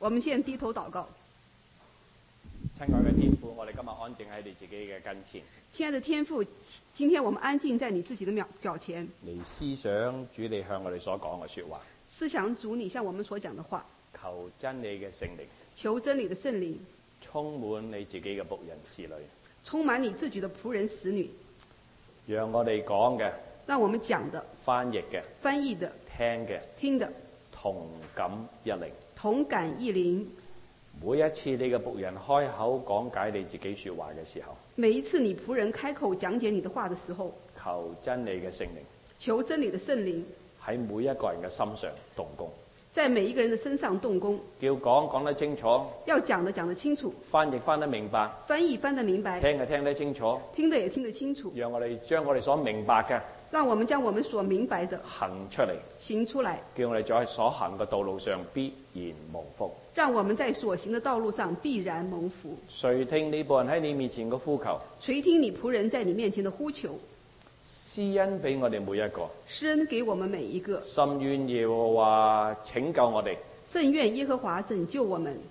我們現在低頭禱告。 親愛嘅天父，我哋今日安靜喺你自己嘅跟前。 親愛的天父，今天我們安靜在你自己的腳前， 嚟思想主你向我哋所講嘅說話， 思想主你向我們所講的話， 求真理嘅聖靈， 求真理的聖靈充滿你自己嘅僕人侍女， 充滿你自己的僕人使女， 讓我哋講嘅、 讓我們講的、 翻譯嘅、 翻譯的、 聽嘅、 聽的同感一靈。 同感一靈。 每一次你嘅僕人開口講解你自己說話嘅時候， 每一次你僕人開口講解你的話的時候， 求真理嘅聖靈， 求真理的聖靈喺每一個人嘅心上動工， 在每一個人的身上動工， 叫講得清楚， 要講得清楚， 翻譯翻得明白， 翻譯翻得明白， 聽得清楚， 聽得也聽得清楚， 讓我哋將我哋所明白嘅讓我們將我們所明白的行出嚟， 行出來， 叫我哋在所行嘅道路上必然蒙福。 讓我們在所行的道路上必然蒙福。 垂聽你僕人喺你面前嘅呼求， 垂聽你僕人在你面前的呼求， 施恩俾我哋每一個， 施恩給我們每一個， 甚願耶和華拯救我哋， 甚願耶和華拯救我們，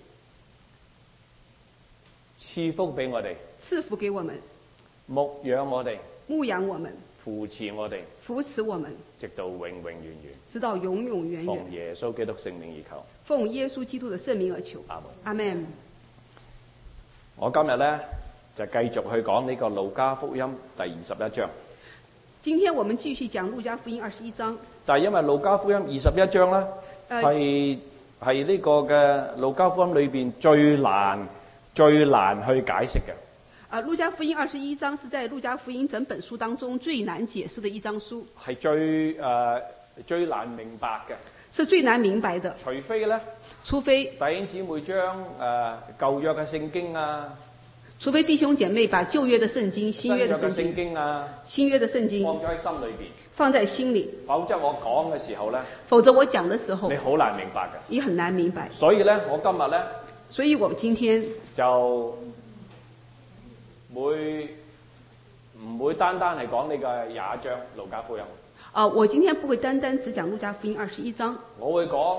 賜福俾我哋， 賜福給我們， 牧養我哋， 牧養我們， 扶持我哋， 扶持我們， 直到永永遠遠。 直到永永遠遠。 奉耶穌基督聖名而求， 奉耶穌基督的聖名而求。 阿門。 阿門。 我今日呢，就繼續去講呢個路加福音第21章。 今天我們繼續講路加福音21章。 但係因為路加福音21章呢，係呢個嘅路加福音裏邊最難去解釋嘅。 路加福音21章是在路加福音整本書當中最難解釋的一章書， 係最難明白嘅， 是最難明白的。 除非弟兄姊妹將舊約嘅聖經啊， 除非弟兄姐妹把舊約的聖經、新約的聖經啊、新約的聖經放咗喺心裏邊， 放在心裡， 否則我講嘅時候呢， 否則我講的時候， 你好難明白嘅， 你很難明白。 所以呢，我今日呢， 所以我們今天就唔會單單係講呢個21章路加福音。 我今天不會單單只講路加福音21章， 我會講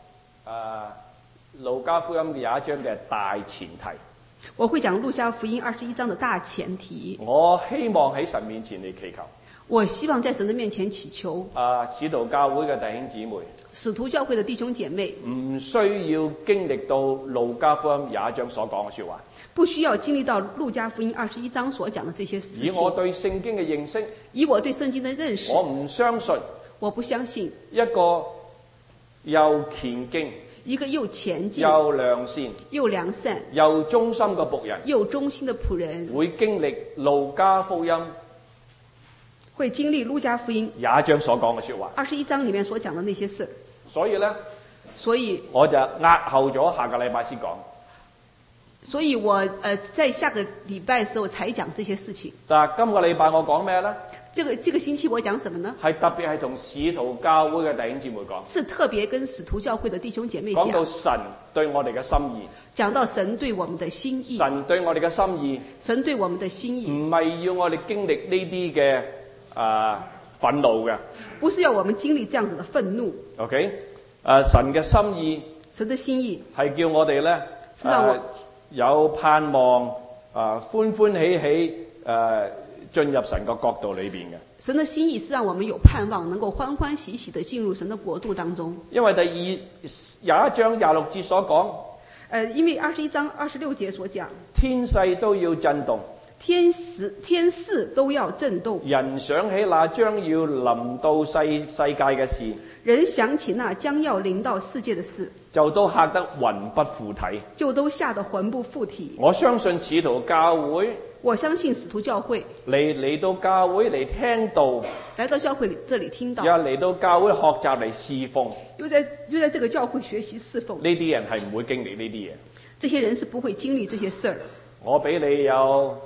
路加福音嘅21章嘅大前提。 我會講路加福音21章的大前提。 我希望喺神面前嚟祈求。 我希望在神的面前祈求。 使徒教會嘅弟兄姊妹， 使徒教會的弟兄姐妹， 唔需要經歷到路加福音21章所講嘅說話。 不需要經歷到路加福音21章所講的這些事情。 以我對聖經嘅認識， 以我對聖經的認識， 我唔相信， 我不相信一個又虔敬、 一個又虔敬、 又良善、 又良善、 又忠心嘅僕人， 又忠心的僕人， 會經歷路加福音， 會經歷路加福音 21章所講嘅說話。 21章裡面所講的那些事。 所以呢， 我就押後咗下個禮拜先講。 所以我在下個禮拜的時候才講這些事情。 但係今個禮拜我講咩呢？ 這個星期我講什麼呢？ 係特別係同使徒教會嘅弟兄姊妹講。 是特別跟使徒教會的弟兄姐妹講。 講到神對我哋嘅心意。 講到神對我們的心意。 神對我哋嘅心意。 神對我們的心意。 唔係要我哋經歷呢啲嘅憤怒嘅。 不是要我們經歷這樣子的憤怒。 OK，神嘅心意。 神的心意係叫我哋咧，有盼望，歡歡喜喜進入神個國度裏邊嘅。 神的心意是讓我們有盼望，能夠歡歡喜喜地進入神的國度當中。 因為21章26節所講， 因為21章26節所講， 天勢都要震動， 天勢都要震動。 人想起那將要臨到世界嘅事， 人想起那將要臨到世界的事， 就都嚇得魂不附體， 就都嚇得魂不附體。 我相信使徒教會， 我相信使徒教會嚟到教會嚟聽道， 來到教會這裡聽道， 又嚟到教會學習嚟侍奉， 又在這個教會學習侍奉。 呢啲人係唔會經歷呢啲嘢， 這些人是不會經歷這些事兒。 我俾你有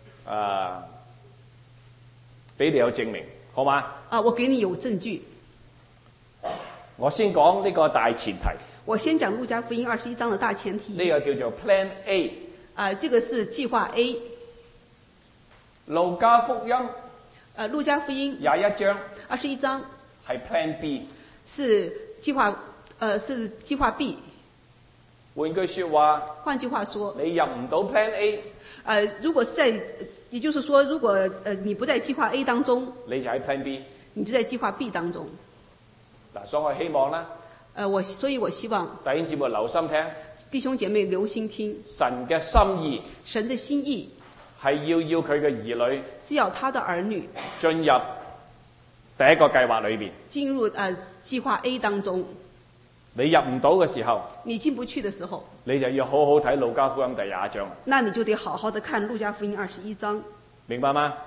證明，好嗎？ 我給你有證據。 我先講呢個大前提。 我先講路加福音21章的大前提。 呢個叫做 Plan A。 這個是計劃 A。 路加福音。 路加福音 21章。 21章。係 Plan B。 是計劃 B。 換句說話， 換句話說， 你入唔到 Plan A， 如果是在，也就是說，如果你不在計劃 A 當中， 你就喺 Plan B， 你就在計劃 B 當中。 嗱，所以我希望咧， 所以我希望弟兄姊妹留心聽， 弟兄姐妹留心聽， 神嘅心意， 神的心意係要佢嘅兒女， 是要他的兒女進入第一個計劃裏邊， 進入計劃 A 當中。 你入唔到嘅時候， 你進不去的時候， 你就要好好睇路加福音第21章。 那你就得好好的看路加福音21章， 明白嗎？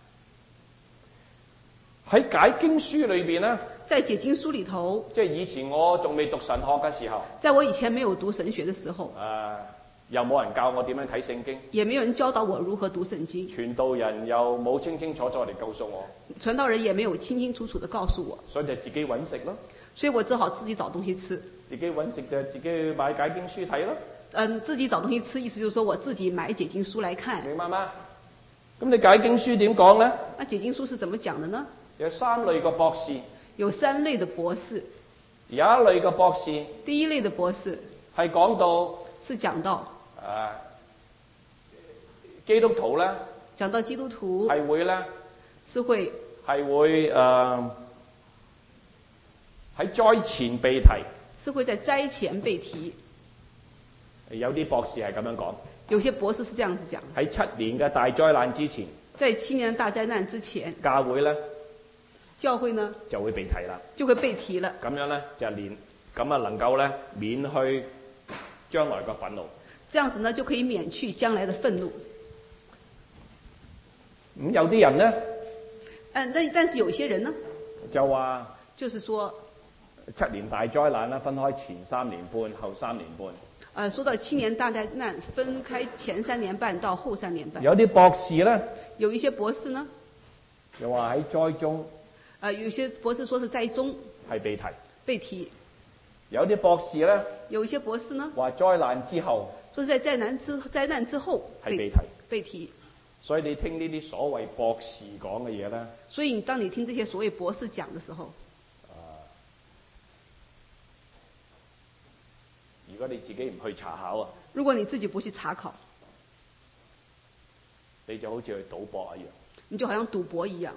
喺解經書裏邊咧， 在解經書裏頭， 即係以前我仲未讀神學嘅時候， 在我以前沒有讀神學的時候， 又冇人教我點樣睇聖經， 也沒有人教導我如何讀聖經， 傳道人又冇清清楚楚嚟告訴我， 傳道人也沒有清清楚楚地告訴我， 所以就自己揾食咯。 所以我只好自己找東西吃。 自己揾食就自己去買解經書睇咯。 自己找東西吃，意思就是說我自己買解經書來看。 明白嗎？咁你解經書點講呢？ 那解經書是怎麼講的呢？ 有3類嘅博士。 有3類的博士。 有一類嘅博士。 第一類的博士係講到。 是講到。 基督徒咧。 講到基督徒。 係會咧。 是會。 係會喺災前被提， 是會在災前被提。 有啲博士係咁樣講。 有些博士是這樣子講。 喺7年嘅大災難之前。 在7年的大災難之前。 教會呢就會被提啦。 就會被提了。 咁樣呢就咁啊能夠呢免去將來嘅憤怒。 這樣子呢就可以免去將來的憤怒。 咁有啲人呢？ 但是有些人呢？ 就話。 就是說 7年大災難啦，分開前3年半，後3年半。 說到7年大災難，分開前3年半到後3年半。 有啲博士呢？ 有一些博士呢？ 又話喺災中。 有些博士說是災中。 係被提。 被提。 有啲博士呢？ 有一些博士呢？話災難之後。 說是在災難之後。 係被提。 被提。 所以你聽呢啲所謂博士講嘅嘢呢？ 所以當你聽這些所謂博士講嘅時候。 如果你自己唔去查考啊， 如果你自己不去查考， 你就好似去賭博一樣。 你就好像賭博一樣。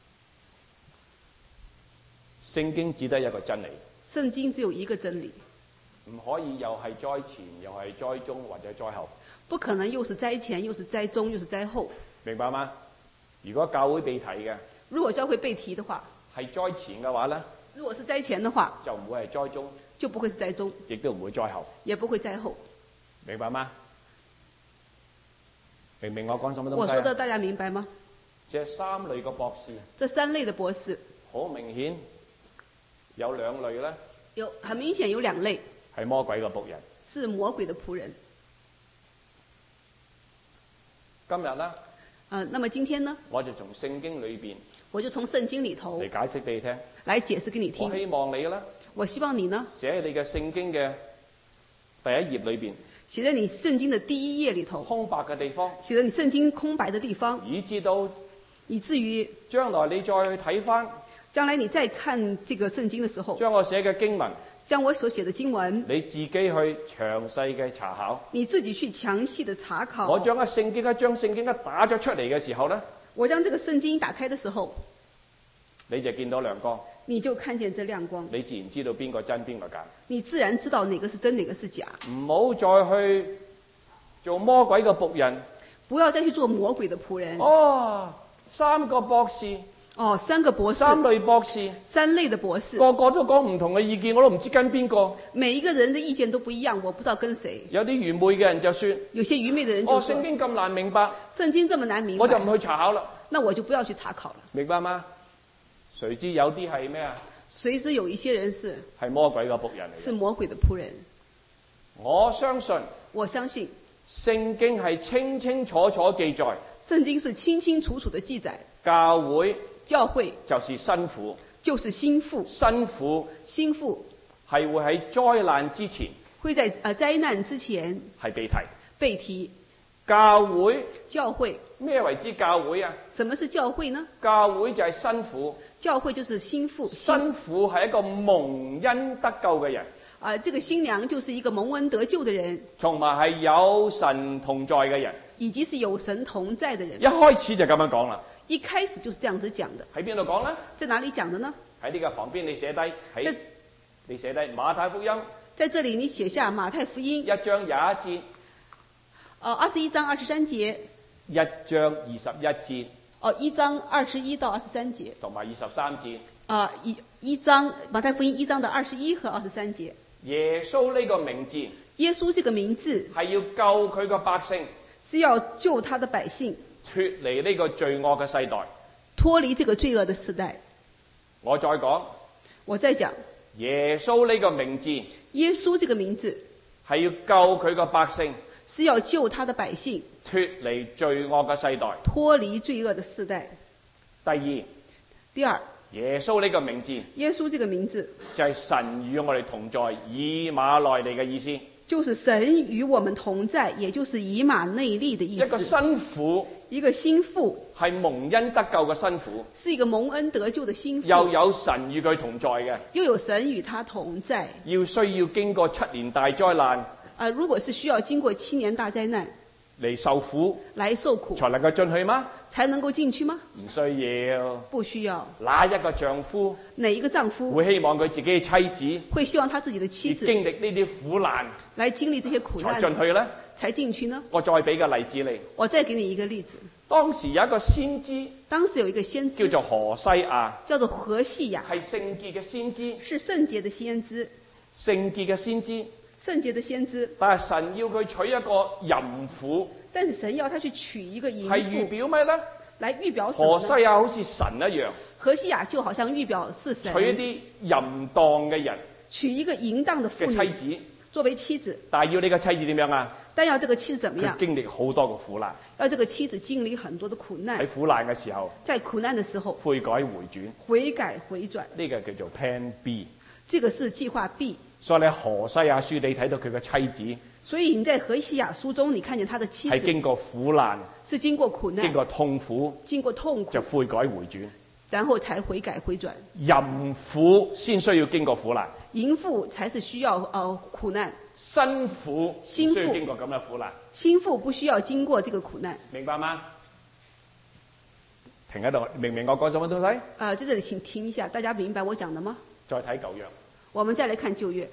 聖經只得一個真理。 聖經只有一個真理。 唔可以又係災前，又係災中或者災後。 不可能又是災前，又是災中，又是災後。明白嗎？ 如果教會被提嘅， 如果教會被提的話， 係災前嘅話呢？ 如果是災前的話， 就唔會係災中。 就不會是災中， 亦都唔會災後， 也不會災後， 明白嗎？明唔明我講什麼東西？ 我說的大家明白嗎？ 這3類嘅博士， 這3類的博士， 好明顯有2類呢， 很明顯有2類， 係魔鬼嘅僕人， 是魔鬼的僕人。 今日呢？ 那麼今天呢？ 我就從聖經裏邊， 我就從聖經裏頭嚟解釋俾你聽， 來解釋給你聽。 我希望你呢？ 我希望你呢， 寫喺你嘅聖經嘅第1頁裏邊， 寫在你聖經的第1頁裏頭， 空白嘅地方， 寫在你聖經空白的地方，以至於將來你再去睇翻， 將來你再看這個聖經的時候， 將我寫嘅經文， 將我所寫的經文， 你自己去詳細嘅查考， 你自己去詳細的查考。 我將聖經一打咗出嚟嘅時候呢， 我將這個聖經一打開的時候， 你就見到亮光。 你就看見這亮光， 你自然知道邊個真邊個假。 你自然知道哪個是真，哪個是假。 唔好再去做魔鬼嘅僕人。 不要再去做魔鬼的僕人。 三個博士。 三個博士。 3類博士。 3類的博士。 個個都講唔同嘅意見，我都唔知跟邊個。 每一個人的意見都不一樣，我不知道跟誰。 有啲愚昧嘅人就說。 有些愚昧的人就說。 聖經咁難明白。 聖經這麼難明白。 我就唔去查考啦。 那我就不要去查考了。 明白嗎？誰知有啲係咩啊？ 誰知有一些人係魔鬼嘅僕人嚟。 是魔鬼的僕人。 我相信聖經係清清楚楚記載。 聖經是清清楚楚的記載。 教會就是新婦。 就是新婦。新婦係會喺災難之前。 會在災難之前。 係被提。教會咩為之教會啊？ 什麼是教會呢？ 教會就係新婦。 教會就是新婦。 新婦係一個蒙恩得救嘅人。 這個新娘就是一個蒙恩得救的人， 同埋係有神同在嘅人， 以及是有神同在的人。 一開始就咁樣講啦。 一開始就是這樣子講的。 喺邊度講呢？ 在哪裡講的呢？ 喺呢個旁邊你寫低，你寫低馬太福音。 在這裡你寫下馬太福音 1章21節。 21章23節。 1章21節。 1章21到23節。 同埋23節。 一章馬太福音1章的21和23節。 耶穌呢個名字。 耶穌這個名字係要救佢個百姓。 是要救他的百姓。 脫離呢個罪惡嘅世代。 脫離這個罪惡的時代。 我再講。 我再講。 耶穌呢個名字。 耶穌這個名字係要救佢個百姓。 是要救他的百姓。 脫離罪惡嘅世代。 脫離罪惡的世代。 第二。耶穌呢個名字。 耶穌這個名字就係神與我哋同在，以馬內利嘅意思。 就是神與我們同在，也就是以馬內利的意思。 一個新婦。 一個新婦。 係蒙恩得救嘅新婦。 是一個蒙恩得救的新婦。 又有神與佢同在嘅。 又有神與他同在。 需要經過7年大災難。 如果是需要經過7年大災難。 嚟受苦。 來受苦。 才能夠進去嗎？ 才能夠進去嗎？ 唔需要。 不需要。 哪一個丈夫？ 哪一個丈夫會希望佢自己嘅妻子？ 會希望他自己的妻子經歷呢啲苦難？ 來經歷這些苦難。 才進去呢？ 才進去呢？ 我再俾個例子你。 我再給你一個例子。 當時有一個先知。 當時有一個先知。 叫做何西亞。 叫做何西亞。 係聖潔嘅先知。 是聖潔的先知。 聖潔嘅先知。 聖潔的先知。 但係神要佢娶一個淫婦。 但是神要他去娶一個淫婦。 係預表咩呢？ 來預表什麼呢？ 何西亞好似神一樣。 何西亞就好像預表是神。 娶一啲淫蕩嘅人。 娶一個淫蕩的婦女。 嘅妻子。 作為妻子。 但係要呢個妻子點樣啊？ 但要這個妻子怎麼樣？ 佢經歷好多個苦難。 要這個妻子經歷很多的苦難。 喺苦難嘅時候。 在苦難的時候。 悔改回轉。 悔改回轉。 呢個叫做 Plan B。 這個是計劃 B。 所以你何西亞書你睇到佢嘅妻子。 所以你在何西亞書中，你看見他的妻子係經過苦難， 是經過苦難， 經過痛苦， 經過痛苦就悔改回轉， 然後才悔改回轉。 淫婦先需要經過苦難， 淫婦才是需要苦難。 新婦需要經過咁嘅苦難， 新婦不需要經過這個苦難， 明白嗎？停喺度，明唔明我講什麼東西？ 在這裡請聽一下，大家明白我講的嗎？ 再睇舊約， 我們再來看舊約。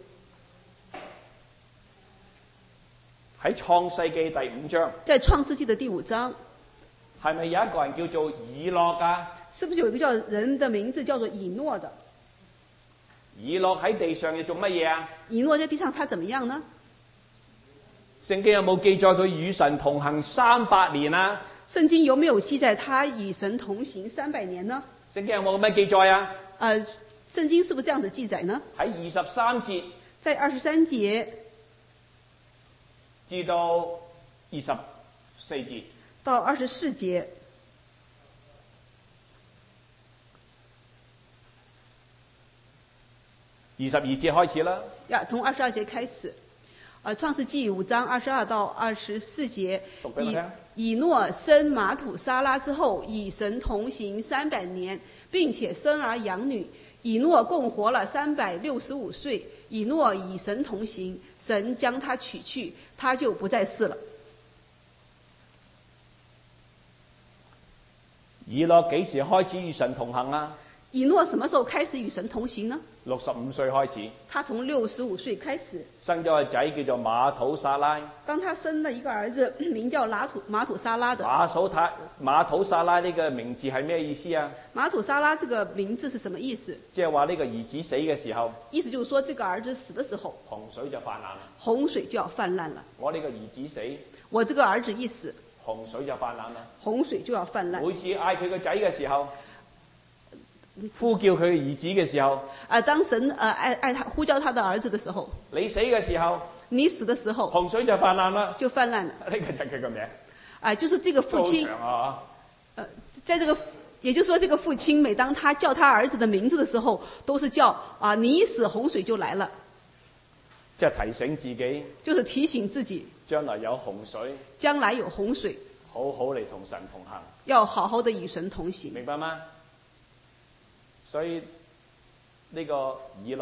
喺創世記第5章， 在創世記的第5章， 係咪有一個人叫做以諾啊？ 是不是有一個叫人的名字叫做以諾的？ 以諾喺地上要做乜嘢啊？ 以諾在地上他怎麼樣呢？ 聖經有冇記載佢與神同行300年啊？ 聖經有沒有記載他與神同行300年呢？ 聖經有冇咁嘅記載啊？ 聖經是不是這樣子記載呢？ 喺23節， 在23節至到24節， 到24節 ，22節開始啦。 從22節開始，創世記5章22到24節，以諾生瑪土沙拉之後，與神同行300年，並且生兒養女。以諾共活了365歲。以諾與神同行，神將他取去，他就不在世了。 以諾幾時開始與神同行啊？ 以諾什麼時候開始與神同行呢 ？65歲開始。 他從65歲開始。 生咗個仔叫做馬土撒拉。 當他生了一個兒子，名叫馬土撒拉的。 馬土撒拉呢個名字係咩意思啊？ 馬土撒拉這個名字是什麼意思？ 即係話呢個兒子死嘅時候。 意思就是說，這個兒子死的時候， 洪水就氾濫啦。 洪水就要氾濫了。 我呢個兒子死， 我這個兒子一死， 洪水就氾濫啦。 洪水就要氾濫。 每次嗌佢個仔嘅時候，呼叫佢兒子嘅時候， 當神愛他呼叫他的兒子的時候， 你死嘅時候， 你死的時候， 洪水就氾濫啦， 就氾濫了。 呢個就係佢個名。 就是這個父親，在這個，也就是說，這個父親每當他叫他兒子的名字的時候，都是叫你一死，洪水就來了。 即係提醒自己， 就是提醒自己， 將來有洪水， 將來有洪水， 好好嚟同神同行， 要好好的與神同行， 明白嗎？所以呢個以諾，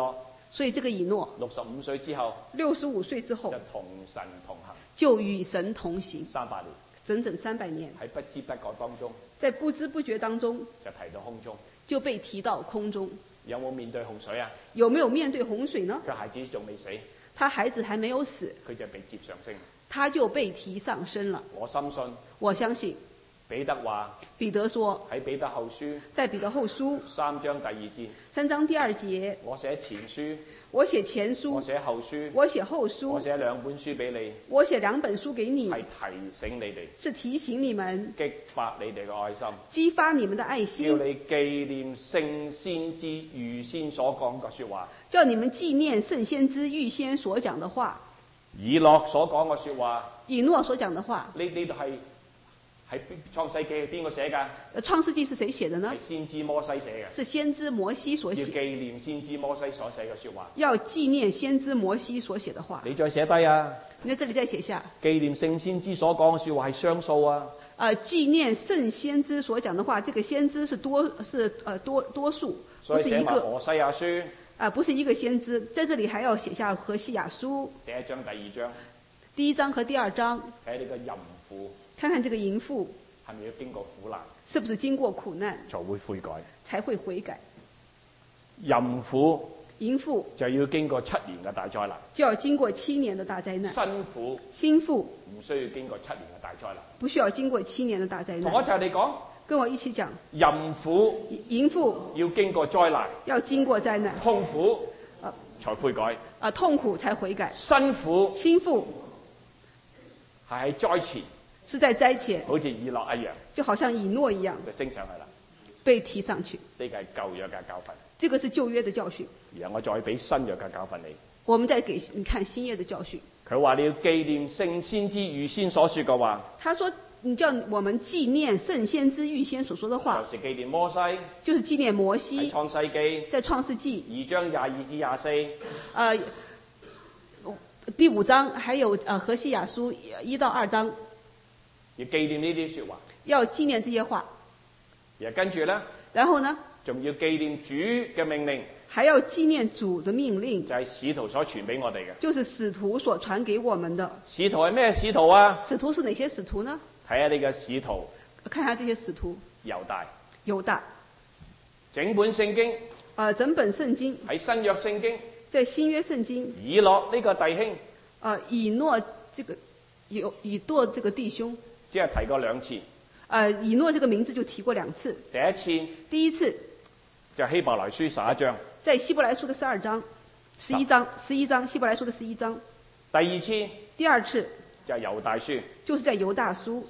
所以這個以諾 65歲之後 65歲之後就同神同行， 就與神同行 300年， 整整300年， 喺不知不覺當中， 在不知不覺當中就提到空中， 就被提到空中。 有冇面對洪水啊？ 有沒有面對洪水呢？ 佢孩子仲未死， 他孩子還沒有死， 佢就被接上升， 他就被提上升了。 我相信彼得說喺彼得後書， 在彼得後書 3章第2節 3章第2節， 我寫前書， 我寫前書， 我寫後書， 我寫後書， 我寫2本書俾你， 我寫2本書給你， 係提醒你哋， 是提醒你們， 激發你哋嘅愛心， 激發你們的愛心， 叫你紀念聖先知預先所講嘅說話， 叫你們紀念聖先知預先所講的話， 以諾所講嘅說話， 以諾所講的話， 呢度係創世記係邊個寫㗎？ 創世記是誰寫的呢？ 係先知摩西寫嘅。 是先知摩西所寫。 要紀念先知摩西所寫嘅說話。 要紀念先知摩西所寫的話。 你再寫低啊！ 你在這裡再寫下。 紀念聖先知所講嘅說話係雙數啊。 紀念聖先知所講的話，這個先知是多數，不是一個。 何西亞書。 不是一個先知，在這裡還要寫下何西亞書。 第1章、第2章。 第1章和第2章。 睇呢個淫婦。 看看這個淫婦係咪要經過苦難？ 是不是經過苦難才會悔改？ 才會悔改。 淫婦就要經過7年嘅大災難。 就要經過7年的大災難。新婦唔需要經過7年嘅大災難。 不需要經過7年的大災難。 同我一齊嚟講。 跟我一起講。 淫婦要經過災難。 要經過災難。 痛苦才悔改。 痛苦才悔改。 新婦係喺災前。 是在災前， 好似以諾一樣， 就好像以諾一樣， 就升上去啦， 被提上去。 呢個係舊約嘅教訓。這個是舊約的教訓。 然後我再俾新約嘅教訓你。 我們再給你看新約的教訓。 佢話你要紀念聖先知預先所說嘅話。 他說你叫我們紀念聖先知預先所說的話。 就是紀念摩西。 就是紀念摩西。 創世記。 在創世記 2章22至24。 第5章還有何西亞書1到2章。 要紀念呢啲說話， 要紀念這些話。 然後呢， 仲要紀念主嘅命令， 還要紀念主的命令， 就係使徒所傳俾我哋嘅， 就是使徒所傳給我們的。 使徒係咩使徒啊？ 使徒是哪些使徒呢？ 睇下你嘅使徒， 看下這些使徒。猶大， 整本聖經， 整本聖經喺新約聖經， 在新約聖經， 以諾呢個弟兄， 以諾這個弟兄。 只係提過2次。 以諾這個名字就提過2次。第一次就希伯來書11章。 在希伯來書的11章，希伯來書的11章。第二次就係猶大書。 就是在猶大書。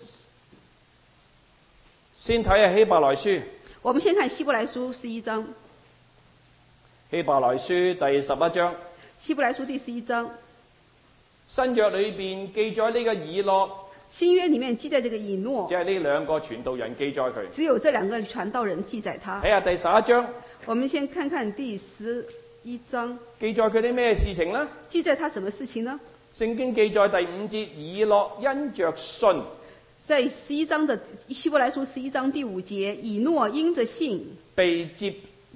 先睇下希伯來書。 我們先看希伯來書11章。 希伯來書第11章。 希伯來書第11章。 新約裏邊記載呢個以諾。 新約裡面記載這個以諾， 只係呢2個傳道人記載佢。 只有這2個傳道人記載他。 睇下第11章。 我們先看看第11章。 記載佢啲咩事情呢？ 記載他什麼事情呢？ 聖經記載第5節，以諾因着信。 在11章的希伯來書11章第5節，以諾因着信被接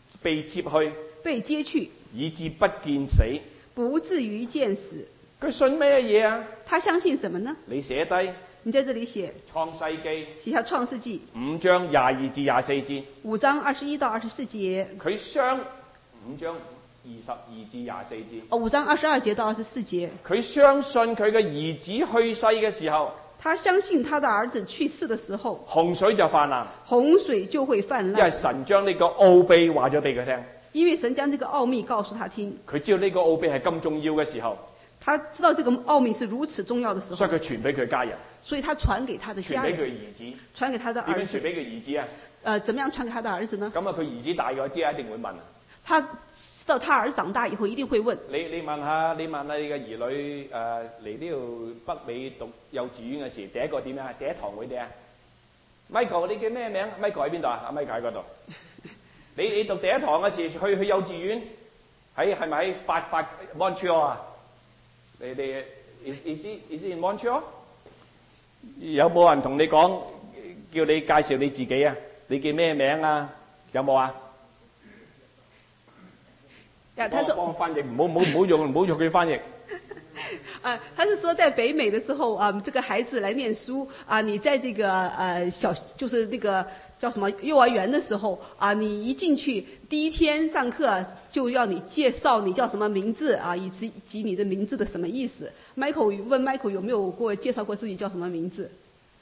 去，以致不見死， 不至於見死。 佢信咩嘢啊？ 他相信什麼呢？ 你寫低。 你在這裡寫。 創世記。 寫下創世記。 5章22至24節。 5章21到24節。 佢相5章22至24節。 5章22節到24節。 佢相信佢嘅兒子去世嘅時候。 他相信他的兒子去世的時候。 洪水就泛濫。 洪水就會泛濫。 因為神將呢個奧秘話咗俾佢聽。 因為神將這個奧秘告訴他聽。 佢知道呢個奧秘係咁重要嘅時候。 他知道這個奧秘是如此重要的時候， 所以佢傳俾佢家人。 所以他傳給他的家人。 傳俾佢兒子。 傳給他的兒子。 點樣傳俾佢兒子啊？ 怎麼樣傳給他的兒子呢？ 咁啊，佢兒子大個之後一定會問。 他知道他兒子長大以後一定會問。 你問下你嘅兒女嚟呢度北美讀幼稚園嘅時，第一個點啊？第一堂會點啊 ？Michael， 你叫咩名 ？Michael 喺邊度啊？阿 Michael 喺嗰度。你讀第一堂嘅時去幼稚園，係咪喺法 Montreal 啊？你哋 is in Montreal？ 有冇人同你講叫你介紹你自己啊？你叫咩名啊？有冇啊？ 他說幫翻譯，唔好用佢翻譯。 他是說在北美的時候啊，這個孩子來念書啊，你在這個就是那個叫什麼幼兒園的時候啊，你一進去第一天上課就要你介紹你叫什麼名字啊，以及你的名字的什麼意思。Michael 問 Michael 有沒有過介紹過自己叫什麼名字？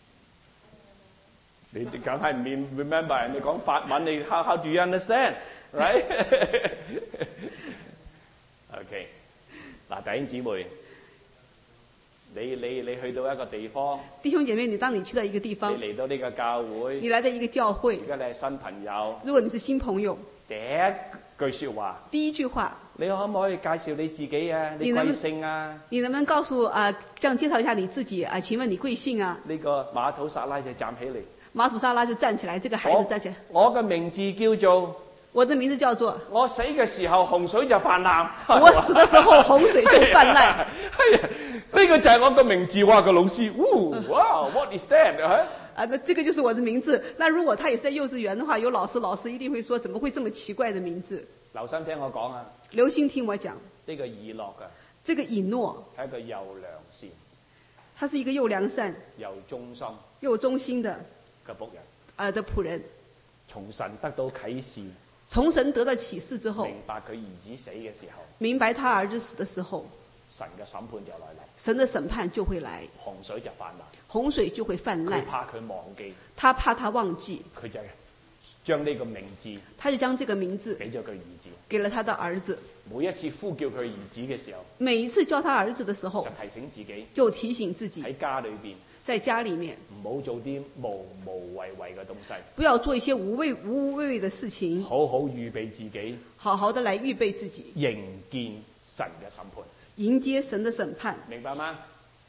你梗係唔 remember 人哋講法文，你 how do you understand right？ OK， 嗱，弟兄姊妹，你去到一個地方， 弟兄姐妹，當你去到一個地方， 你嚟到呢個教會， 你來到一個教會， 而家你係新朋友， 如果你是新朋友， 第一句說話， 第一句話， 你可唔可以介紹你自己啊？你貴姓啊？ 你能不能告訴這樣介紹一下你自己啊？請問你貴姓啊？ 呢個馬土撒拉就站起嚟。 馬土沙拉就站起來，這個孩子站起來。 我嘅名字叫做， 我的名字叫做。 我死嘅時候洪水就泛濫。 我死的時候洪水就泛濫。 係啊，呢個就係我嘅名字。哇，個老師，哇 ，what is that？ 那這個就是我的名字。那如果他也是在幼稚園的話，有老師一定會說，怎麼會這麼奇怪的名字？ 留心聽我講啊。 留心聽我講。 呢個以諾啊。 這個以諾係一個又良善。 他是一個又良善又忠心。 又忠心的。 嘅僕人， 的僕人， 從神得到啟示， 從神得到啟示之後， 明白佢兒子死嘅時候， 明白他兒子死的時候， 神嘅審判就來臨， 神的審判就會來， 洪水就泛濫， 洪水就會泛濫， 佢怕佢忘記， 他怕他忘記， 佢就將呢個名字， 他就將這個名字俾咗佢兒子， 給了他的兒子。 每一次呼叫佢兒子嘅時候， 每一次叫他兒子的時候， 就提醒自己，喺家裏邊， 在家裏面唔好做啲無謂嘅東西， 不要做一些無謂的事情， 好好預備自己， 好好的來預備自己， 迎見神嘅審判， 迎接神的審判， 明白嗎？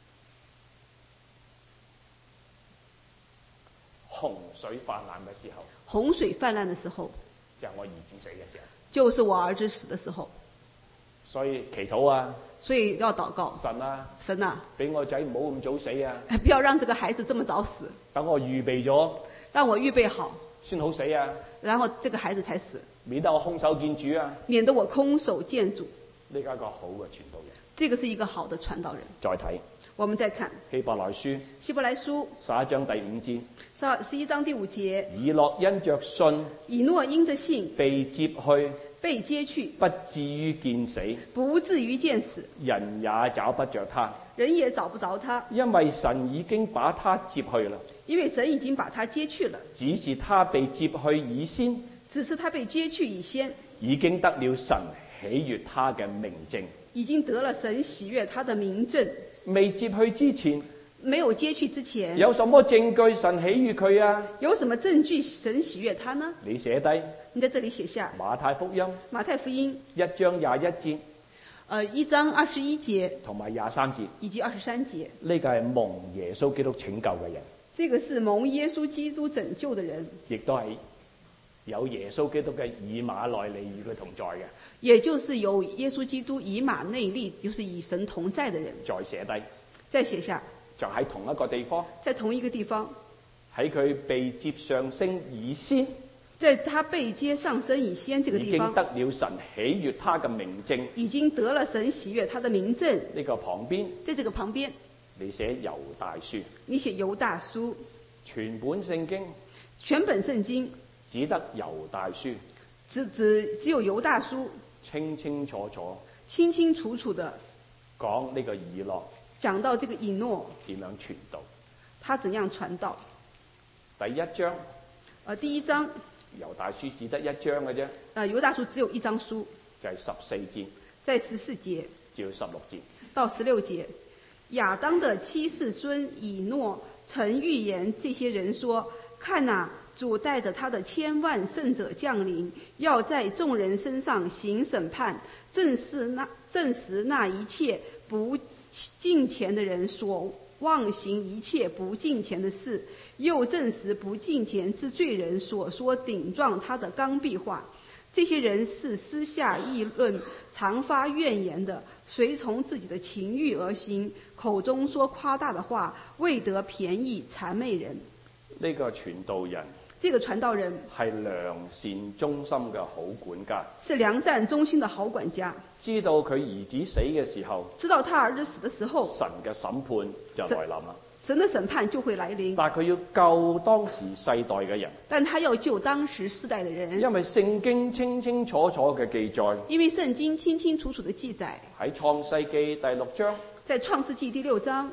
洪水泛濫嘅時候， 洪水泛濫的時候， 就係我兒子死嘅時候， 就是我兒子死的時候， 所以祈禱啊， 所以要禱告，神啊，俾我仔唔好咁早死啊， 不要讓這個孩子這麼早死， 等我預備咗， 讓我預備好先好死啊， 然後這個孩子才死， 免得我空手見主啊， 免得我空手見主， 呢個一個好嘅傳道人， 這個是一個好的傳道人。 再睇。 我們再看希伯來書11章第5節 ，11章第5節， 以諾因着信， 以諾因着信被接去， 不至於見死， 人也找不着他， 因為神已經把他接去了，只是他被接去以先，已經得了神喜悅他嘅明證，未接去之前， 沒有接去之前， 有什麼證據神喜悅佢啊？ 有什麼證據神喜悅他呢？ 你寫低， 你在這裡寫下馬太福音1章21節 ，1章21節同埋23節， 以及23節。 呢個係蒙耶穌基督拯救嘅人， 這個是蒙耶穌基督拯救的人， 亦都係有耶穌基督嘅以馬內利與佢同在嘅。 也就是有耶穌基督以馬內利，就是與神同在的人。 再寫低， 再寫下， 就喺同一個地方， 在同一個地方， 喺佢被接上升以先， 在他被接上升以先這個地方， 已經得了神喜悅他嘅明證， 已經得了神喜悅他的明證。 呢個旁邊， 在這個旁邊， 你寫猶大書， 你寫猶大書， 全本聖經只得猶大書， 只有猶大書， 清清楚楚的講呢個以諾， 講到這個以諾點樣傳道， 他怎樣傳道。第一章， 猶大書只得一章嘅啫， 猶大書只有一章書， 就係14節， 在14節至16節到16節，亞當的7世孫以諾曾預言這些人說：看哪，主帶着他的千萬聖者降臨，要在眾人身上行審判，證實那一切不敬虔的人所妄行一切不敬虔的事，又證實不敬虔之罪人所說頂撞他的剛愎話。這些人是私下議論，常發怨言的，隨從自己的情欲而行，口中說誇大的話，為得便宜諂媚人。 呢個傳道人， 這個傳道人係良善忠心嘅好管家， 是良善忠心的好管家， 知道佢兒子死嘅時候， 知道他兒子死的時候， 神嘅審判就來臨啦。 神的審判就會來臨。 但係佢要救當時世代嘅人， 但他要救當時世代的人， 因為聖經清清楚楚嘅記載， 因為聖經清清楚楚的記載， 喺創世記第6章， 在創世記第6章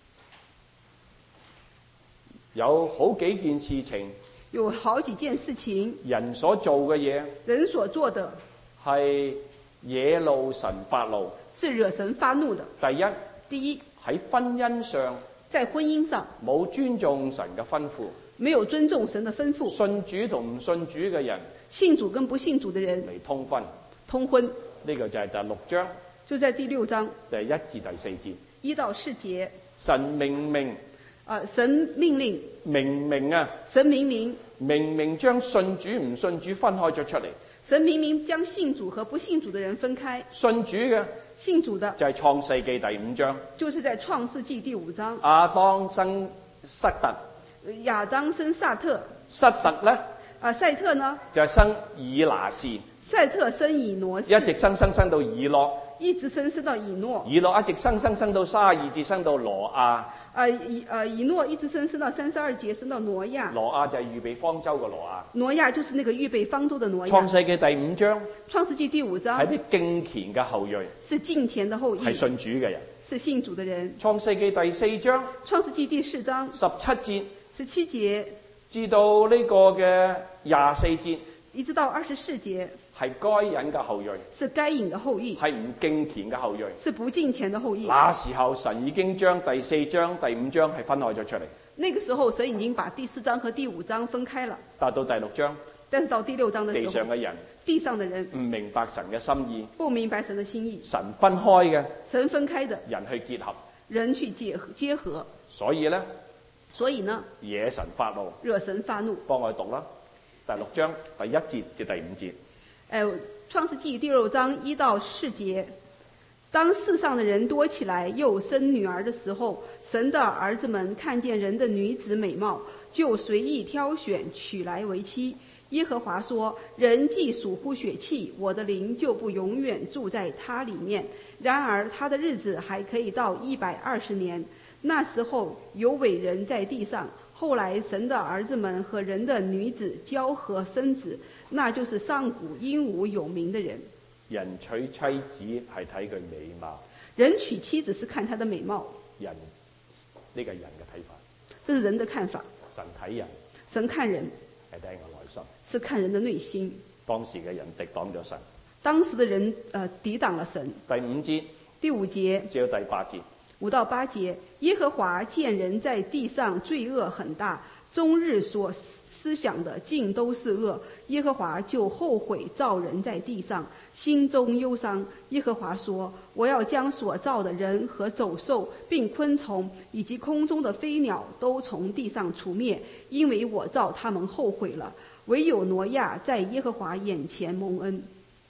有好幾件事情， 有好幾件事情， 人所做嘅嘢人所做的係惹怒神發怒， 是惹神發怒的。第一， 喺婚姻上， 在婚姻上冇尊重神嘅吩咐， 沒有尊重神的吩咐， 信主同唔信主嘅人， 信主跟不信主的人嚟通婚，呢個就係第6章， 就在第6章第1至第4節 1到4節， 神明明神命令，神明明將信主唔信主分開咗出嚟， 神明明將信主和不信主的人分開，信主嘅信主的就係創世記第5章， 就是在創世記第5章， 亞當生塞特， 亞當生撒特， 塞特呢， 塞特呢就係生以拿士， 塞特生以挪士， 一直生到以諾， 一直生到以諾， 以諾一直生到32節生到挪亞， 以諾一直生到32節生到挪亞， 挪亞就係預備方舟嘅挪亞， 挪亞就是那個預備方舟的挪亞。 創世記第5章， 創世記第5章係啲敬虔嘅後裔， 是敬虔的後裔， 係信主嘅人， 是信主的人。 創世記第4章， 創世記第4章 17 節至到呢個嘅24節， 一直到24節， 係該隱嘅後裔， 是該隱的後裔， 係唔敬虔嘅後裔， 是不敬虔的後裔。 那時候神已經將第4章、第5章係分開咗出嚟。 那個時候神已經把第4章和第5章分開了。 達到第6章， 但是到第6章的時候，地上的人唔明白神嘅心意， 不明白神的心意， 神分開嘅，人去結合， 人去結合。 所以呢，惹神發怒。幫我讀啦，第6章第1節至第5節。 創世記第6章1到4節，當世上的人多起來，又生女兒的時候，神的兒子們看見人的女子美貌，就隨意挑選，娶來為妻。耶和華說：人既屬乎血氣，我的靈就不永遠住在他裡面。然而他的日子還可以到120年。那時候有偉人在地上，後來神的兒子們和人的女子交合生子，那就是上古英武有名的人。 人娶妻子係睇佢美貌， 人娶妻子是看她的美貌。 呢個人嘅睇法， 這是人的看法。 神睇人， 神看人係睇個內心， 是看人的內心。 當時嘅人敵擋咗神， 當時的人抵擋了神。 第5節， 第5節至到第8節 ，5到8節，耶和華見人在地上罪惡很大，終日所思想的盡都是惡，耶和華就後悔造人在地上，心中憂傷。耶和華說：我要將所造的人和走獸並昆蟲以及空中的飛鳥都從地上除滅，因為我造他們後悔了。唯有挪亞在耶和華眼前蒙恩。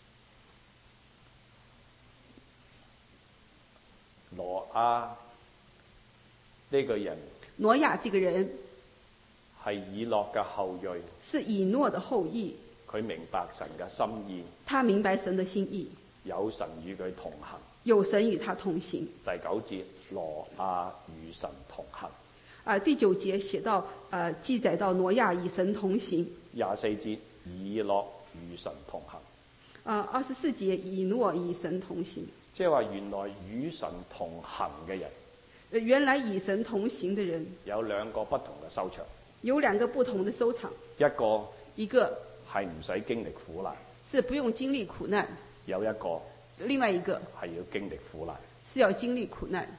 挪亞呢個人， 挪亞這個人係以諾嘅後裔， 是以諾的後裔。 佢明白神嘅心意， 他明白神的心意， 有神與佢同行， 有神與他同行。 第9節，挪亞與神同行。 第9節寫到，記載到挪亞與神同行。 24節，以諾與神同行。 24節，以諾與神同行。 即係話原來與神同行嘅人， 原來與神同行的人有2個不同嘅收場， 有2個不同的收場。一個係唔使經歷苦難， 是不用經歷苦難；另外一個係要經歷苦難， 是要經歷苦難。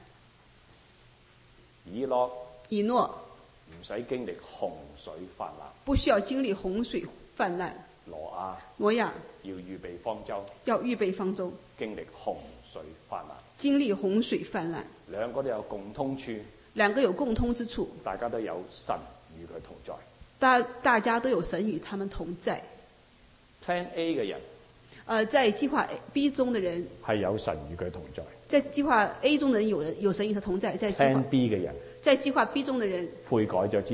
以諾唔使經歷洪水泛濫， 不需要經歷洪水泛濫。挪亞要預備方舟，經歷洪水泛濫。2個都有共通處 ，2個有共通之處， 大家都有神與佢同在。 大家都有神與他們同在。 Plan A 嘅人， 在計劃 B 中的人係有神與佢同在。 在計劃 A 中的人有神與他同在。在計劃 Plan B 嘅人， 在計劃 B 中的人悔改咗之後，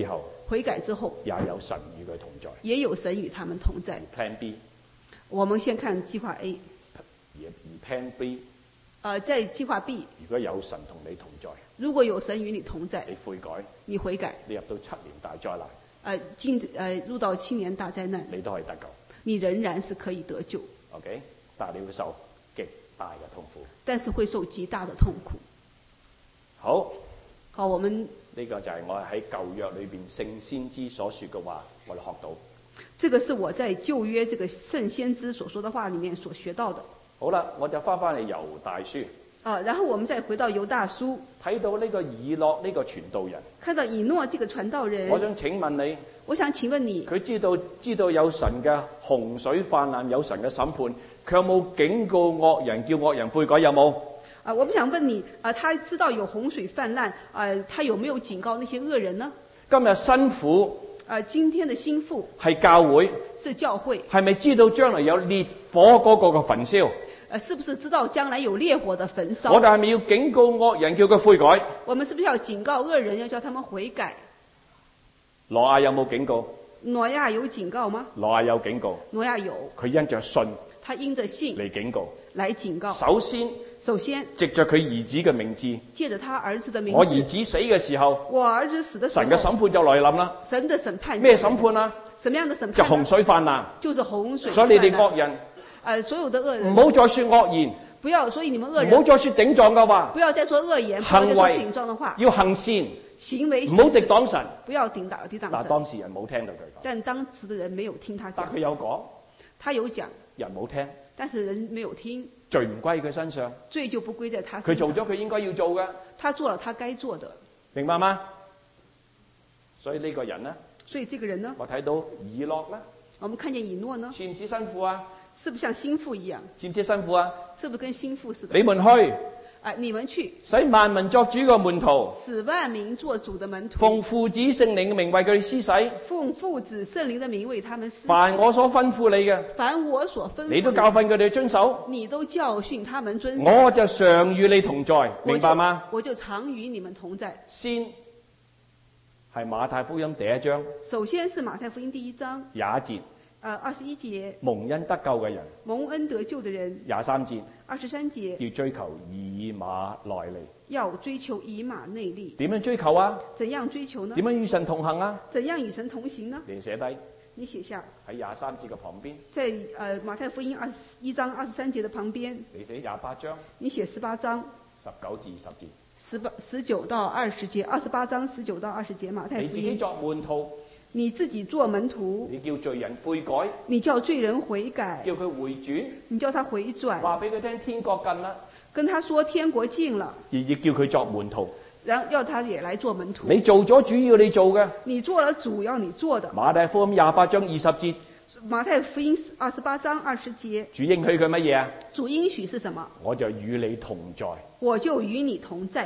悔改之後， 也有神與佢同在。 也有神與他們同在。 Plan B， 我們先看計劃 A。 而 Plan B， 在計劃 B， 如果有神同你同在， 如果有神與你同在， 你悔改， 你悔改， 你入到7年大災難， 入到7年大災難， 你都可以得救。 你仍然是可以得救。 OK， 但係你會受極大嘅痛苦。 但是會受極大的痛苦。 好， 我們呢個就係我喺舊約裏邊聖先知所說嘅話，我哋學到。 這個是我在舊約這個聖先知所說的話裡面所學到的。 好啦，我就翻返嚟猶大書。 然後我們再回到猶大書， 睇到呢個以諾呢個傳道人， 看到以諾這個傳道人。 我想請問你，佢知道有神嘅洪水泛濫，有神嘅審判，佢有冇警告惡人，叫惡人悔改？有冇？ 我不想問你，他知道有洪水泛濫，他有沒有警告那些惡人呢？ 今日新婦， 今天的新婦係教會， 是教會， 係咪知道將來有烈火嗰個嘅焚燒？ 是不是知道將來有烈火的焚燒？ 我哋係咪要警告惡人，叫佢悔改？ 我們是不是要警告惡人，要叫他們悔改？ 挪亞有冇警告？ 挪亞有警告嗎？ 挪亞有警告。 挪亞有。 佢因着信， 他因着信嚟警告。 來警告。首先， 藉着佢兒子嘅名字， 借着他兒子的名字， 我兒子死嘅時候， 我兒子死的時候， 神嘅審判就來臨啦。 神的審判咩審判啊？ 什麼樣的審判？ 就洪水泛濫， 就是洪水。 所以你哋惡人， 所有的惡人， 唔好再說惡言。 不要，所以你們惡人唔好再說頂撞嘅話， 不要再說惡言， 行為不要再說頂撞的話， 要行善， 行為唔好敵擋神， 不要抵擋神。 嗱，當事人冇聽到佢講， 但當時的人沒有聽他講， 但佢有講， 他有講， 人冇聽， 但是人沒有聽， 罪唔歸佢身上， 罪就不歸在他身上， 佢做咗佢應該要做嘅， 他做了他該做的， 明白嗎？所以呢個人呢， 所以這個人呢， 我睇到以諾啦， 我們看見以諾呢， 似唔似新婦啊？ 是不是像新婦一樣？ 似唔似新婦啊？ 是不是跟新婦似的？ 你們去， 你們去， 使萬民作主嘅門徒， 使萬民作主的門徒， 奉父子聖靈嘅名為佢哋施洗， 奉父子聖靈的名為他們施洗。 凡我所吩咐你嘅， 凡我所吩咐你都教訓佢哋遵守， 你都教訓他們遵守。 我就常與你同在，明白嗎？ 我就常與你們同在。 先係馬太福音第1章， 首先是馬太福音第1章 21節。 21節， 蒙恩得救嘅人， 蒙恩得救的人。 23節 ，23節， 要追求以馬內利， 要追求以馬內利。 點樣追求啊？ 怎樣追求呢？ 點樣與神同行啊？ 怎樣與神同行呢？ 你寫低， 你寫下喺23節嘅旁邊， 在馬太福音21章23節的旁邊， 你寫28章， 你寫18章 19至20節 ，19到20節，28章19到20節馬太福音。 你自己作門徒， 你自己做門徒， 你叫罪人悔改， 你叫罪人悔改， 叫佢回轉， 你叫他回轉， 話俾佢聽天國近啦， 跟他說天國近了， 而要叫佢作門徒， 然後要他也來做門徒。 你做咗主要你做嘅， 你做了主要你做的。 馬太福音28章20節， 馬太福音28章20節， 主應許佢乜嘢啊？ 主應許是什麼？ 我就與你同在， 我就與你同在，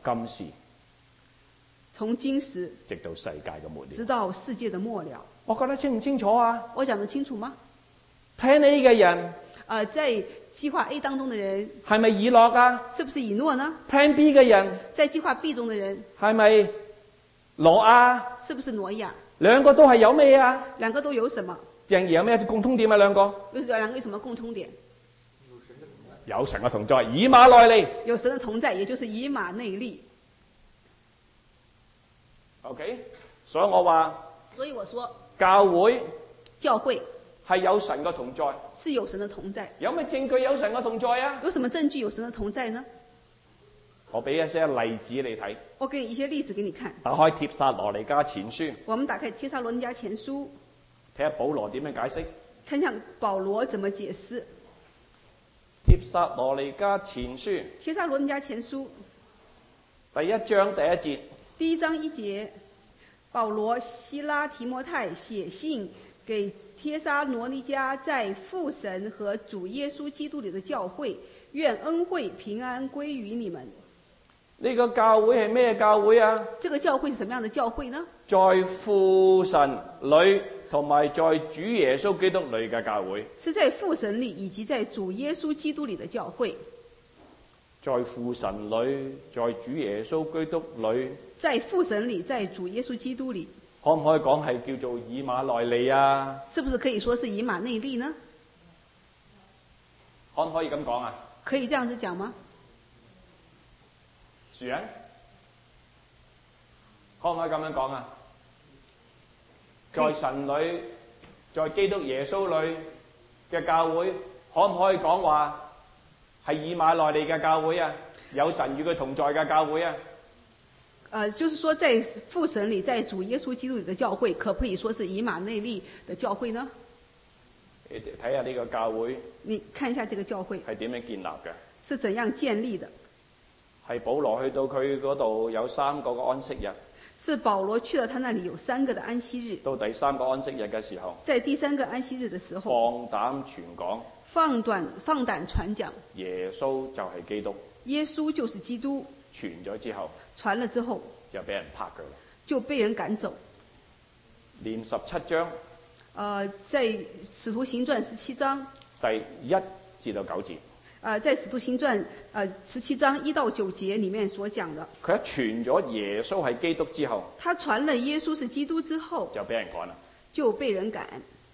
從今時直到世界嘅末了， 直到世界的末了。 我覺得清唔清楚啊？ 我講得清楚嗎 ？Plan A 嘅人， 在計劃 A 當中的人， 係咪以諾啊？ 是不是以諾呢？ Plan B 嘅人， 在計劃 B 中的人， 係咪挪亞？ 是不是挪亞？ 兩個都係有咩啊？ 兩個都有什麼？ 有咩共通點啊？兩個兩個有什麼共通點？ 有神嘅同在，以馬內利。 有神的同在，也就是以馬內利。 OK， 所以我話，教會係有神嘅同在， 是有神的同在。 有咩證據有神嘅同在啊？ 有什麼證據有神的同在呢？ 我俾一些例子你睇。 我給一些例子給你看。 打開帖撒羅尼迦前書。 我們打開帖撒羅尼迦前書， 睇下保羅點樣解釋。 看看保羅怎麼解釋。 帖撒羅尼迦前書。 帖撒羅尼迦前書第1章第1節。 第1章1節，保羅、西拉、提摩太寫信給帖撒羅尼迦在父神和主耶穌基督裏的教會，願恩惠平安歸於你們。 呢個教會係咩教會啊？ 這個教會是什麼樣的教會呢？ 在父神裏同埋在主耶穌基督裏嘅教會。 是在父神裏以及在主耶穌基督裏的教會。 在父神裏，在主耶穌基督裏。 在父神裏，在主耶穌基督裏。 可唔可以講係叫做以馬內利啊？ 是不是可以說是以馬內利呢？ 可唔可以咁講啊？ 可以這樣子講嗎？ 樹人，可唔可以咁樣講啊？在神裏，在基督耶穌裏嘅教會，可唔可以講話係以馬內利嘅教會啊？有神與佢同在嘅教會啊？ 就是說在父神裏，在主耶穌基督裏的教會，可不可以說是以馬內利的教會呢？ 你睇下呢個教會， 你看一下這個教會係點樣建立嘅？ 是怎樣建立的？ 係保羅去到佢嗰度有3個嘅安息日。 是保羅去了他那裏有3個的安息日。 到第3個安息日嘅時候， 在第3個安息日的時候， 放膽傳講， 放膽傳講， 耶穌就係基督。 耶穌就是基督。 傳咗之後， 傳了之後就俾人拍佢啦， 就被人趕走。 連17章， 在使徒行傳17章第1至到9節。 在使徒行傳17章1到9節裏面所講的， 佢一傳咗耶穌係基督之後， 他傳了耶穌是基督之後， 就俾人趕啦， 就被人趕。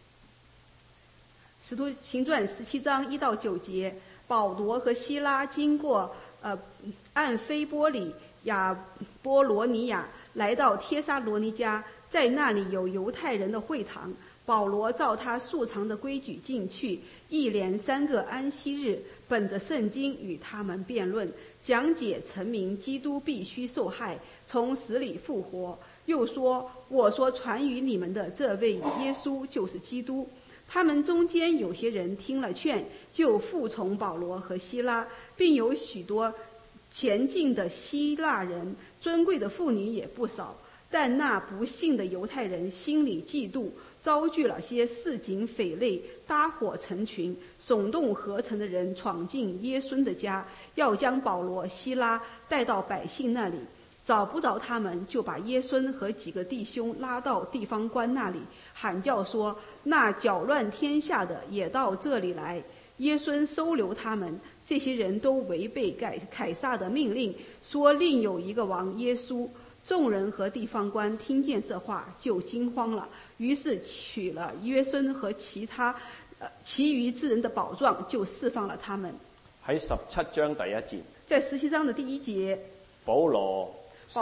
使徒行傳17章1到9節，保羅和希拉經過暗非波里、亞波羅尼亞，來到帖撒羅尼迦，在那裡有猶太人的會堂。保羅照他素常的規矩進去，一連3個安息日，本着聖經與他們辯論，講解陳明基督必須受害，從死裡復活。又說：我所傳與你們的這位耶穌就是基督。他們中間有些人聽了勸，就服從保羅和希拉，並有許多前進的希臘人，尊貴的婦女也不少。但那不信的猶太人心裡嫉妒，招聚了些市井匪類，搭夥成群，聳動合城的人闖進耶穌的家，要將保羅、希拉帶到百姓那裡。找不着他們，就把耶穌和幾個弟兄拉到地方官那裡，喊叫說：那攪亂天下的也到這裡來。耶穌收留他們，這些人都違背凱撒的命令，說另有一個王耶穌。眾人和地方官聽見這話，就驚慌了，於是取了約瑟和其餘之人的寶狀，就釋放了他們。 喺17章第1節， 在17章的第1節， 保羅、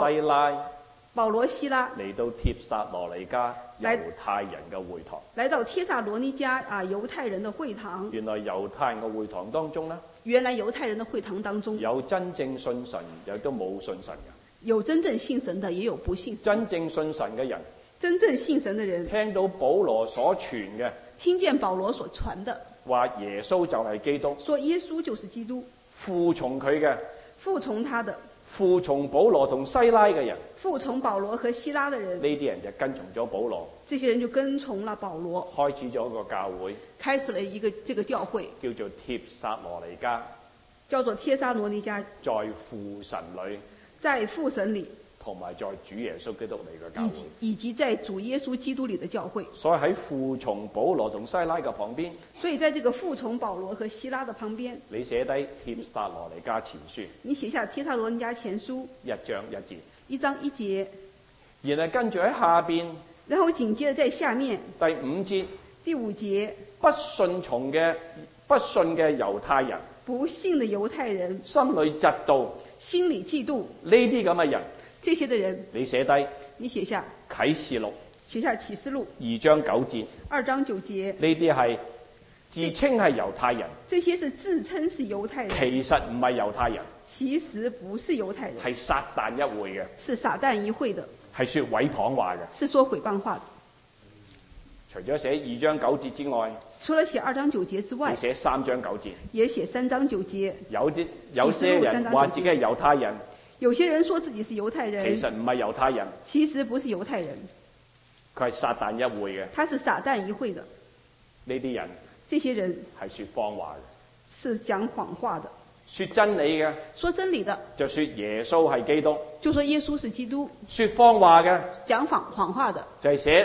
希拉嚟到帖撒羅尼迦猶太人嘅會堂， 來到帖撒羅尼迦猶太人的會堂。 原來猶太人嘅會堂當中呢， 原來猶太人的會堂當中有真正信神，有都冇信神嘅。 有真正信神的，也有不信神。 真正信神嘅人， 真正信神的人， 聽到保羅所傳嘅， 聽見保羅所傳的， 話耶穌就係基督， 說耶穌就是基督， 服從佢嘅， 服從他的， 服從保羅同西拉嘅人， 服從保羅和希拉的人， 呢啲人就跟從咗保羅， 這些人就跟從了保羅， 開始咗一個教會， 開始了這個教會， 叫做帖撒羅尼迦， 叫做帖撒羅尼迦， 在父神裏， 在父神裏， 同埋在主耶穌基督裏嘅教會， 以及在主耶穌基督裏的教會。 所以喺服從保羅同西拉嘅旁邊， 所以在這個服從保羅和希拉的旁邊， 你寫低帖撒羅尼迦前書， 你寫下帖撒羅尼迦前書 1章1節 ，1章1節， 然後跟住喺下邊， 然後緊接着在下面第5節， 第5節， 不信嘅猶太人， 不信的猶太人， 心裏嫉妒， 心裏嫉妒， 呢啲咁嘅人， 這些的人， 你寫低， 你寫下啟示錄， 寫下啟示錄 2章9節 ，2章9節， 呢啲係自稱係猶太人， 這些是自稱是猶太人， 其實唔係猶太人， 其實不是猶太人， 係撒旦一會嘅， 是撒旦一會的， 係說毀謗話嘅， 是說毀謗話的。 除咗寫2章9節之外， 除了寫2章9節之外， 你寫3章9節， 也寫3章9節。 有些人話自己係猶太人， 有些人說自己是猶太人， 其實唔係猶太人， 其實不是猶太人， 佢係撒旦一會嘅， 他是撒旦一會的。 呢啲人， 這些人係說謊話嘅， 是講謊話的。 說真理嘅， 說真理的， 就說耶穌係基督， 就說耶穌是基督。 說謊話嘅， 講謊話的， 就係寫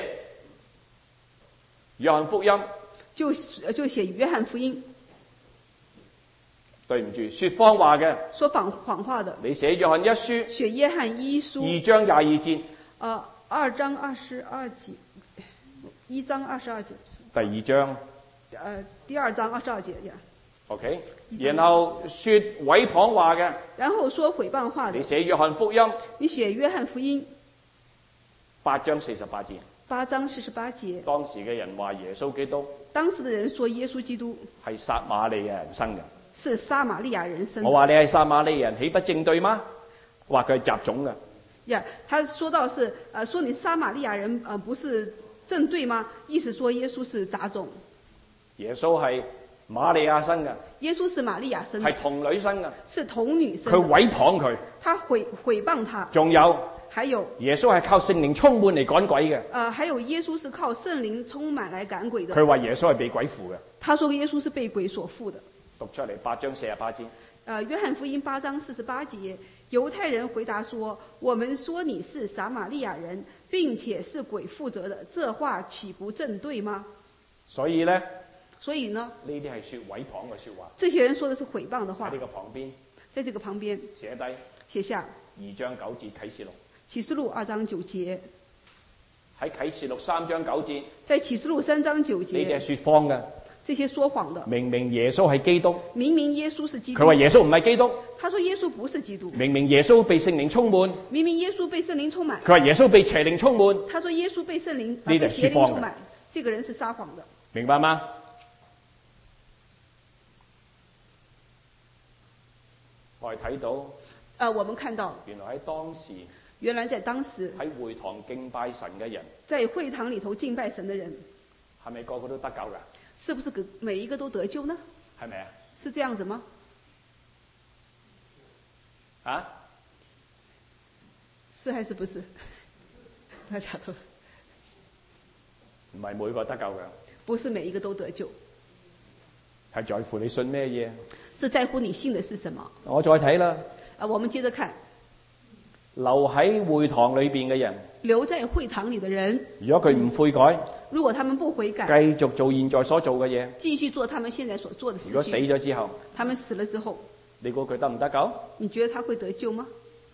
約翰福音， 就寫約翰福音。 對唔住，說謊話嘅， 說謊話的， 你寫約翰一書， 寫約翰一書 2章22節， 2章22節，1章22節。 第2章。 第2章22節呀。 OK， 然後說毀謗話嘅， 然後說毀謗話的。 你寫約翰福音， 你寫約翰福音 8章48節。 8章48節。 當時嘅人話耶穌基督， 當時的人說耶穌基督係撒瑪利亞人生嘅。 是撒瑪利亞人生的。 我話你係撒瑪利亞人，豈不正對嗎？話佢係雜種嘅。 呀，他說到是說你撒瑪利亞人不是正對嗎？意思說耶穌是雜種。耶穌係瑪利亞生嘅。 耶穌是瑪利亞生的。 係童女生嘅。 是童女生的。 佢毀謗佢。 他毀謗他。 仲有。 還有。 耶穌係靠聖靈充滿嚟趕鬼嘅。 還有耶穌是靠聖靈充滿來趕鬼的。 佢話耶穌係被鬼附嘅。 他說耶穌是被鬼所附的。 讀出嚟8章48節。 約翰福音8章48節，猶太人回答說：我們說你是撒瑪利亞人，並且是鬼附着的，這話豈不正對嗎？ 所以呢， 呢啲係說毀謗嘅說話。 這些人說的是毀謗的話。喺呢個旁邊， 在這個旁邊寫低， 寫下 2章9節啟示錄。 啟示錄2章9節。 喺啟示錄3章9節。 在啟示錄3章9節。 呢啲係說謊嘅。 這些說謊的。 明明耶穌係基督。 明明耶穌是基督。 佢話耶穌唔係基督。 他說耶穌不是基督。 明明耶穌被聖靈充滿。 明明耶穌被聖靈充滿。 佢話耶穌被邪靈充滿。 他說耶穌被聖靈被邪靈充滿。 這個人是撒謊的。 明白嗎？我哋睇到。 我們看到。原來在當時。 喺會堂敬拜神嘅人。 在會堂裏頭敬拜神的人。 係咪個個都得救㗎？ 是不是每一個都得救呢？ 係咪啊？ 是這樣子嗎？ 啊？ 是還是不是？大家都唔係每個得救㗎。 不是每一個都得救。 係在乎你信咩嘢？ 是在乎你信的是什麼？ 我再睇啦。 我們接着看。 留喺會堂裏邊嘅人。 留在會堂裏的人。 如果佢唔悔改。 如果他們不悔改。 繼續做現在所做嘅嘢。 繼續做他們現在所做的事情。 如果死咗之後。 他們死了之後。 你估佢得唔得救？ 你覺得他會得救嗎？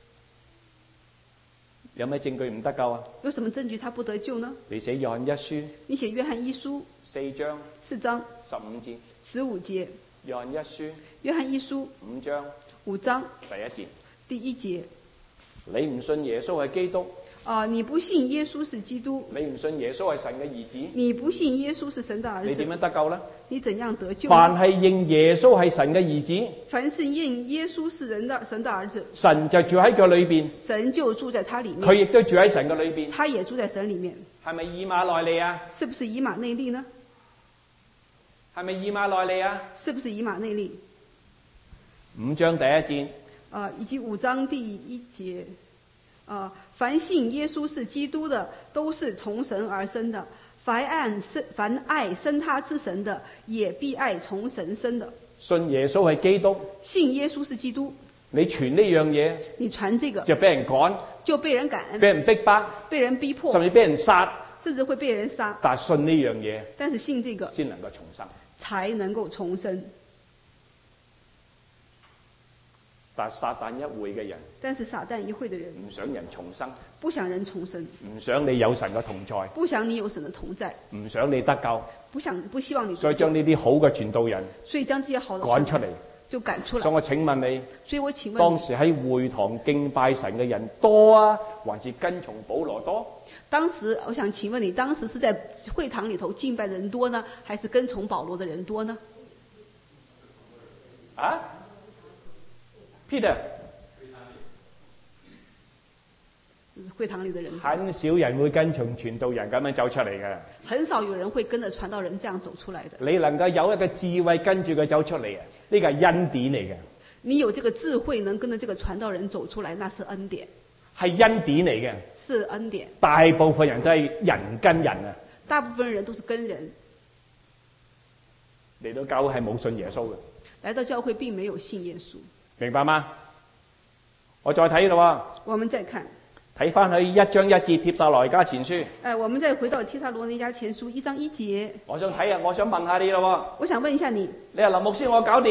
有咩證據唔得救啊？ 有什麼證據他不得救呢？ 你寫約翰一書。 你寫約翰一書。 4章。 4章。 15節。 15節。 約翰一書。 約翰一書。 5章。 5章。 第1節。 第1節。 你唔信耶穌係基督。 你不信耶穌是基督。 你唔信耶穌係神嘅兒子。 你不信耶穌是神的兒子。 你點樣得救呢？ 你怎樣得救？ 凡係認耶穌係神嘅兒子。 凡是認耶穌是神的兒子。 神就住喺佢裏邊。 神就住在他裏面。 佢亦都住喺神嘅裏邊。 他也住在神裏面。 係咪以馬內利啊？ 是不是以馬內利呢？ 係咪以馬內利啊？ 是不是以馬內利 ？5章第1節。 以及5章第1節。凡信耶穌是基督的，都是從神而生的；凡愛生他之神的，也必愛從神生的。 信耶穌係基督。 信耶穌是基督。 你傳呢樣嘢。 你傳這個。 就俾人趕。 就被人趕。 俾人逼迫。 被人逼迫。 甚至俾人殺。 甚至會被人殺。 但係信呢樣嘢。 但是信這個。 先能夠重生。 才能夠重生。 但撒旦一會嘅人， 但是撒旦一會的人唔想人重生， 不想人重生， 唔想你有神嘅同在， 不想你有神的同在， 唔想你得救， 不希望你得救， 所以將呢啲好嘅傳道人， 所以將這些好的趕出嚟， 就趕出來。 所以我請問你， 所以我請問你， 當時喺會堂敬拜神嘅人多啊，還是跟從保羅多？ 當時我想請問你，當時是在會堂裏頭敬拜的人多呢，還是跟從保羅的人多呢？ 啊 ，Peter。 會堂裏的人， 很少人會跟從傳道人咁樣走出嚟嘅。 很少有人會跟着傳道人這樣走出來的。 你能夠有一個智慧跟住佢走出嚟啊，呢個係恩典嚟嘅。 你有這個智慧能跟着這個傳道人走出來，那是恩典。 係恩典嚟嘅。 是恩典。 大部分人都係人跟人啊。 大部分人都是跟人。 嚟到教會係冇信耶穌嘅。 來到教會並沒有信耶穌。 明白嗎？我再睇咯。 我們再看。 睇翻去1章1節帖撒羅尼迦前書。 我們再回到帖撒羅尼迦前書1章1節。 我想睇啊，我想問下你咯。 我想問一下你。 你話林牧師我搞掂。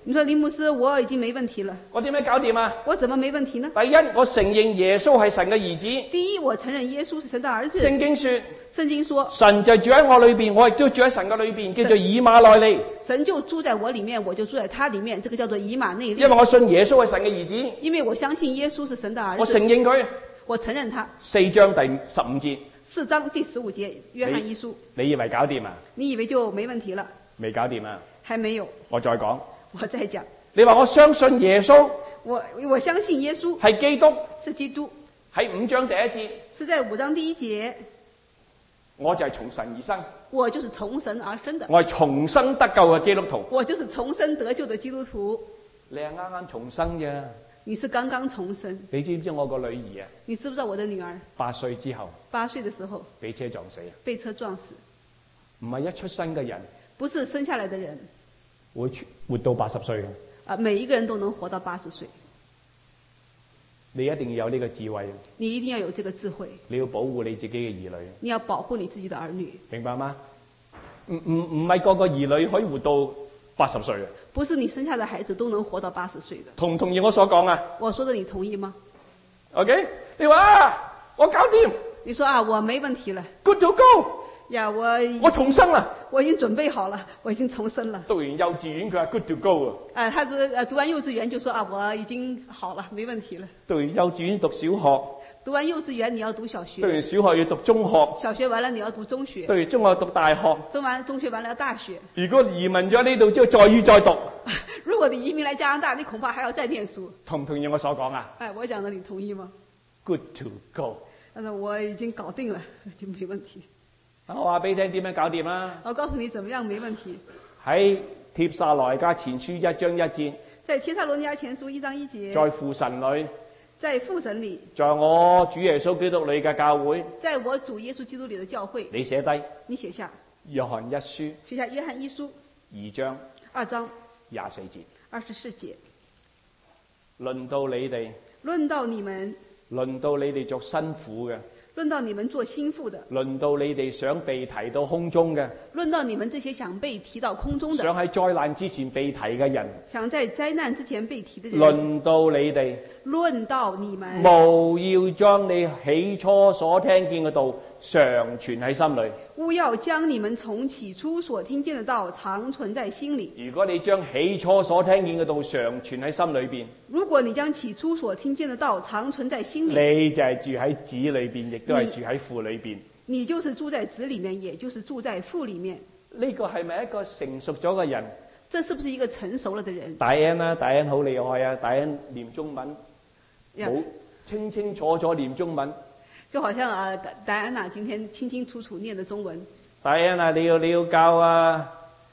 你說林牧師，我已經沒問題了。 我點樣搞掂啊？ 我怎麼沒問題呢？ 第一，我承認耶穌係神嘅兒子。 第一，我承認耶穌是神的兒子。 聖經說，神就住喺我裏邊，我亦都住喺神嘅裏邊，叫做以馬內利。 神就住在我裏面，我就住在他裏面，這個叫做以馬內利。 因為我信耶穌係神嘅兒子。 因為我相信耶穌是神的兒子。 我承認佢。 我承認他。 4章第15節。4章第15節，約翰一書。 你以為搞掂啊？ 你以為就沒問題了？ 未搞掂啊？ 還沒有。 我再講。 我再講。 你話我相信耶穌。 我相信耶穌。 係基督。 是基督。 喺5章第1節。 是在5章第1節。 我就係從神而生。 我就是從神而生的。 我係重生得救嘅基督徒。 我就是重生得救的基督徒。 你係啱啱重生啫。 你是剛剛重生。 你知唔知我個女兒啊？ 你知不知道我的女兒 8歲之後 ？8歲的時候被車撞死啊！ 被車撞死。 唔係一出生嘅人， 不是生下來的人會活到80歲嘅。 每一個人都能活到80歲。 你一定要有呢個智慧。 你一定要有這個智慧。 你要保護你自己嘅兒女。 你要保護你自己的兒女。 明白嗎？唔係個個兒女可以活到80歲嘅。 不是你生下的孩子都能活到80歲的。 同唔同意我所講啊？ 我說的你同意嗎 ？OK， 你話啊，我搞掂。 你說啊，我沒問題了。 Good to go。 呀， 我重生啦！ 我已經準備好了，我已經重生了。 讀完幼稚園佢話 good to go 啊。 他說讀完幼稚園就說啊，我已經好了，沒問題了。 讀完幼稚園讀小學。 讀完幼稚園你要讀小學。 讀完小學要讀中學。 小學完了你要讀中學。 讀完中學讀大學。 中學完了要大學。 如果移民咗呢度之後再要再讀。 如果你移民來加拿大，你恐怕還要再念書。 同唔同意我所講啊？ 我講的你同意嗎 ？Good to go。 他說我已經搞定了，已經沒問題。 我話俾你聽點樣搞掂啦。 我告訴你怎麼樣沒問題。 喺帖撒羅尼迦前書1章1節。 在帖撒羅尼迦前書1章1節。 在父神裏。 在父神裏。 在我主耶穌基督裏嘅教會。 在我主耶穌基督裏的教會。 你寫低。 你寫下。 約翰一書。 寫下約翰一書。 2章。 2章。 24節。 24節。 論到你哋。 論到你們。 論到你哋做辛苦嘅。 論到你們做心腹的。 論到你哋想被提到空中嘅。 論到你們這些想被提到空中的。 想喺災難之前被提嘅人。 想在災難之前被提的人。 論到你哋。 論到你們。 務要將你起初所聽見嘅道常存喺心裏。 務要將你們從起初所聽見的道常存在心裏。 如果你將起初所聽見嘅道常存喺心裏邊。 如果你將起初所聽見的道常存在心裏。 你就係住喺子裏邊，亦都係住喺父裏邊。 你就是住在子裏面，也就是住在父裏面。 呢個係咪一個成熟咗嘅人？ 這是不是一個成熟了的人？ 大恩啦，大恩好厲害啊！大恩念中文，好清清楚楚念中文。 就好像戴安娜今天清清楚楚念的中文。 戴安娜，你要教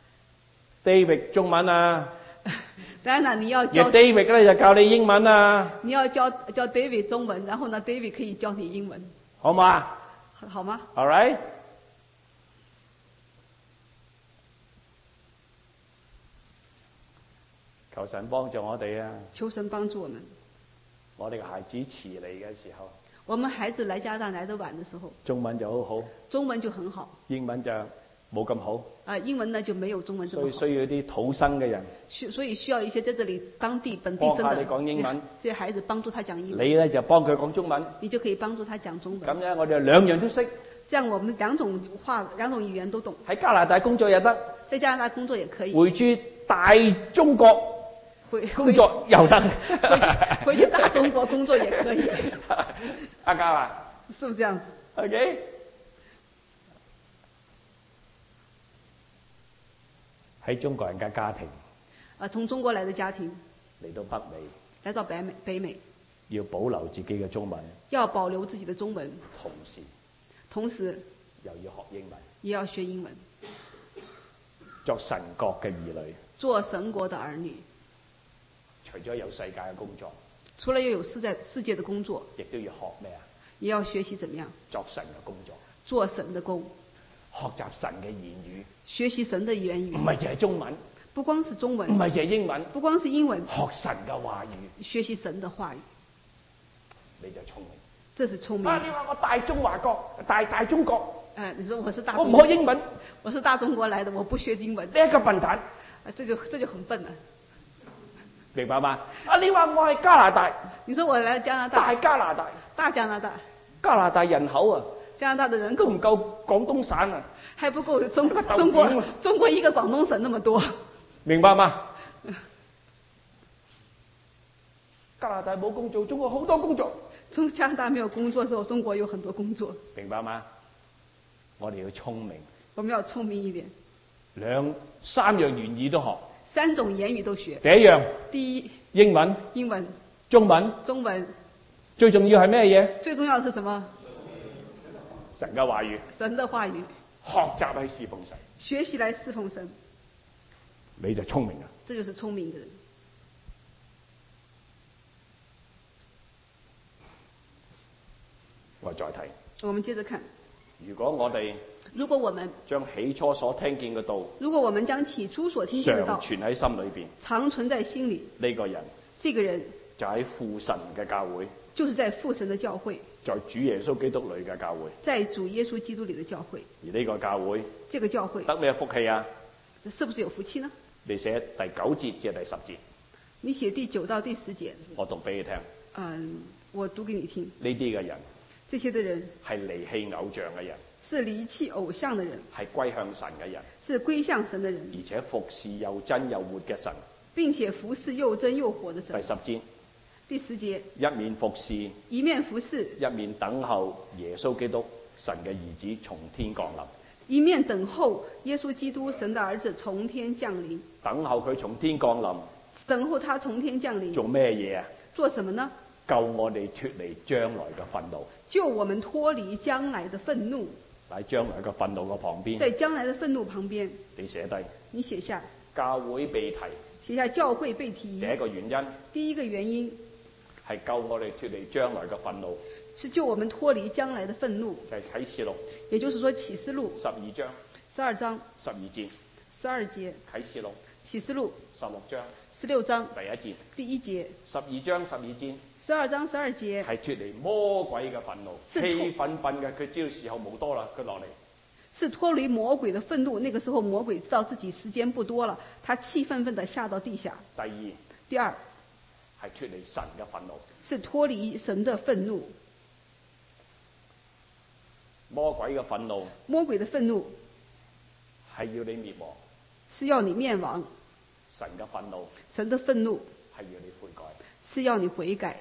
David 中文啊。 戴安娜，你要教 David 咧就教你英文啊。 你要教 David 中文，然後呢 David 可以教你英文， 好嗎？ 好嗎 ？All right。求神幫助我哋啊！ 求神幫助我們。 我哋嘅孩子遲嚟嘅時候。 我們孩子來加拿大來得晚的時候， 中文就好好， 中文就很好， 英文就冇咁好。 英文呢就沒有中文這麼好。 所以需要啲土生嘅人， 所以需要一些在這裡當地本地生的， 幫下你講英文， 這些孩子幫助他講英文。 你呢就幫佢講中文， 你就可以幫助他講中文。 咁樣我哋兩樣都識， 這樣我們兩種語言都懂。 喺加拿大工作又得， 在加拿大工作也可以。 回住大中國工作又得， 回去大中國工作也可以。 阿嘉啊， 是不是這樣子 ？OK。喺中國人嘅家庭， 從中國來的家庭嚟到北美， 來到北美， 要保留自己嘅中文， 要保留自己的中文，同時又要學英文， 也要學英文， 作神國嘅兒女， 做神國的兒女。 除咗有世界嘅工作， 除了要有世界的工作， 亦都要學咩啊？ 也要學習怎麼樣作神嘅工作， 做神的工， 學習神嘅言語， 學習神的言語， 唔係淨係中文， 不光是中文， 唔係淨係英文， 不光是英文， 學神嘅話語， 學習神的話語， 你就聰明。 這是聰明。 你話我大中華國，大中國， 你說我是大中國， 我唔學英文， 我是大中國來的，我不學英文， 呢一個笨蛋， 這就很笨了。 明白嗎？你話我係加拿大， 你說我來加拿大， 大加拿大， 大加拿大， 加拿大人口啊， 加拿大的人口都唔夠廣東省啊， 還不夠中國一個廣東省那麼多， 明白嗎？加拿大冇工做，中國好多工作。 加拿大沒有工作之後，中國有很多工作。 明白嗎？我哋要聰明。 我們要聰明一點。 三樣言語都學。 3種言語都學。 第一樣。 第一。 英文。 英文。 中文。 中文。 最重要係咩嘢？ 最重要的是什麼？ 神嘅話語。 神的話語。 學習去侍奉神。 學習來侍奉神。 你就聰明啦。 這就是聰明的人。 我再睇。 我們接着看。 如果我們將起初所聽見嘅道， 如果我們將起初所聽見的道常存喺心裏邊， 常存在心裏， 呢個人， 這個人就喺父神嘅教會， 就是在父神的教會， 在主耶穌基督裏嘅教會， 在主耶穌基督裏的教會。 而呢個教會， 這個教會得咩福氣啊？ 這是不是有福氣呢？ 你寫第9節至第10節。 你寫第9到第10節。 我讀俾你聽。 我讀給你聽。 呢啲嘅人， 這些的人係離棄偶像嘅人， 是離棄偶像的人， 係歸向神嘅人， 是歸向神的人， 而且服侍又真又活嘅神， 並且服侍又真又活的神。 第10節。 第10節。 一面服侍， 一面服侍， 一面等候耶穌基督神嘅兒子從天降臨。 一面等候耶穌基督神的兒子從天降臨。 等候佢從天降臨。 等候他從天降臨。 做咩嘢啊？ 做什麼呢？ 救我哋脫離將來嘅憤怒。 救我們脫離將來的憤怒。 喺將來嘅憤怒嘅旁邊。 在將來的憤怒旁邊。 你寫低。 你寫下。 教會被提。 寫下教會被提。 第一個原因。 第一個原因。 係救我哋脫離將來嘅憤怒。 是救我們脫離將來的憤怒。 就係啟示錄。 也就是說啟示錄 12章。 12章。 12節。 12節。 啟示錄。 啟示錄 16章。 16章。 第一節。12章12節。 12章12節。 係脫離魔鬼嘅憤怒。氣憤憤嘅，佢知道時候冇多啦，佢落嚟。 是脫離魔鬼的憤怒，那個時候魔鬼知道自己時間不多了，他氣憤憤地下到地下。第二。係脫離神嘅憤怒，是脫離神的憤怒。 魔鬼嘅憤怒， 魔鬼的憤怒係要你滅亡， 是要你滅亡。 神嘅憤怒， 神的憤怒係要你悔改， 是要你悔改。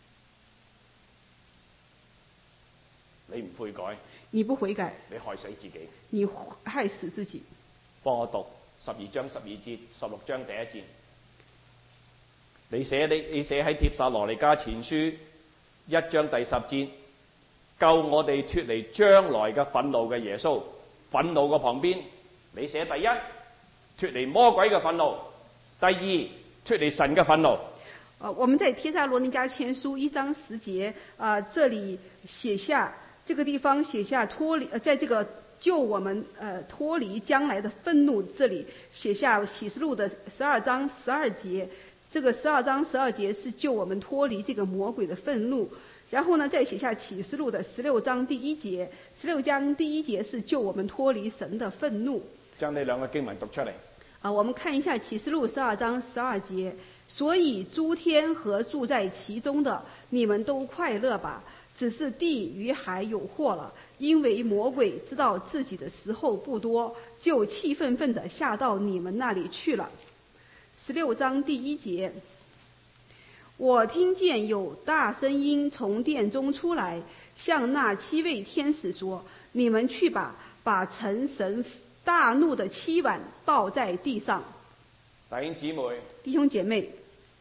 你唔悔改， 你不悔改， 你害死自己， 你害死自己。 幫我讀12章12節，16章第1節。你寫喺帖撒羅尼迦前書1章第10節，救我哋脫離將來嘅憤怒嘅耶穌。憤怒嘅旁邊，你寫第一，脫離魔鬼嘅憤怒；第二，脫離神嘅憤怒。 我們在帖撒羅尼迦前書1章10節，這裡寫下這個地方寫下脫離，在這個救我們脫離將來的憤怒，這裡寫下啟示錄的12章12節。這個12章12節是救我們脫離這個魔鬼的憤怒，然後呢，再寫下啟示錄的16章第1節，16章第1節是救我們脫離神的憤怒。 將呢兩個經文讀出嚟。 我們看一下啟示錄12章12節，所以諸天和住在其中的，你們都快樂吧，只是地與海有禍了，因為魔鬼知道自己的時候不多，就氣憤憤地下到你們那裡去了。16章第1節，我聽見有大聲音從殿中出來，向那7位天使說：你們去吧，把盛神大怒的7碗倒在地上。 弟兄姐妹，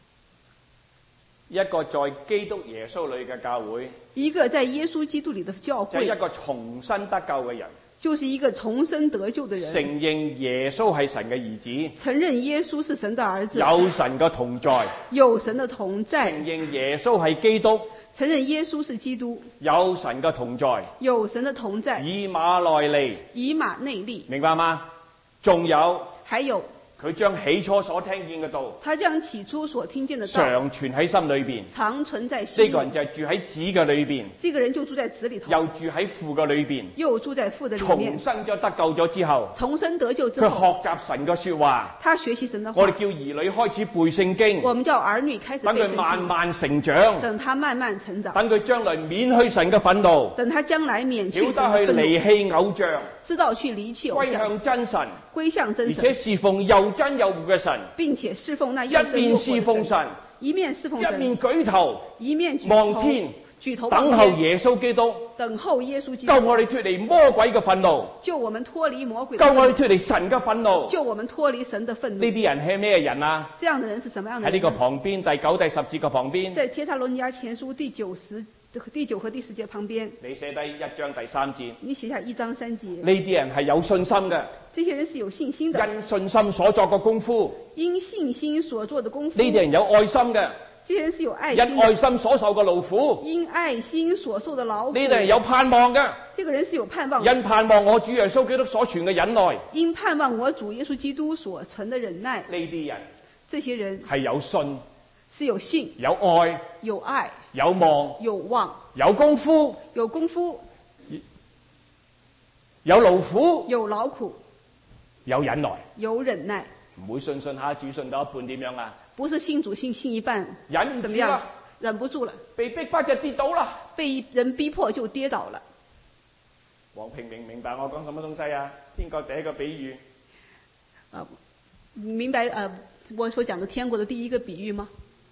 一個在基督耶穌裏嘅教會， 一個在耶穌基督裏的教會， 就係一個重生得救嘅人， 就是一個重生得救的人， 承認耶穌係神嘅兒子， 承認耶穌是神的兒子， 有神嘅同在， 有神的同在， 承認耶穌係基督， 承認耶穌是基督， 有神嘅同在， 有神的同在， 以馬內利， 以馬內利， 明白嗎？仲有， 還有佢將起初所聽見嘅道他將起初所聽見的道常存喺心裏邊。 常存在心裏。 呢個人就係住喺子嘅裏邊， 這個人就住在子裏頭， 又住喺父嘅裏邊， 又住在父的裏重面。 生咗得救咗之後， 重生得救之佢後， 學習神嘅說話。 他學習神的話。 我哋叫兒女開始背聖經， 我們叫兒女開始等背聖經， 佢慢慢成長， 等他慢慢成長， 等佢將來免去神嘅憤怒， 等他將來免去神曉得去的憤怒， 離棄偶像， 知道去離棄偶歸像， 向真神， 歸向真而且神， 侍奉又真又活嘅神， 並且侍奉那一又真又面侍活的神， 奉神， 一面侍奉神， 一面舉頭一面舉頭望天， 舉頭等望天， 候耶穌基督， 等候耶穌基救督， 我哋脫離魔鬼嘅憤怒， 救我們脫離魔鬼的救我哋憤怒， 脫離神嘅憤怒。 救我們脫離神的憤呢怒。 啲人係咩人啊？ 這樣的人是什麼樣的人呢？ 喺呢個旁邊第9、第10節嘅旁邊， 在帖撒羅尼迦前書第9和第10節旁邊， 你寫低1章第3節。 你寫下1章3節。 呢啲人係有信心嘅， 這些人是有信心的， 因信心所作嘅功夫。 因信心所做的功夫。 呢啲人有愛心嘅， 這些人是有愛心因愛的， 心所受嘅勞苦。 因愛心所受的勞苦。 呢啲人有盼望嘅， 這個人是有盼望的， 因盼望我主耶穌基督所傳嘅忍耐。 因盼望我主耶穌基督所存的忍耐。 呢啲人這些人係有信、 是有信、 有愛、 有愛、 有望、 有望、 有功夫、 有功夫、 有勞苦、 有勞苦、 有忍耐。 有忍耐。 唔會信下主信到一半點樣啊？ 不是信主信一半， 忍唔怎麼樣住啦，？ 忍不住了， 被逼迫就跌倒啦。 被人逼迫就跌倒了。 黃平明白我講什麼東西啊？天國第一個比喻。 你明白我所講的天國的第一個比喻嗎？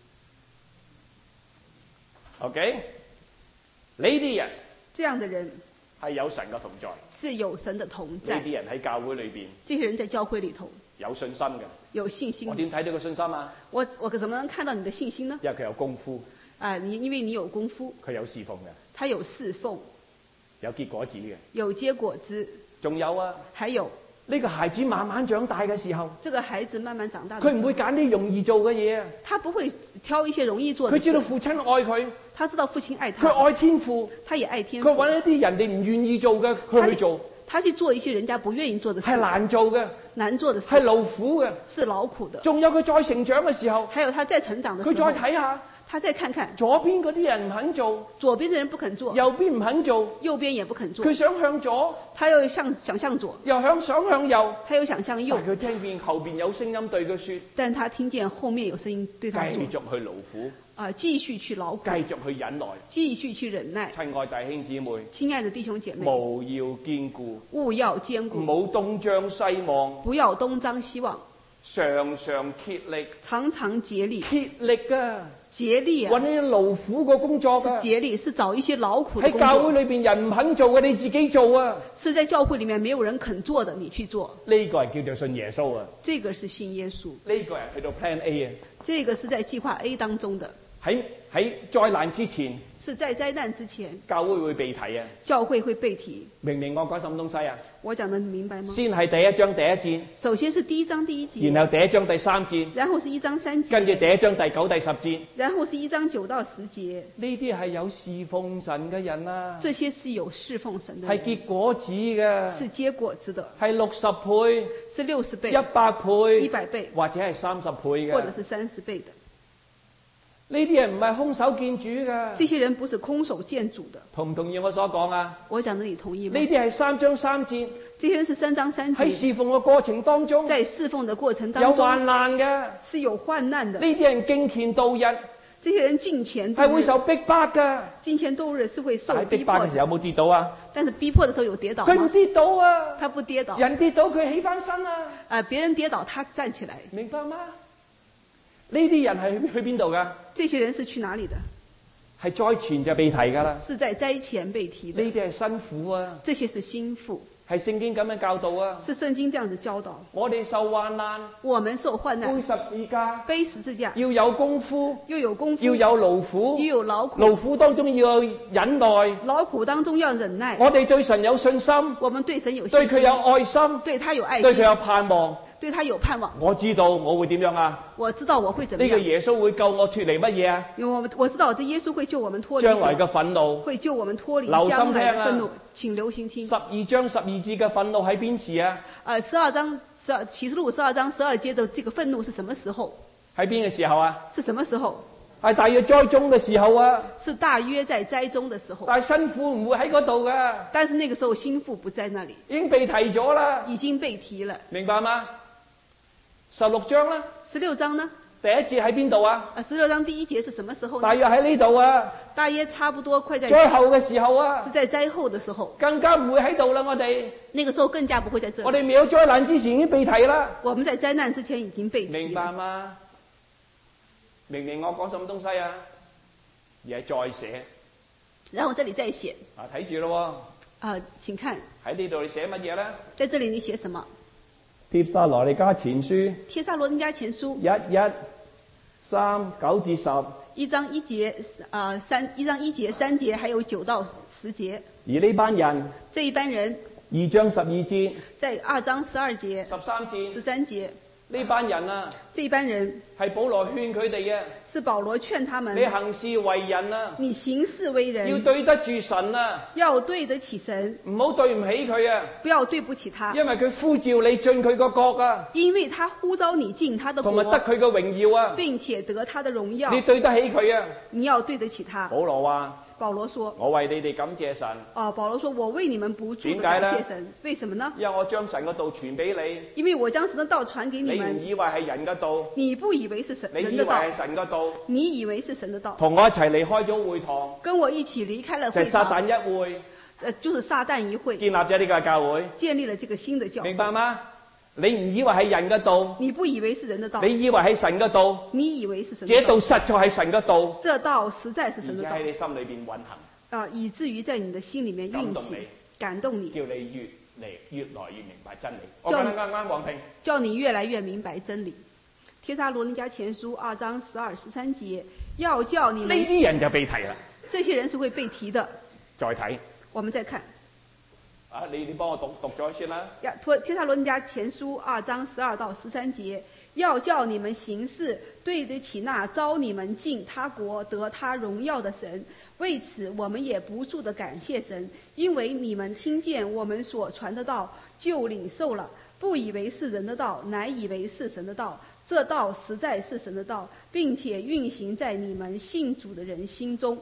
OK， 呢啲人這樣的人係有神嘅同在， 是有神的同呢在。 啲人喺教會裏邊這些人在教會裏頭有信心嘅。 有信心我。點睇到個信心啊？ 我怎麼能看到你的信心呢？ 因為佢有功夫， 因為你有功夫， 佢有侍奉嘅， 他有侍奉， 有結果子嘅。 有結果子， 仲有啊， 還有呢個孩子慢慢長大嘅時候， 這個孩子慢慢長大的時候， 佢唔會揀啲容易做嘅嘢啊。 他不會挑一些容易做的事。 佢知道父親愛佢， 他知道父親愛佢他， 愛天父， 他也愛天佢父。 揾一啲人哋唔願意做嘅，佢去做， 他去做一些人家不願意做的事， 係難做嘅， 難做的事， 係勞苦嘅。 是勞苦的。 仲有佢再成長嘅時候， 還有他在成長的佢再時候， 睇下他再看看左邊嗰啲人唔肯做， 左邊的人不肯做， 右邊唔肯做， 右邊也不肯做佢，想向左， 他又想向左， 又想向右， 他又想向右但，佢聽見後邊有聲音對佢說， 但他聽見後面有聲音對他說繼續去勞苦， 繼續去勞苦， 繼續去忍耐。 繼續去忍耐。 親愛弟兄姊妹， 親愛的弟兄姐妹， 務要堅固， 務要堅唔固， 好東張西望， 不要東張西望， 常常竭力， 常常竭力， 竭力㗎， 竭力啊揾，啲勞苦嘅工作是㗎。 竭力，是找一些勞苦的喺工作， 教會裏邊人唔肯做嘅，你自己做啊！ 是在教會裡面沒有人肯做的，你去做， 呢個係叫做信耶穌啊！ 這個是信耶穌， 呢個係去到 Plan A 啊！ 這個是在計劃 A 當中的， 喺災難之前， 是在災難之前， 教會會被提啊！ 教會會被提。 明唔明我講什麼東西啊？ 我講得你明白嗎？ 先係第一章第一節， 首先是第一章第一節， 然後第一章第3節， 然後是一章3節， 跟住第一章第9、第10節。 然後是一章9到10節。 呢啲係有侍奉神嘅人啊， 這些是有侍奉神的係人， 結果子嘅， 是結果子的， 係60倍、 是60倍、 100倍、 100倍， 或者係30倍嘅。 或者是30倍的。 呢啲人唔係空手見主㗎， 這些人不是空手見主的。 同唔同意我所講啊？ 我講的你同意嗎？ 呢啲係3章3節， 這些人是3章3 喺節， 侍奉嘅過程當中在侍奉的過程當中有患難嘅。 是有患難的。 呢啲人敬虔度日這些人敬虔度日， 係會受逼迫㗎。 敬虔度日是會受喺逼逼迫的。 迫嘅時候有冇跌倒啊？ 但是逼迫的時候有跌倒嗎？ 佢唔跌倒啊！ 他不跌倒， 人跌倒佢起翻身啊！ 別人跌倒他站起來。 明白嗎？呢啲人係去邊度㗎？ 這些人是去哪裡的？ 係災前就被提㗎啦。 是在災前被提的。 呢啲係辛苦啊， 這些是心腹， 係聖經咁樣教導啊。 是聖經這樣子教導。 我哋受患難， 我們受患難， 背十字架， 背十字架， 要有功夫， 又有功夫， 要有勞苦， 又有勞苦， 勞苦當中要有忍耐。 勞苦當中要忍耐。 我哋對神有信心， 我們對神有信心， 對佢有愛心， 對他有愛心， 對佢有盼望。 對他有盼望。 我知道我會點樣啊？ 我知道我會怎麼樣。 呢個耶穌會救我脫離乜嘢啊？ 因為我知道這耶穌會救我們脫離將來嘅憤怒， 會救我們脫離留將心聽啊！ 來的憤怒。請留心聽。 12章12節嘅憤怒喺邊時啊？ 啟示錄12章12節的這個憤怒是什麼時候？ 喺邊嘅時候啊？ 是什麼時候？ 係大約災中嘅時候啊！ 是大約在災中的時候。 但係新婦唔會喺嗰度㗎。 但是那個時候新婦不在那裡， 已經被提咗啦。 已經被提了。 明白嗎？16章啦。 16章呢？ 第一節喺邊度啊 ？16章第一節是什麼時候呢？ 大約喺呢度啊。 大約差不多快在災後嘅時候啊。 是在災後的時候。 更加唔會喺度啦，我哋。 那個時候更加不會在這裡。 我哋未有災難之前已經被提啦。 我們在災難之前已經被提。 明白嗎？明明我講什麼東西啊？而係再寫。 然後這裡再寫。 睇住咯喎。 請看。 喺呢度你寫乜嘢咧？ 在這裡你寫什麼？ 帖撒羅尼迦前書。 帖撒羅尼迦前書。 1:3 9至10。 1章1節3節，還有9到10節。 而呢班人。 這一班人。 2章12節。 在2章12節。13節。呢班人啊， 這一班人係保羅勸佢哋嘅， 是保羅勸他們。 你行事為人啊， 你行事為人要對得住神啊， 要對得起神， 唔好對唔起佢啊， 不要對不起他， 因為佢呼召你進佢個國啊， 因為他呼召你進他的國， 同埋得佢嘅榮耀啊， 並且得他的榮耀， 你對得起佢啊， 你要對得起他。 保羅話。 保羅說： 我為你哋感謝神。 保羅說：我為你們不住地感謝神。為什麼呢？ 因為我將神嘅道傳俾你。 因為我將神的道傳給你們。 你唔以為係人嘅道？ 你不以為是人的道？ 你以為係神嘅道？ 你以為是神的道？ 同我一齊離開咗會堂。 跟我一起離開了會堂。 就係撒旦一會。 就是撒旦一會。 建立咗呢個教會。 建立了這個新的教會。 明白嗎？你唔以為係人嘅道？ 你不以為是人的道？ 你以為係神嘅道？ 你以為是神的道？ 這道實在係神嘅道。 這道實在是神的道。 而且喺你心裏邊運行。 以至於在你的心裡面運行，感動你， 叫你越來越明白真理。我講得啱啱黃平， 叫你越來越明白真理。帖撒羅尼迦前書2章12、13節，要叫你們。 呢啲人就被提啦。 這些人是會被提的。 再睇。 我們再看。 你幫我讀咗先啦。 帖撒羅尼迦前書2章12到13節。要叫你們行事對得起那召你們進他國得他榮耀的神，為此我們也不住地感謝神，因為你們聽見我們所傳的道就領受了，不以為是人的道，乃以為是神的道。這道實在是神的道，並且運行在你們信主的人心中。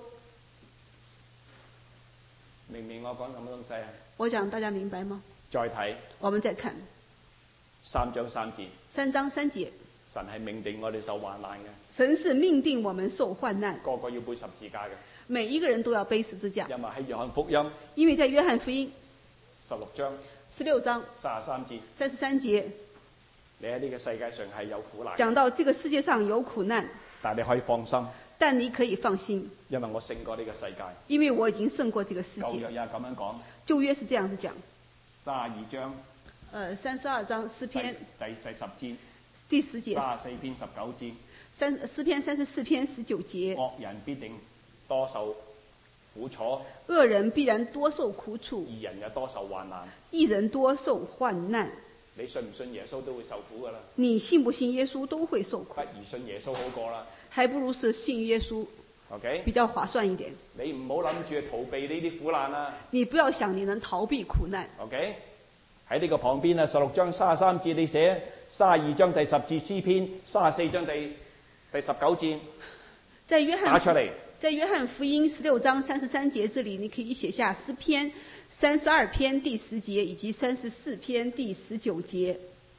明明我講什麼東西啊？ 我講大家明白嗎？ 再睇。 我們再看。 3章3節。 3章3節。 神係命定我哋受患難嘅。 神是命定我們受患難。 個個要背十字架嘅。 每一個人都要背十字架。 因為喺約翰福音。 因為在約翰福音。16章。33節。你喺呢個世界上係有苦難。講到這個世界上有苦難。 但你可以放心。 但你可以放心。 因為我勝過呢個世界。 因為我已經勝過這個世界。 舊約也咁樣講。 舊約是這樣子講。 32章。 32章詩篇第10節， 第10節 34篇19節， 詩篇34篇19節， 惡人必定多受苦楚， 惡人必然多受苦楚， 義人也多受患難， 義人多受患難。 你信唔信耶穌都會受苦噶啦？ 你信不信耶穌都會受苦？ 不如信耶穌好過啦， 還不如是信耶穌。 OK， 比較划算一點。 你唔好諗住逃避呢啲苦難啊！ 你不要想你能逃避苦難。 OK。喺呢個旁邊啊，16章33節你寫，32章第10節詩篇，34章第19節，打出嚟。 在約翰福音16章33節這裡，你可以寫下詩篇32篇第10節以及34篇第19節。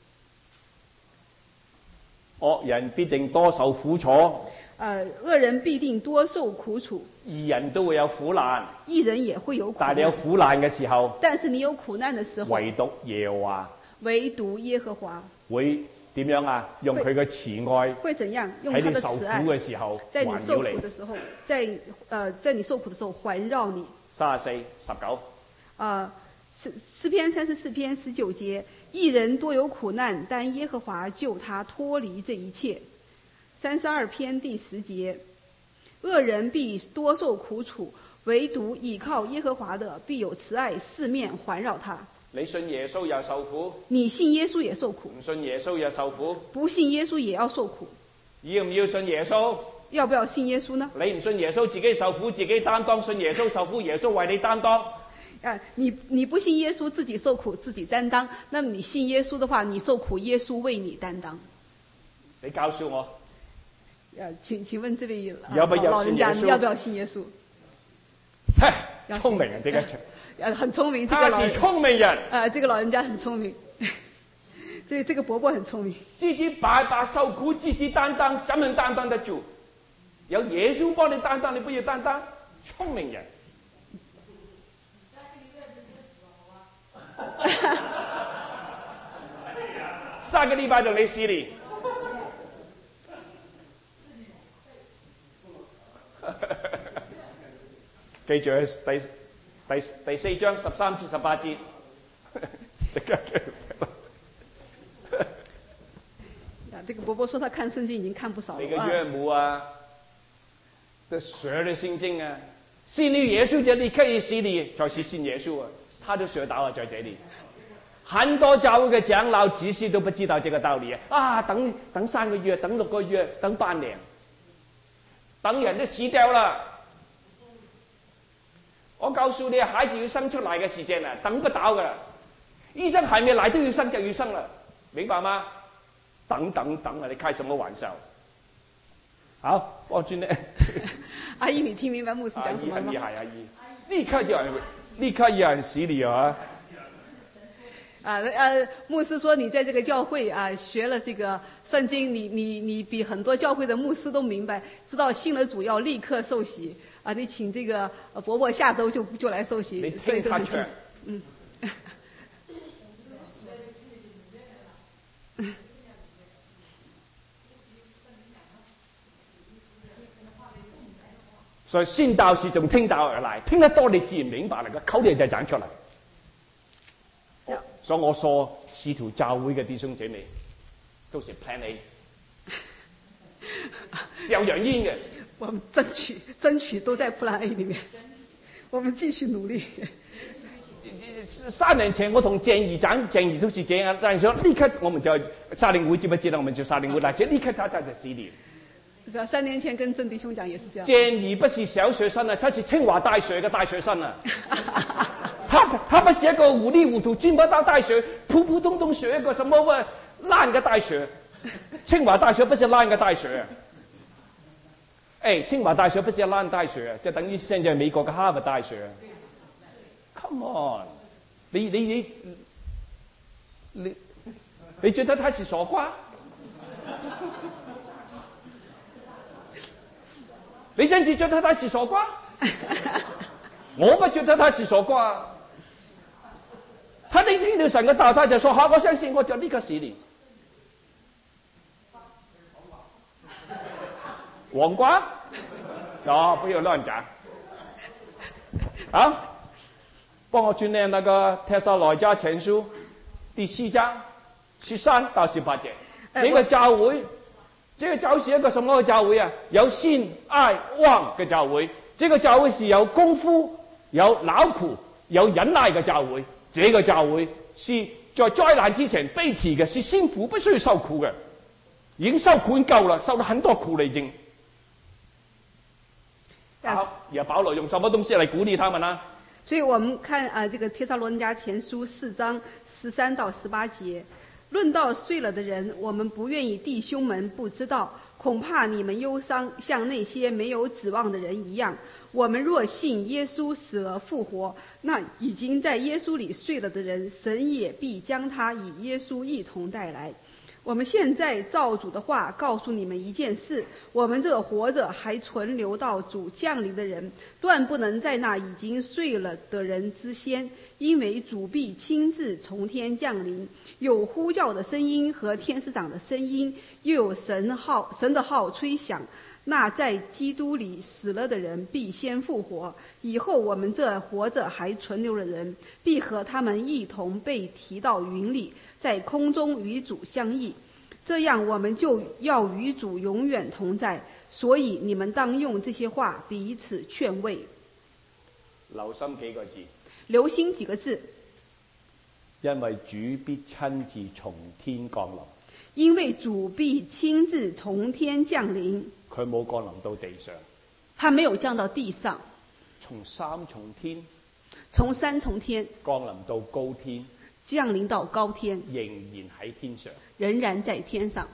惡人必定多受苦楚。 惡人必定多受苦楚。 義人都會有苦難。 義人也會有苦難。 但係你有苦難嘅時候。 但是你有苦難的時候。 唯獨耶和華。 唯獨耶和華。 會點樣啊？用佢嘅慈愛。 會怎樣？用他的慈愛。 喺你受苦嘅時候， 在你受苦的時候，在你受苦的時候環繞你。34、19。詩篇34篇19節，義人多有苦難，但耶和華救他脫離這一切。32篇第10節，惡人必多受苦楚，唯獨倚靠耶和華的必有慈愛四面環繞他。 你信耶穌又受苦， 你信耶穌也受苦， 唔信耶穌又受苦， 不信耶穌也要受苦。 要唔要信耶穌？ 要不要信耶穌呢？ 你唔信耶穌，自己受苦自己擔當；信耶穌受苦，耶穌為你擔當。 你不信耶穌，自己受苦自己擔當。那麼你信耶穌的話，你受苦，耶穌為你擔當。 你教書我。 請問這位老人家，你要不要信耶穌？ 聰明啊，這個很聰明，這個老人他是聰明人。 這個老人家很聰明。這個伯伯很聰明。 自己白白受苦，自己擔當，怎能擔當得住？有耶穌幫你擔當，你不要擔當。聰明人。3個禮拜就你洗禮。記住第4章13至18節。 這個伯伯說他看聖經已經看不少了。 你個岳母啊，都學了聖經啊，信了耶穌就立刻要洗禮，才是信耶穌啊。他都學到啊，在這裡。很多教會嘅長老執事都不知道這個道理啊！等3個月，等6個月，等半年，等人都死掉了。我告訴你，孩子要生出來嘅時間啊，等不到噶。醫生還沒來都要生就要生了，明白嗎？等啊！你開什麼玩笑？好，我轉呢。 阿姨，你聽明白牧師講什麼嗎？ 阿姨，立刻有人洗禮啊！ 牧師說你在這個教會學了這個聖經，你比很多教會的牧師都明白，知道信了主要立刻受洗啊！你請這個伯伯下周就來受洗，所以這很清楚。 所以信道是從聽道而來，聽得多你自然明白了，個口裡就長出來。所以我說使徒教會嘅弟兄姐妹都是 Plan A， 是有原因嘅。 我們爭取都在 Plan A 裡面，我們繼續努力。 3年前我同鄭怡都是這樣，但係說立刻我們就沙靈會，知不知道？我們就沙靈會，就立刻他就洗禮。 3年前跟鄭弟兄講也是這樣。 鄭怡不是小學生啊，他是清華大學嘅大學生啊。他不是一個糊里糊塗轉不到大學，普普通通學一個什麼爛嘅大學。清華大學不是爛嘅大學啊。清華大學不是爛大學啊，就等於現在美國嘅哈佛大學。Come on， 你覺得他是傻瓜？你真係覺得他是傻瓜？我不覺得他是傻瓜。他聽到神嘅道，他就說好，我相信，我就立刻洗禮。黃瓜？不要亂講。好，幫我轉念那個帖撒羅尼迦前書第4章13到18節。這個教會是一個什麼嘅教會啊？有信、愛、望嘅教會。這個教會是有功夫、有勞苦、有忍耐嘅教會。這個教會是在災難之前被提嘅，是辛苦不需要受苦嘅，已經受苦夠了，受了很多苦了已經。好，而保羅用什麼東西來鼓勵他們呢？ 所以我們看這個帖撒羅尼迦前書4章13到18節，論到睡了的人，我們不願意弟兄們不知道，恐怕你們憂傷，像那些沒有指望的人一樣。我們若信耶穌死而復活，那已經在耶穌裡睡了的人，神也必將他與耶穌一同帶來。我們現在照主的話告訴你們一件事，我們這活着還存留到主降臨的人，斷不能在那已經睡了的人之先，因為主必親自從天降臨，有呼叫的聲音和天使長的聲音，又有神的號吹響。那在基督裡死了的人必先復活，以後我們這活着還存留的人，必和他們一同被提到雲裡，在空中與主相遇。這樣我們就要與主永遠同在。所以你們當用這些話彼此勸慰。 留心幾個字。 留心幾個字。 因為主必親自從天降臨。 因為主必親自從天降臨。 佢冇降臨到地上， 他沒有降到地上， 從三重天降臨到高天， 降臨到高天， 仍然喺天上。 仍然在天上。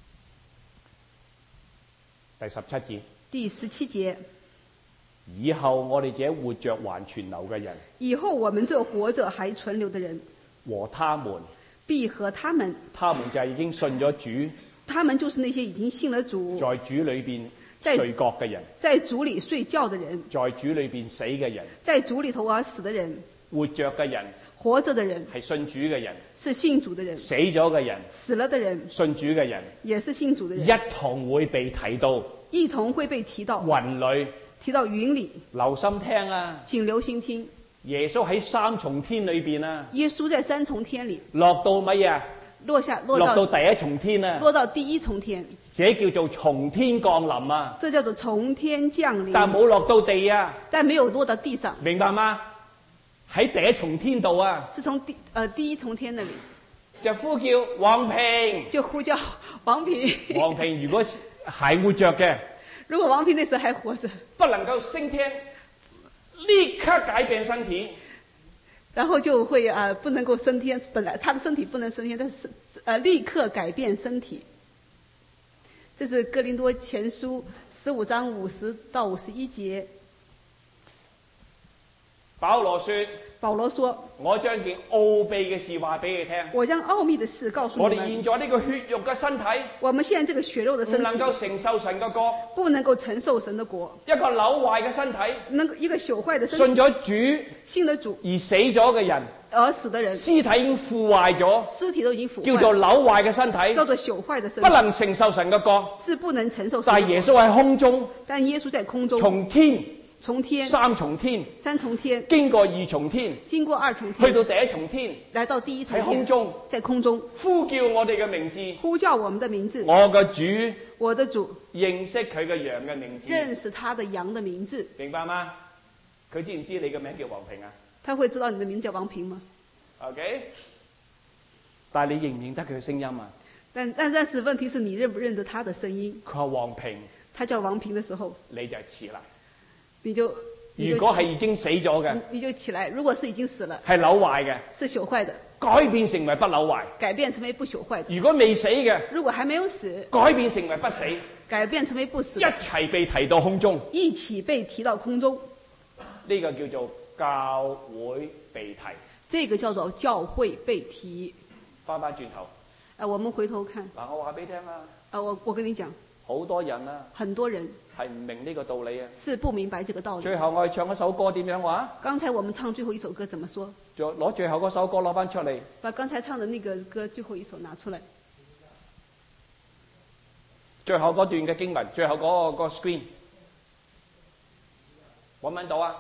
第17節。 第17節。 以後我哋這活着還存留嘅人， 以後我們這活着還存留的人， 和他們， 必和他們就係已經信咗主， 他們就是那些已經信了主， 在主裏邊睡覺嘅人， 在主裏睡覺的人， 在主裏邊死嘅人， 在主裏頭而死的人， 活着嘅人， 活着的人係信主嘅人， 是信主的人， 死咗嘅人， 死了的人， 信主嘅人， 也是信主的人， 一同會被提到， 一同會被提到雲裏， 提到雲裏。 留心聽啊！ 請留心聽。 耶穌喺三重天裏邊啊， 耶穌在三重天裏落到乜嘢啊？落到第一重天啊！ 落到第一重天， 這叫做從天降臨啊！ 這叫做從天降臨。 但冇落到地啊！ 但沒有落到地上。 明白嗎？喺第一重天度啊！ 是從第一重天那裏就呼叫王平， 就呼叫王平。 王平如果還活着嘅， 如果王平那時候還活着， 不能夠升天，立刻改變身體， 然後就會不能夠升天。本來他的身體不能升天，但是立刻改變身體。這是哥林多前書15章50到51節。 保羅說：我將件奧秘嘅事話俾你聽。 我將奧秘的事告訴你們。 我哋現在呢個血肉嘅身體， 我們現在這個血肉的身體， 唔能夠承受神嘅國， 不能夠承受神的國。 一個朽壞嘅身體， 一個朽壞的身體，信咗主而死咗嘅人， 而死的人， 屍體已經腐壞咗， 屍體都已經腐壞， 叫做朽壞嘅身體， 叫做朽壞的身體， 不能承受神嘅國， 是不能承受神的國。 但耶穌喺空中， 但耶穌在空中，從天三重天，經過二重天，去到第一重天， 來到第一重天，在空中呼叫我哋嘅名字， 呼叫我們的名字。我的主認識佢嘅羊嘅名字， 認識他的羊的名字。 明白嗎？佢知唔知你嘅名叫王平啊？ 他會知道你的名叫王平嗎 ？OK， 但係你認唔認得佢嘅聲音啊？ 但是問題是你認不認得他的聲音？ 佢話王平， 他叫王平的時候， 你就遲啦。 如果係已經死咗嘅， 你就起來；如果是已經死了， 係朽壞嘅， 是朽壞的， 改變成為不朽壞， 改變成為不朽壞的。 如果未死嘅， 如果還沒有死， 改變成為不死， 改變成為不死， 一齊被提到空中， 一起被提到空中。 呢個叫做教會被提， 這個叫做教會被提。 翻轉頭， 我們回頭看。 嗱，我話俾你聽啊， 我跟你講， 好多人啊， 很多人係唔明呢個道理啊， 是不明白這個道理。 最後我哋唱一首歌點樣話？ 剛才我們唱最後一首歌怎麼說？ 就攞最後嗰首歌攞翻出嚟， 把剛才唱的那個歌最後一首拿出來。 最後嗰段嘅經文，最後嗰個 screen， 揾唔揾到啊？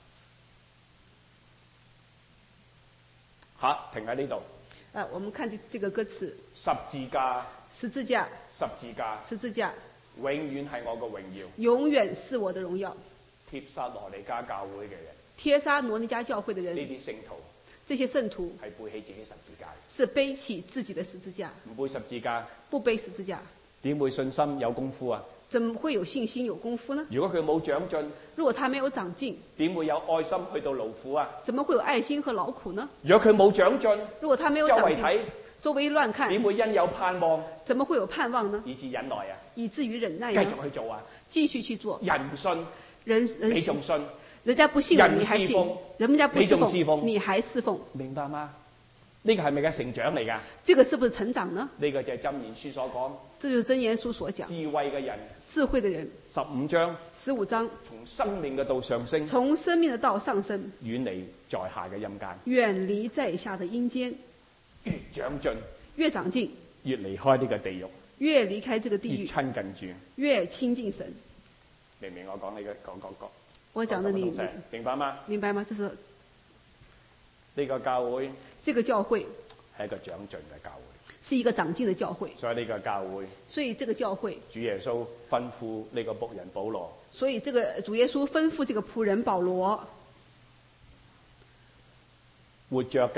停喺呢度。 我們看這個歌詞。 十字架。 十字架。 十字架。 十字架。 永遠係我嘅榮耀。 永遠是我的榮耀。 帖撒羅尼迦教會嘅人。 帖撒羅尼迦教會的人。 呢啲聖徒。 這些聖徒。 係背起自己十字架。 是背起自己的十字架。 唔背十字架。 不背十字架。點會信心有功夫啊？ 怎麼會有信心有功夫呢？ 如果佢冇長進， 如果他沒有長進， 點會有愛心去到勞苦啊？ 怎麼會有愛心和勞苦呢？ 如果佢冇長進， 如果他沒有長進，周圍亂看， 點會因有盼望？ 怎麼會有盼望呢？ 以至忍耐啊！ 以至於忍耐， 繼續去做啊！ 繼續去做。 人唔信，你仲信？ 人家不信了，你還信？人家不侍奉，你還侍奉？ 明白嗎？呢個係咪嘅成長嚟㗎？ 這個是不是成長呢？ 呢個就係箴言書所講。 這就是箴言書所講。 智慧嘅人。 智慧的人。 15章。 15章。 從生命嘅道上升。 從生命的道上升。 遠離在下嘅陰間。 遠離在下的陰間。 越長進。 越長進。 越離開呢個地獄。 越離開這個地獄。 越親近主。 越親近神。 明唔明我講你嘅講？ 我講的你明白嗎？ 明白嗎？這是呢個教會。這個教會係一個長進嘅教會， 是一個長進的教會。 所以呢個教會， 所以這個教會， 主耶穌吩咐呢個僕人保羅， 所以這個主耶穌吩咐這個僕人保羅， 活着嘅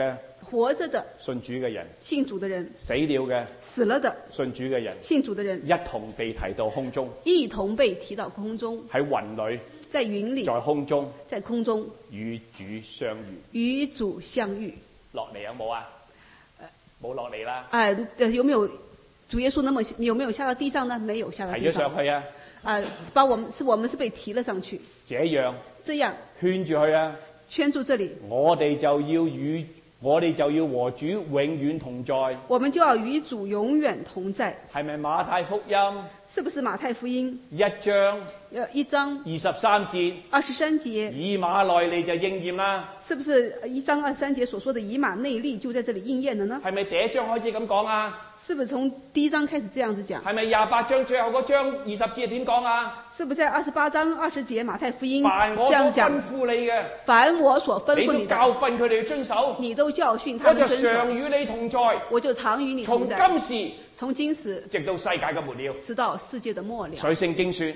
活着的信主嘅人， 信主的人， 死了嘅死了的信主嘅人， 信主的人， 一同被提到空中， 一同被提到空中， 喺雲裏， 在雲裏， 在空中， 在空中與主相遇。 與主相遇。 落嚟有冇啊？冇落嚟啦。 有沒有主耶穌有沒有下到地上呢？沒有下到提咗地上。 上去啊！ 我們是被提了上去。 這樣圈住佢啊！ 圈住這裡， 我哋就要和主永遠同在。 我們就要與主永遠同在。 係咪馬太福音？ 是不是馬太福音 1章23節 ？23節。 以馬內利就應驗啦。 是不是1章23節所說的以馬內利就在這裡應驗了呢？ 係咪第一章開始咁講啊？ 是不是從第一章開始這樣子講？ 係咪28章最後嗰章20節點講啊？ 是不是在28章20節馬太福音凡我所吩咐你嘅， 凡我所吩咐你的， 你都教訓佢哋遵守， 你都教訓他們遵守。 我就常與你同在， 我就常與你同在。從今時直到世界嘅末了， 直到世界的末了。 所以聖經說，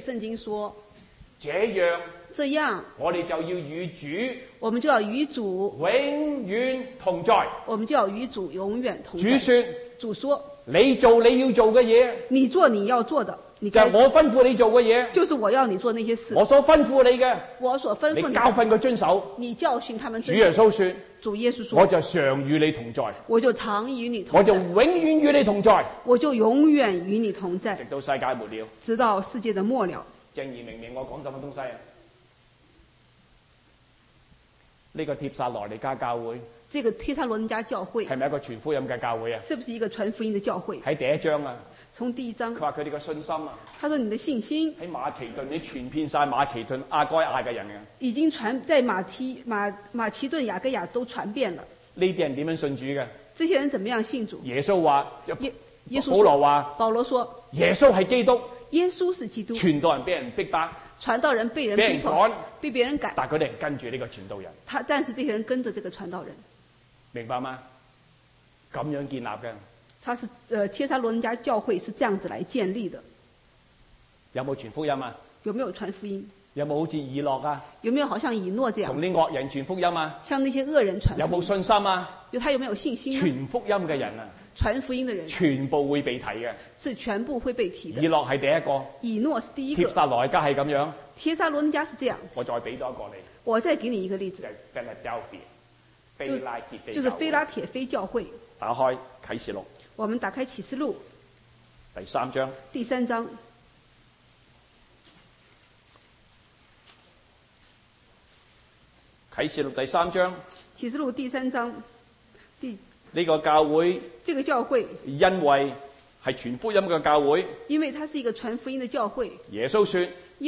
這樣我哋就要與主， 我們就要與主永遠同在。 我們就要與主永遠同在。主說， 你做你要做嘅嘢， 你做你要做的， 就係我吩咐你做嘅嘢， 就是我要你做那些事。 我所吩咐你嘅， 我所吩咐你的， 你教訓佢遵守， 你教訓他們遵守。 主耶穌說， 我就常與你同在， 我就常與你同在， 我就永遠與你同在， 我就永遠與你同在， 直到世界末了， 直到世界的末了。 正義明明我講什麼東西啊？呢個帖撒羅尼迦教會， 這個帖撒羅尼迦教會係咪一個傳福音嘅教會啊？ 是不是一個傳福音的教會？ 喺第一章啊， 從第一章， 佢話佢哋嘅信心啊， 他說你的信心喺馬其頓，你傳遍晒馬其頓、亞該亞嘅人啊， 已經傳在馬其頓、亞該亞都傳遍了。 呢啲人點樣信主嘅？ 這些人怎麼樣信主？ 耶穌話， 耶穌保羅說， 耶穌係基督， 耶穌是基督。 傳道人被人逼迫， 傳道人被人逼迫，被別人趕， 但佢哋跟住呢個傳道人。 但是這些人跟着這個傳道人， 明白嗎？咁樣建立嘅。 他是帖撒羅尼迦教會是這樣子來建立的。 有冇傳福音啊？ 有沒有傳福音？ 有冇好似以諾啊？ 有沒有好像以諾這樣？ 同啲惡人傳福音啊？ 向那些惡人傳福音。 有冇信心啊？ 他有沒有信心啊？ 傳福音嘅人啊？ 傳福音的人全部會被提嘅， 是全部會被提的。 以諾係第一個， 以諾是第一個。 帖撒羅尼迦係咁樣， 帖撒羅尼迦是這樣。 我再俾多一個你， 我再給你一個例子，就是非拉鐵非教會。 打開啟示錄， 我們打開啟示錄第3章。 第3章， 啟示錄第3章。 啟示錄第3章， 呢個教會， 這個教會， 因為係傳福音嘅教會， 因為它是一個傳福音的教會。 耶穌說，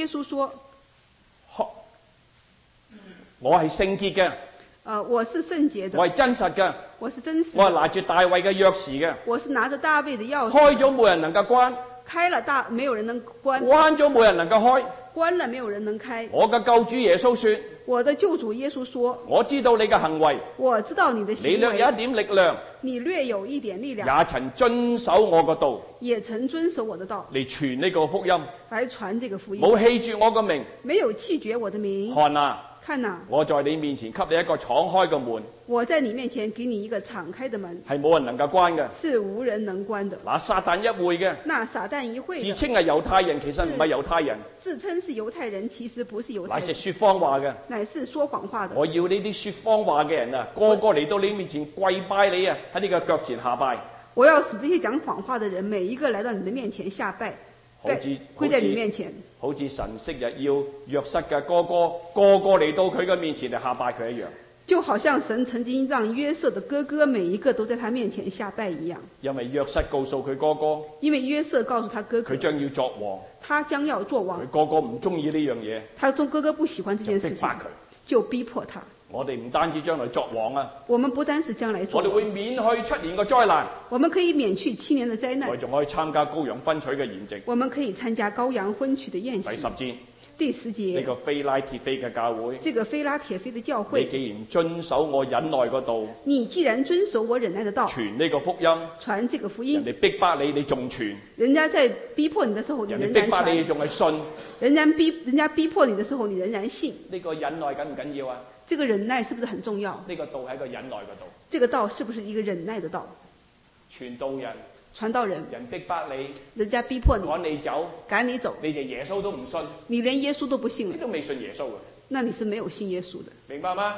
我係聖潔嘅， 我是聖潔的， 我係真實嘅， 我是真實的， 我係拿住大衛嘅鑰匙嘅， 我是拿着大衛的鑰匙， 開咗冇人能夠關， 開了沒有人能關， 關咗冇人能夠開， 關了沒有人能開。 我嘅救主耶穌說， 我的救主耶穌說， 我知道你嘅行為， 我知道你的行為， 你略有一點力量， 你略有一點力量， 也曾遵守我嘅道， 也曾遵守我的道， 嚟傳呢個福音， 來傳這個福音， 冇棄絕我嘅名， 沒有棄絕我的名。看啊， 我在你面前給你一個敞開嘅門， 我在你面前給你一個敞開的門， 係冇人能夠關嘅， 是無人能關的。 那撒旦一會嘅，自稱係猶太人，其實唔係猶太人， 自稱是猶太人，其實不是猶太人， 乃是說謊話嘅， 乃是說謊話的。 我要呢啲說謊話嘅人啊，個個嚟到你面前跪拜你啊，喺你嘅腳前下拜。 我要使這些講謊話的人，每一個來到你的面前下拜，跪在你面前。好似神昔日要約瑟嘅哥哥，個個嚟到佢嘅面前嚟下拜佢一樣。就好像神曾經讓約瑟的哥哥每一個都在他面前下拜一樣。因為約瑟告訴佢哥哥，因為約瑟告訴他哥哥，佢將要作王，他將要做王。佢哥哥唔中意呢樣嘢，他哥哥不喜歡這件事情，就逼迫他。我哋唔單止將來作王啊，我們不單是將來作王，我哋會免去7年嘅災難，我們可以免去7年的災難，我哋仲可以參加羔羊婚娶嘅筵席，我們可以參加羔羊婚娶的宴席。第10節。 第10節， 呢個非拉鐵非嘅教會， 這個非拉鐵非的教你會， 既然遵守我忍耐個道， 你既然遵守我忍耐的道， 傳呢個福音， 傳這個福人音， 哋逼迫你，你仲傳； 人家在逼迫你的時候，你人仍然哋逼迫你，你傳； 仲係信。 人家逼迫你的時候，你仍然信。 呢個忍耐緊唔緊要啊？ 這個忍耐是不是很重要？ 呢個道係一個忍耐嘅道。 這個道是不是一個忍耐的道？ 傳道人， 傳道人， 人逼迫你， 人家逼迫你， 趕你走， 趕你走， 你哋耶穌都唔信， 你連耶穌都不信了， 你都未信耶穌嘅， 那你是沒有信耶穌的， 明白嗎？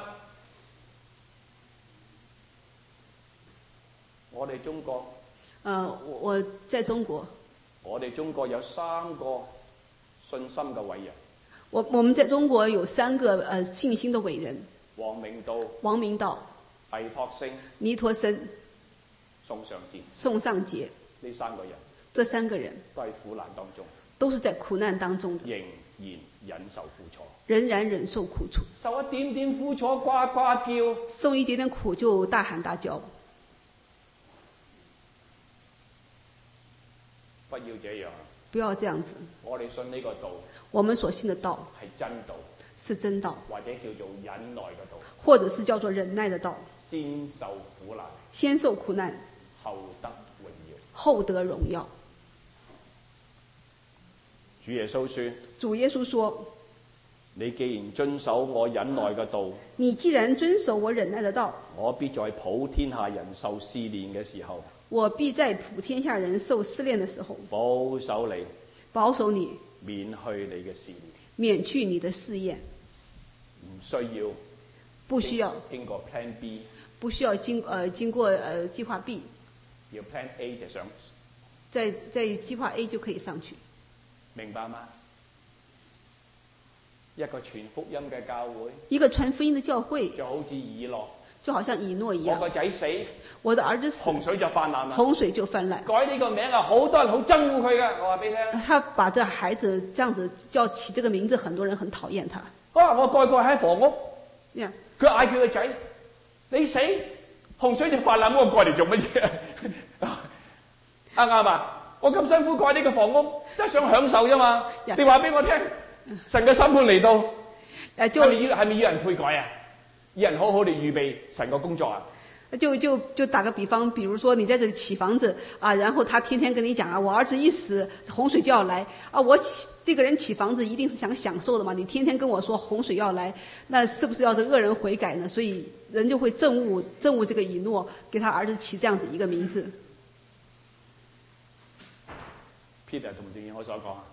我哋中國， 我在中國， 我哋中國有3個信心嘅偉人。 我們在中國有3個信心的偉人： 王明道、 王明道、 倪柝聲、 倪柝聲、 宋尚節。 宋尚節， 呢3個人這3個人都喺苦難當中， 都是在苦難當中的， 仍然忍受苦楚， 仍然忍受苦楚， 受一點點苦楚，呱呱叫， 受一點點苦就大喊大叫。 不要這樣， 不要這樣子。 我哋信呢個道， 我們所信的道係真道， 是真道， 或者叫做忍耐嘅道， 或者是叫做忍耐的道。 先受苦難， 先受苦難， 後得榮耀。 後得榮耀。 主耶穌說： 主耶穌說， 你既然遵守我忍耐嘅道， 你既然遵守我忍耐的道， 我必在普天下人受試煉嘅時候， 我必在普天下人受試煉的時候， 保守你， 保守你， 免去你嘅試煉， 免去你的試驗， 不需要經過 Plan B， 不需要經過計劃 B， 要 Plan A 就上， 在計劃 A 就可以上去， 明白嗎？一個傳福音嘅教會， 一個傳福音的教會， 就好似以諾， 就好像以諾一樣， 我個仔死， 我的兒子死， 洪水就泛濫啦， 洪水就泛濫。 改呢個名啊，好多人好憎惡佢㗎，我話俾你聽。 他把這孩子這樣子叫起這個名字，很多人很討厭他。 我個個喺房屋， Yeah. 佢嗌佢個仔，你死，洪水就泛濫，我過嚟做乜嘢？啱啊？我咁辛苦蓋呢個房屋，都係想享受啫嘛。 Yeah. 你話俾我聽，神嘅審判嚟到， 就係咪要人悔改啊？要人好好地預備神嘅工作啊？ 就打個比方，比如說你在這裡起房子啊，然後他天天跟你講啊，我兒子一死，洪水就要來啊，這個人起房子一定是想享受的嘛，你天天跟我說洪水要來，那是不是要這惡人悔改呢？所以人就會憎惡這個以諾，給他兒子起這樣子一個名字。 Peter 同唔同意我所講啊？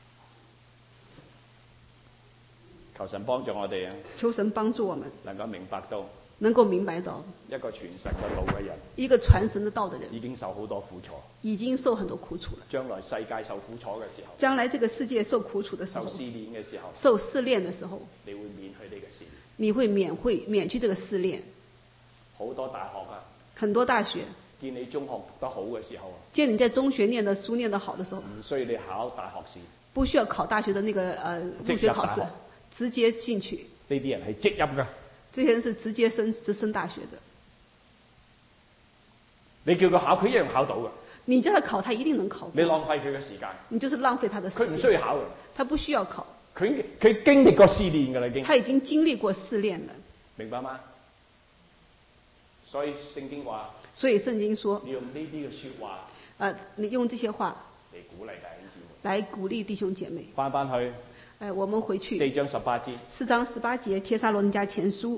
求神幫助我哋啊！ 求神幫助我們， 能夠明白到， 能夠明白到一個傳神嘅道嘅人， 一個傳神的道的人， 已經受好多苦楚， 已經受很多苦楚了。 將來世界受苦楚嘅時候， 將來這個世界受苦楚的時候， 受試煉嘅時候， 受試煉的時候， 你會免去呢個試煉。 你會免去這個試煉。 好多大學啊， 很多大學見你中學讀得好嘅時候啊， 見你在中學念的書念得好的時候， 唔需要你考大學試， 不需要考大學的那個入學考試，直接進去。 呢啲人係直入㗎。 這些人是直接直升大學的。 你叫佢考，佢一樣考到㗎。 你叫他考，他一定能考。 你浪費佢嘅時間。 你就是浪費他的時間。 佢唔需要考嘅。 他不需要考。 佢經歷過試煉㗎啦，已經。 他已經經歷過試煉了。 明白嗎？所以聖經話。 所以聖經說。 你用呢啲嘅説話。 你用這些話。 嚟鼓勵弟兄姊妹。 來鼓勵弟兄姐妹。 翻去。 我們回去。 4章18節。 4章18節，帖撒羅尼迦前書。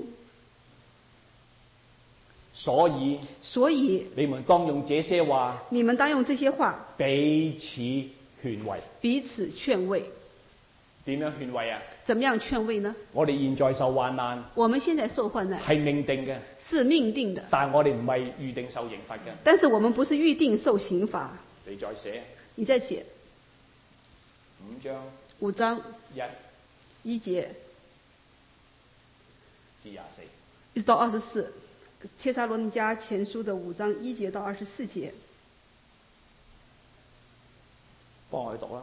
所以你們當用這些話。 你們當用這些話。 彼此勸慰。 彼此勸慰。 點樣勸慰啊？ 怎麼樣勸慰呢？ 我哋現在受患難。 我們現在受患難。 係命定嘅。 是命定的。 但我哋唔係預定受刑罰嘅。 但是我們不是預定受刑罰。 你再寫。 你再寫。5章。1節。 至24。 一直到24。帖撒羅尼迦前書的5章1節到24節。 幫我去讀啦。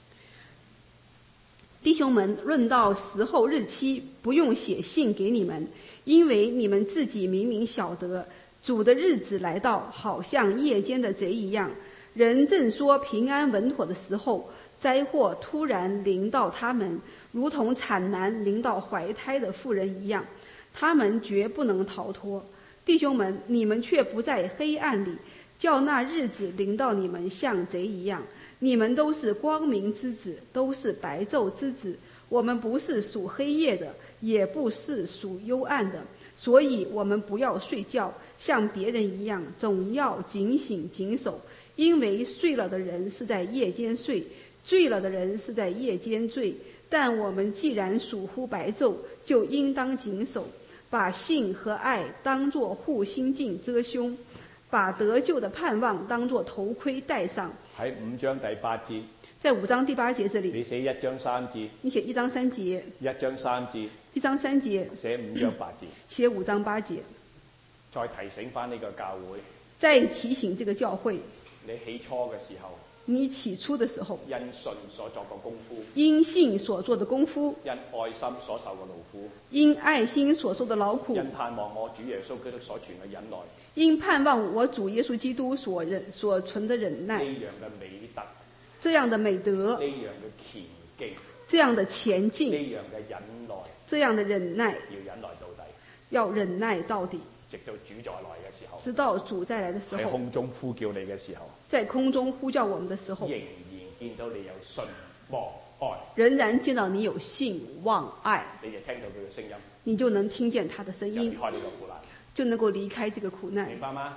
弟兄們，論到時候日期，不用寫信給你們，因為你們自己明明曉得，主的日子來到，好像夜間的賊一樣。人正說平安穩妥的時候， 灾禍突然臨到他們，如同產難臨到懷胎的婦人一樣，他們絕不能逃脫。弟兄們，你們卻不在黑暗裡，叫那日子臨到你們像賊一樣。你們都是光明之子，都是白晝之子。我們不是屬黑夜的，也不是屬幽暗的，所以我們不要睡覺，像別人一樣，總要警醒謹守。因為睡了的人是在夜間睡，醉了的人是在夜間醉。但我們既然屬乎白晝，就應當謹守，把信和愛當作護心鏡遮胸，把得救的盼望當作頭盔戴上。 喺5章第8節， 在5章第8節這裡， 你寫1章3節， 你寫1章3節 1章3節 ，1章3節寫5章8節， 寫5章8節， 再提醒翻呢個教會， 再提醒這個教會， 你起初嘅時候， 你起初的時候， 因信所作嘅功夫， 因信所做的功夫， 因愛心所受嘅勞苦， 因愛心所受的勞苦， 因盼望我主耶穌基督所存嘅忍耐， 因盼望我主耶穌基督所存的忍耐， 呢樣嘅美德， 這樣的美德， 呢樣嘅前進， 這樣的前進， 呢樣嘅忍耐， 這樣的忍耐， 要忍耐到底， 要忍耐到底， 直到主再來嘅時候， 直到主再來的時喺候， 空中呼叫你嘅時候， 在空中呼叫我們的時候， 仍然見到你有信望愛， 仍然見到你有信望愛， 你就聽到佢嘅聲音， 你就能聽見他的聲音， 就離開呢個苦難， 就能夠離開這個苦難。 明白嗎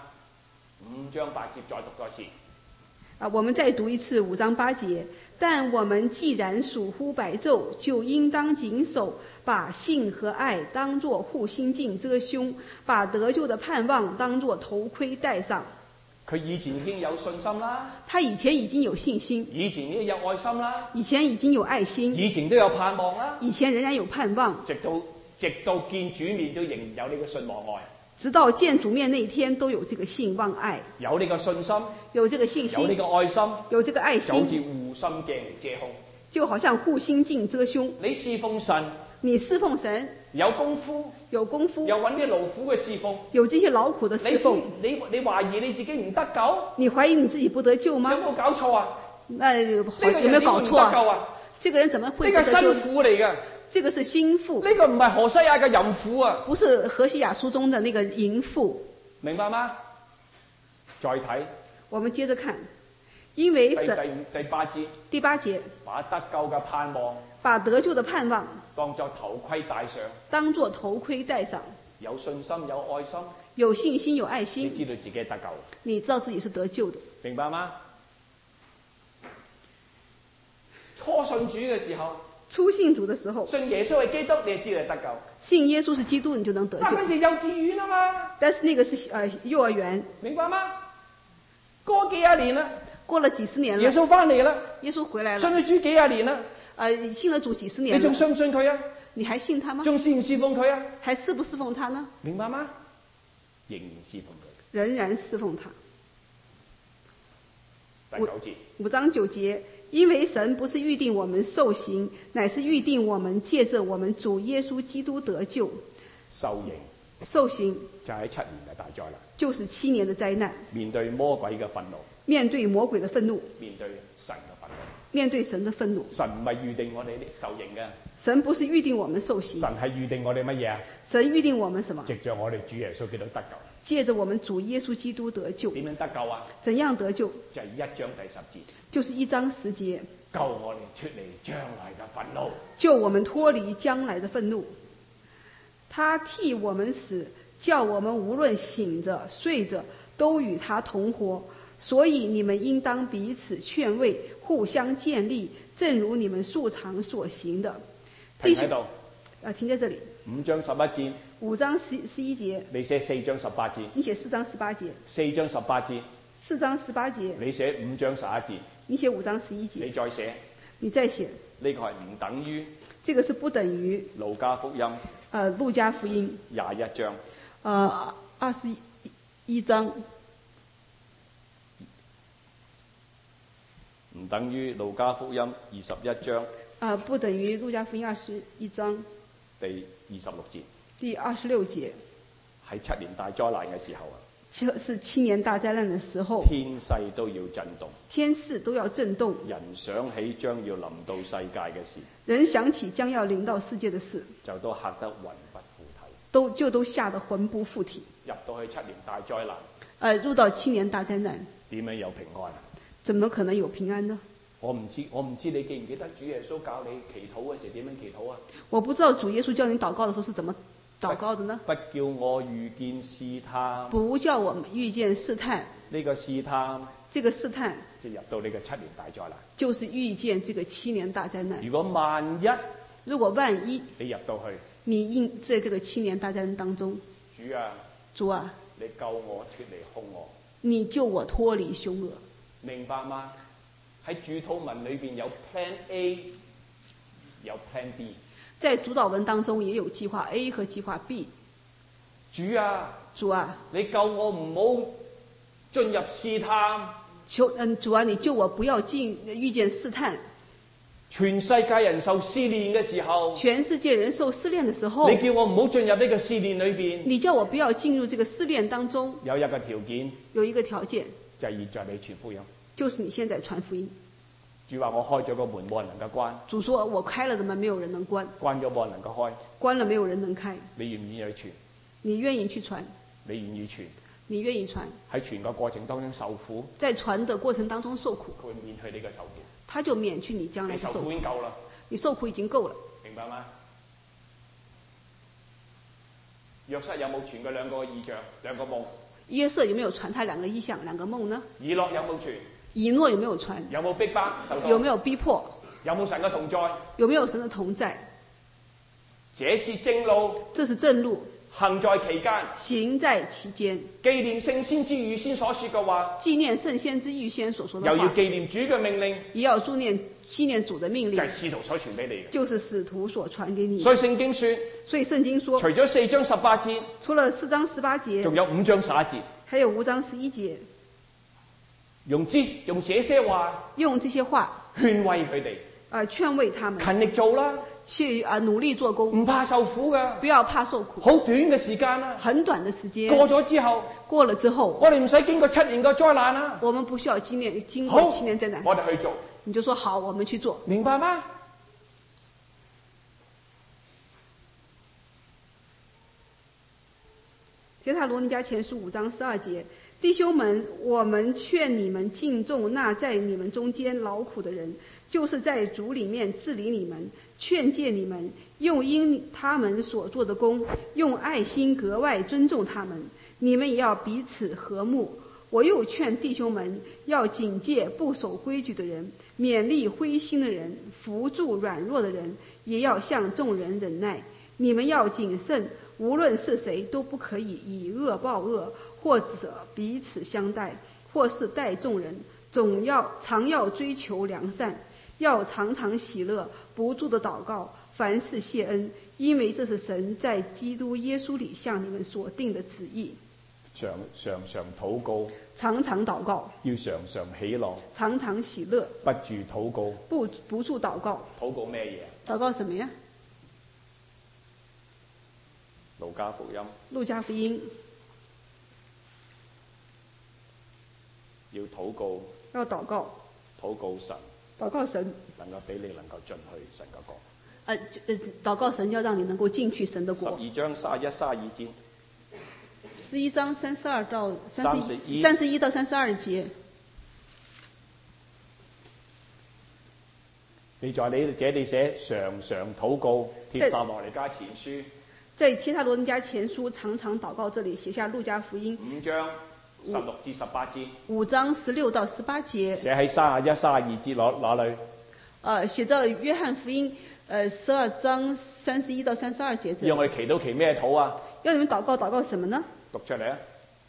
？5章8節再讀多次。 我們再讀一次5章8節。但我們既然屬乎白晝，就應當謹守，把信和愛當作護心鏡遮胸，把得救的盼望當作頭盔戴上。 佢以前已經有信心啦， 他以前已經有信心， 以前已經有愛心啦， 以前已經有愛心， 以前都有盼望啦， 以前仍然有盼望， 直到見主面都仍然有呢個信望愛， 直到見主面那一天都有這個信望愛， 有呢個信心， 有這個信心， 有呢個愛心， 有這個愛心， 就好似護心鏡嚟遮胸， 就好像護心鏡遮胸。 你侍奉神， 你侍奉神有功夫， 有功夫， 有揾啲勞苦嘅侍奉， 有這些勞苦的侍奉， 你懷疑你自己唔得救？ 你懷疑你自己不得救嗎？ 有冇搞錯啊？ 有沒有搞錯啊？這個人怎麼會不得救？ 呢個係新婦嚟嘅。 這個是新婦， 呢個唔係何西亞嘅淫婦啊！ 不是何西亞書中的那個淫婦， 明白嗎？再睇， 我們接着看，因為第8節， 第8節， 把得救嘅盼望， 把得救的盼望當作頭盔戴上， 當作頭盔戴上， 有信心有愛心， 有信心有愛心， 你知道自己得救， 你知道自己是得救的， 明白嗎？初信主嘅時候。 初信主的時候， 信耶穌係基督，你就知道得救。 信耶穌是基督，你就能得救。 嗰時幼稚園啊嘛。 但是那個是幼兒園， 明白嗎？過幾廿年啦， 過了幾十年了， 耶穌翻嚟啦， 耶穌回來了， 信咗主幾廿年啦， 信了主幾十年了， 你仲信唔信佢啊？ 你還信他嗎？ 仲侍唔侍奉佢啊？ 還侍不侍奉他呢？ 明白嗎？仍然侍奉佢， 仍然侍奉他。 第9節 ，5章9節。因為神不是預定我們受刑，乃是預定我們借着我們主耶穌基督得救。受刑就係7年嘅大災難， 就是7年的災難。 面對魔鬼嘅憤怒， 面對魔鬼的憤怒， 面對神嘅憤怒， 面對神的憤怒。 神唔係預定我哋受刑嘅， 神不是預定我們受刑， 神係預定我哋乜嘢啊？ 神預定我們什麼？ 藉着我哋主耶穌基督得救。 借着我們主耶穌基督得救。 點樣得救啊？ 怎樣得救？ 就係1章第10節。 就是1章10節。 救我哋脫離將來嘅憤怒。 救我們脫離將來的憤怒。他替我們死，叫我們無論醒着睡着，都與他同活。所以你們應當彼此勸慰，互相建立，正如你們素常所行的。 停喺度。 停在這裡。 5章11節。 5章11節。 你寫4章18節。 你寫4章18節。 4章18節。 4章18節。 你寫5章11節。 你寫5章11節。 你再寫。 你再寫。 呢個係唔等於。 這個是不等於。 路加福音。 路加福音。 21章。 21章。 唔等於路加福音21章。 不等於路加福音21章。 第26節。 第26節。 喺7年大災難嘅時候啊。 就是7年大災難的時候， 天勢都要震動， 天勢都要震動， 人想起將要臨到世界嘅事， 人想起將要臨到世界的事， 就都嚇得魂不附體， 都嚇得魂不附體。 入到去7年大災難， 入到7年大災難， 點樣有平安？ 怎麼可能有平安呢？ 我唔知你記唔記得主耶穌教你祈禱嘅時點樣祈禱啊？ 我不知道主耶穌教你禱告的時候是怎麼禱告的呢？ 不叫我遇見試探， 不叫我們遇見試探。 呢個試探， 這個試探就入到呢個7年大災難， 就是遇見這個7年大災難。 如果萬一你入到去， 你應在這個7年大災難當中，主啊， 你救我脫離兇惡， 你救我脫離兇惡， 明白嗎？喺主禱文裏邊有 Plan A， 有 Plan B。 在主禱文當中也有計劃 A 和計劃 B。主啊， 你救我唔好進入試探。 主啊，你救我不要遇見試探。 全世界人受試煉嘅時候， 全世界人受試煉的時候， 你叫我唔好進入呢個試煉裏邊。 你叫我不要進入這個試煉當中。 有一個條件， 有一個條件， 就係現在你傳福音。 就是你現在傳福音。 主話我開咗個門，冇人能夠關。 主說我開了的門，沒有人能關。 關咗冇人能夠開。 關了沒有人能開。 你願唔願意去傳？ 你願意去傳？ 你願意傳？ 你願意傳？喺傳個過程當中受苦。 在傳的過程當中受苦。 佢會免去呢個受苦。 他就免去你將來的受苦。 你受苦已經夠啦。 你受苦已經夠了。 明白嗎？約瑟有冇傳過2個異象、2個夢？ 約瑟有沒有傳他2個異象、2個夢呢？ 以諾有冇傳？ 以諾有沒有傳？ 有冇逼迫？ 有沒有逼迫？ 有冇神嘅同在？ 有沒有神的同在？ 這是正路。 這是正路。 行在其間。 行在其間。 紀念聖先知預先所說嘅話。 紀念聖先知預先所說的話。 又要紀念主嘅命令。 也要紀念主的命令。 就係使徒所傳俾你嘅。 就是使徒所傳給你。 所以聖經說。除咗4章18節。 除了4章18節。 仲有5章11節。 還有5章11節。 用這些話。 用這些話。 勸慰佢哋。 勸慰他們。 勤力做啦。 去努力做工。 唔怕受苦㗎。 不要怕受苦。 好短嘅時間啦。 很短的時間。過了之後。 我哋唔使經過7年嘅災難啦。 我們不需要經過7年災難。 我哋去做。 你就說好，我們去做。 明白嗎？ 帖撒羅尼迦前書5章12節，弟兄們，我們勸你們敬重那在你們中間勞苦的人，就是在主裡面治理你們，勸誡你們，用因他們所做的工，用愛心格外尊重他們。你們也要彼此和睦。我又勸弟兄們，要警戒不守規矩的人，勉勵灰心的人，扶助軟弱的人，也要向眾人忍耐。你們要謹慎，無論是誰，都不可以以惡報惡，或者彼此相待，或是待眾人，常要追求良善，要常常喜樂，不住的禱告，凡事謝恩，因為這是神在基督耶穌裡向你們所定的旨意。 常禱告， 常常禱告， 要常常喜樂， 常常喜樂， 不住禱告， 不住禱告。 禱告咩嘢？ 禱告什麼呀？ 路加福音。 路加福音。 要禱告。 要禱告。 禱告神。 禱告神。 能夠俾你能夠進去神嘅國。 禱告神要讓你能夠進去神的國。 12章31、32節。 11章31到32節。 你在你這裡寫常常禱告，帖撒羅尼迦前書。 在帖撒羅尼迦前書常常禱告這裡寫下路加福音 5章16至18節。 5章16到18節。 寫喺31、32節哪裡？ 寫在約翰福音12章31到32節這裡。 要我哋祈禱祈咩禱啊？ 要你們禱告什麼呢？ 讀出嚟啊！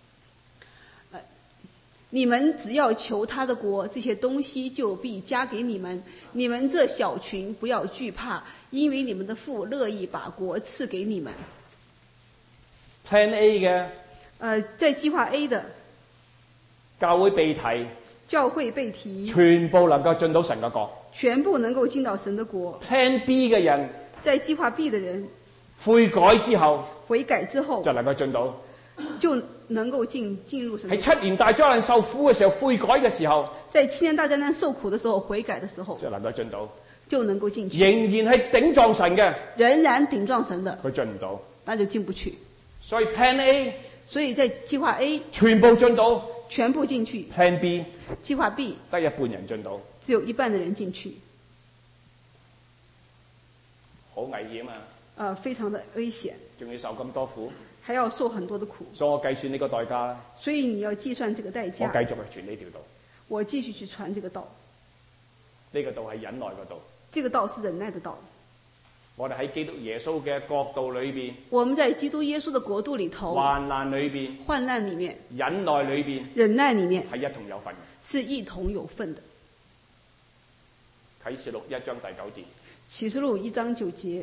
你們只要求他的國，這些東西就必加給你們。你們這小群不要懼怕，因為你們的父樂意把國賜給你們。 Plan A 嘅。 在計劃 A 的。 教會被提。 教會被提。 全部能夠進到神嘅國。 全部能夠進到神的國。 Plan B 嘅人。 在計劃 B 的人。 悔改之後。 悔改之後。 就能夠進到。 就能夠進入神的國。 喺7年大災難受苦嘅時候悔改嘅時候， 在7年大災難受苦的時候悔改的時候， 就能夠進到， 就能夠進去。 仍然係頂撞神嘅， 仍然頂撞神的， 佢進唔到， 那就進不去。 所以 Plan A， 所以在計劃 A 全部進到， 全部進去。 Plan B 計劃 B 得一半人進到， 只有一半的人進去， 好危險啊！ 非常的危險， 仲要受咁多苦， 還要受很多的苦。 所以我計算呢個代價啦。 所以你要計算這個代價。 我繼續去傳呢條道， 我繼續去傳這個道。 呢個道係忍耐嘅道。 這個道是忍耐的道。 我哋喺基督耶穌嘅國度裏邊， 我們在基督耶穌的國度裏頭， 患難裏邊， 患難裏面， 忍耐裏邊， 忍耐裏面係一同有份嘅， 是一同有份的。 啟示錄1章第9節。 啟示錄1章9節。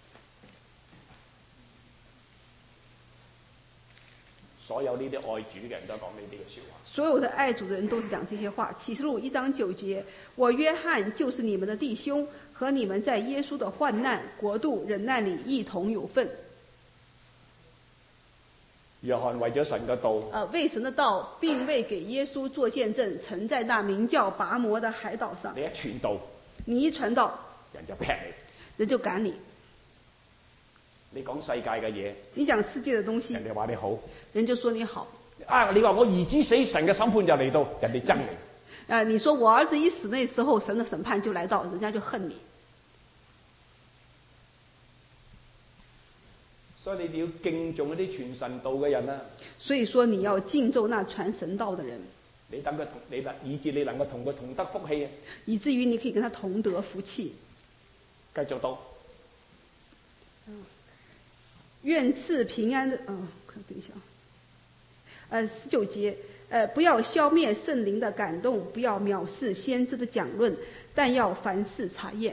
所有呢啲愛主嘅人都講呢啲嘅說話。 所有的愛主的人都是講這些話。啟示錄1章9節，我約翰就是你們的弟兄，和你們在耶穌的患難、國度、忍耐裏一同有份。 約翰為咗神嘅道， 為神的道，並為給耶穌做見證，曾在那名叫拔摩的海島上。 你一傳道， 你一傳道， 人就劈你， 人就趕你。 你講世界嘅嘢， 你講世界的東西， 人哋話你好， 人就說你好。 啊，你話我兒子死，神嘅審判就嚟到，人哋憎你。 你說我兒子一死，那時候神的審判就來到，人家就恨你。 所以你哋要敬重一啲傳神道嘅人啊。 所以說你要敬重那傳神道的人。 你等佢同你，以致你能夠同佢同得福氣啊。以至於你可以跟他同得福氣。 繼續讀。 願賜平安的，等一下，19節，不要消滅聖靈的感動，不要藐視先知的講論，但要凡事查驗。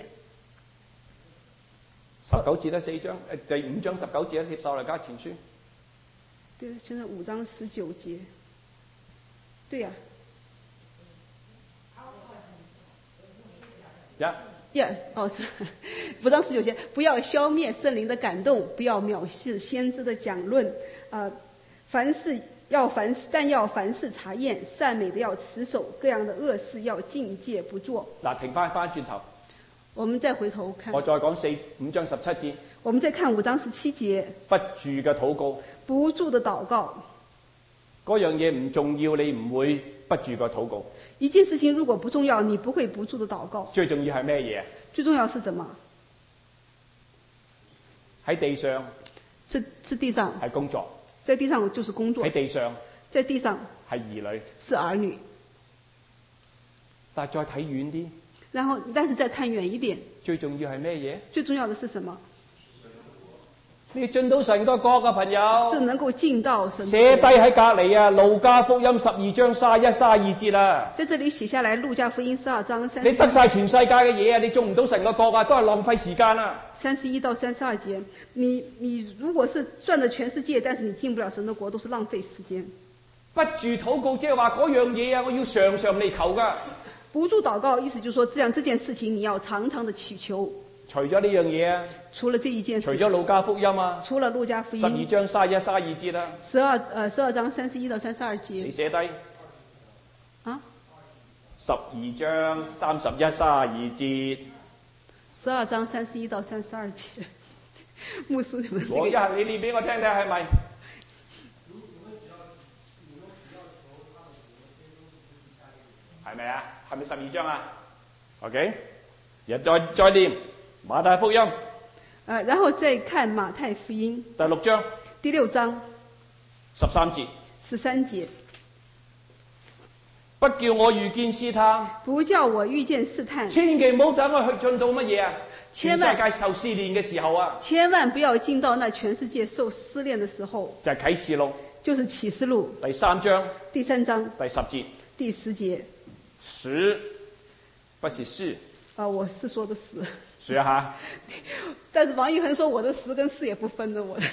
19節啦，4章，第5章19節啦，帖撒羅尼迦前書。 對，現在5章19節。對呀。是5章19節，不要消滅聖靈的感動，不要藐視先知的講論，但要凡事查驗，善美的要持守，各樣的惡事要禁戒不做。 嗱，停翻轉頭， 我們再回頭看。 我再講5章17節。 我們再看5章17節。 不住嘅禱告。 不住的禱告。 嗰樣嘢唔重要，你唔會不住個禱告。 一件事情如果不重要，你不會不住的禱告。 最重要係咩嘢？ 最重要是什麼？ 喺地上。 是地上。 係工作。 在地上就是工作。 喺地上。 在地上。 係兒女。是兒女。 但係再睇遠啲。 但是再看遠一點。 最重要係咩嘢？ 最重要的是什麼？ 你進到神個國嘅朋友， 是能夠進到神。 寫低喺隔離啊，路加福音12章31、32節啦。 在這裡寫下來，路加福音12章31。 你得晒全世界嘅嘢啊，你進唔到神個國啊，都係浪費時間啊。 31到32節，你如果是賺了全世界，但是你進不了神的國，都是浪費時間。 不住禱告，即係話嗰樣嘢啊，我要常常嚟求噶。 不住禱告，意思就是說，這件事情你要常常的祈求。 除咗呢樣嘢啊， 除了這一件事， 除咗路加福音啊， 除了路加福音 12章31、32節啦 ，12章31到32節， 你寫低啊 ，12章31、32節 ，12章31到32節，牧師你們， 我一係你念俾我聽睇係咪？係咪啊？係咪12章啊 ？OK。再念馬太福音， 然後再看馬太福音第6章， 第6章 13節 ，13節， 不叫我遇見試探， 不叫我遇見試探， 千祈唔好等我去進到乜嘢啊？ 全世界受試煉嘅時候啊， 千萬不要進到那全世界受試煉的時候， 就係啟示錄， 就是啟示錄第3章， 第3章第10節， 第10節， 十不是是。 我是說的十。 是啊， 但是王一恒說我的十跟四也不分的，我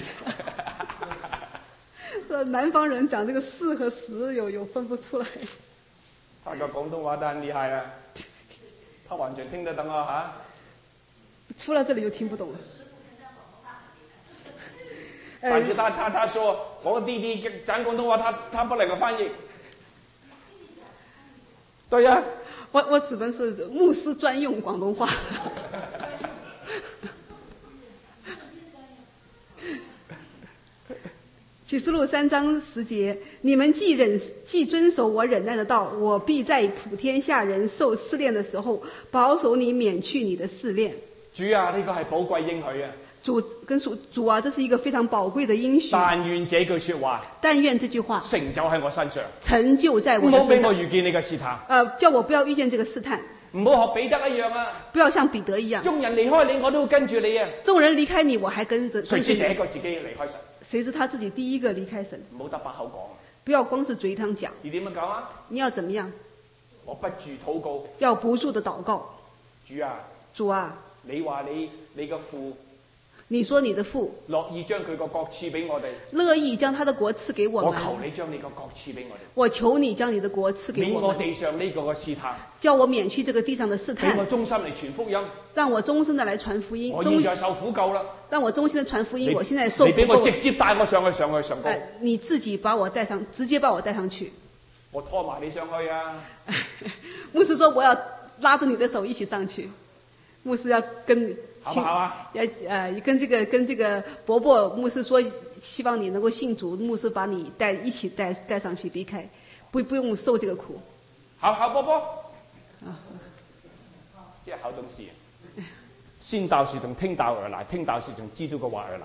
的。南方人講這個四和十有分不出來。 他個廣東話都很厲害啊，他完全聽得懂啊。 出了這裡就聽不懂了。 但是他說我弟弟講廣東話，他不能夠翻譯。對呀、 我只能是牧師專用廣東話。啟示錄3章10節，你們既遵守我忍耐的道，我必在普天下人受試煉的時候，保守你免去你的試煉。 主啊，呢個係寶貴應許啊！ 主啊，這是一個非常寶貴的應許。 但願這句說話， 但願這句話成就喺我身上， 成就在我的身上。 唔好俾我遇見你嘅試探。 叫我不要遇見這個試探。 唔好學彼得一樣啊！ 不要像彼得一樣。 眾人離開你，我都會跟住你啊！ 眾人離開你，我還跟着。 誰知第一個自己離開神？ 誰知他自己第一個離開神？ 唔好得把口講。 不要光是嘴上講。 你點樣講啊？ 你要怎麼樣？ 我不住禱告。 要不住的禱告。 主啊， 你話你嘅父。 你說你的父樂意將佢個國賜俾我哋， 樂意將他的國賜給我們。 我求你將你個國賜俾我哋。 我求你將你的國賜給我們。 免我地上呢個嘅試探， 叫我免去這個地上的試探。 俾我忠心嚟傳福音， 讓我忠心的來傳福音。 我現在受苦夠啦， 讓我忠心的傳福音。我現在受苦夠了。 你俾我直接帶我上高。 你自己把我帶上，直接把我帶上去。 我拖埋你上去啊！ 牧師說我要拉着你的手一起上去。牧師要跟你。 好不好啊？ 跟這個伯伯牧師說，希望你能夠信主，牧師把你一起帶上去離開，不用受這個苦。 好伯伯。即係考董事，先到是從聽道而來，聽道是從基督嘅話而來。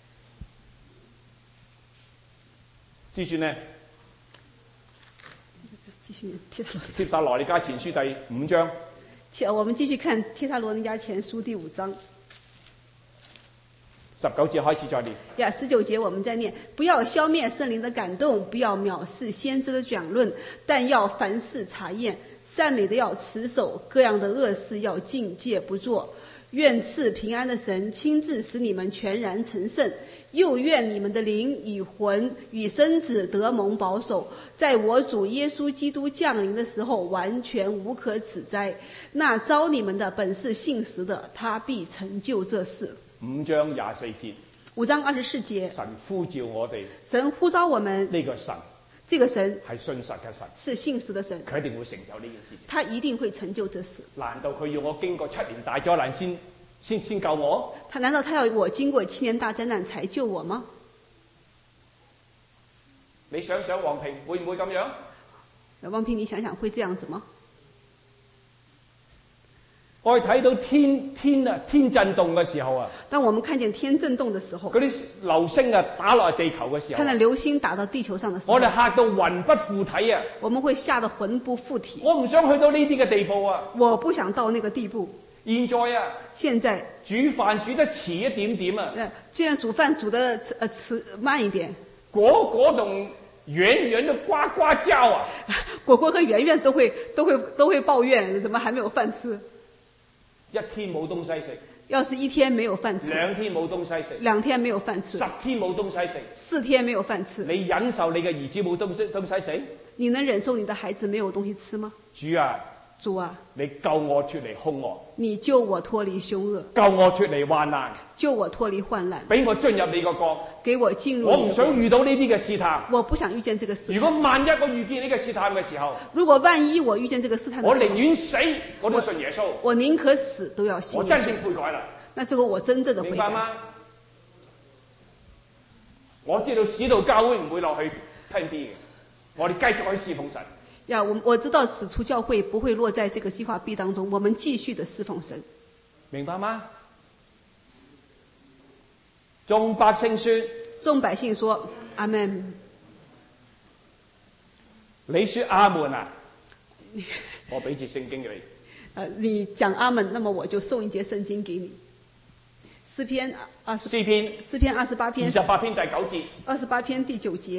繼續呢？ 繼續帖撒羅尼迦前書第5章。 我們繼續看帖撒羅尼迦前書第5章 19節開始再念。 19節我們再念，不要消滅聖靈的感動，不要藐視先知的講論，但要凡事查驗，善美的要持守，各樣的惡事要禁戒不做。願賜平安的神親自使你們全然成聖，又願你們的靈與魂與身子得蒙保守，在我主耶穌基督降臨的時候完全無可指摘。那召你們的本是信實的，他必成就這事。 5章24節。 5章24節。 神呼召我哋。 神呼召我們。 呢個神。 這個神係信實嘅神。 是信實的神。 佢一定會成就呢件事情。 他一定會成就這事。 難道佢要我經過7年大災難先救我？ 難道他要我經過7年大災難才救我嗎？ 你想想王平會唔會咁樣？ 王平，你想想會這樣子嗎？ 我哋睇到天震動嘅時候啊， 當我們看見天震動的時候， 嗰啲流星啊打落地球嘅時候， 看到流星打到地球上的時候， 我哋嚇到魂不附體啊！ 我們會嚇得魂不附體。 我唔想去到呢啲嘅地步啊！ 我不想到那個地步。現在煮飯煮得遲一點點啊！ 現在煮飯煮得遲慢一點。 果同圓圓都呱呱叫啊！ 果果和圓圓都會抱怨，怎麼還沒有飯吃？ 一天冇東西食， 要是一天沒有飯吃 ，2天冇東西食 ，2天沒有飯吃 ，10天冇東西食， 4天沒有飯吃， 你忍受你嘅兒子冇東西食？ 你能忍受你的孩子沒有東西吃嗎？主啊， 你救我脫離兇惡， 你救我脫離兇惡， 救我脫離患難， 救我脫離患難， 俾我進入你個國， 給我進入。 我唔想遇到呢啲嘅試探， 我不想遇見這個試探。 如果萬一我遇見呢個試探嘅時候， 如果萬一我遇見這個試探的時候， 我寧願死我都信耶穌， 我寧可死都要信耶穌。 我真正悔改啦， 那時候我真正的悔改。 明白嗎？我知道使徒教會唔會落去聽啲嘅，我哋繼續去侍奉神。 我知道使徒教會不會落在這個計劃 B 當中，我們繼續的侍奉神， 明白嗎？眾百姓說阿們。 你說阿們啊？我俾節聖經給你。 你講阿們，那麼我就送一節聖經給你。詩篇28篇 28篇第9節。 28篇第9節。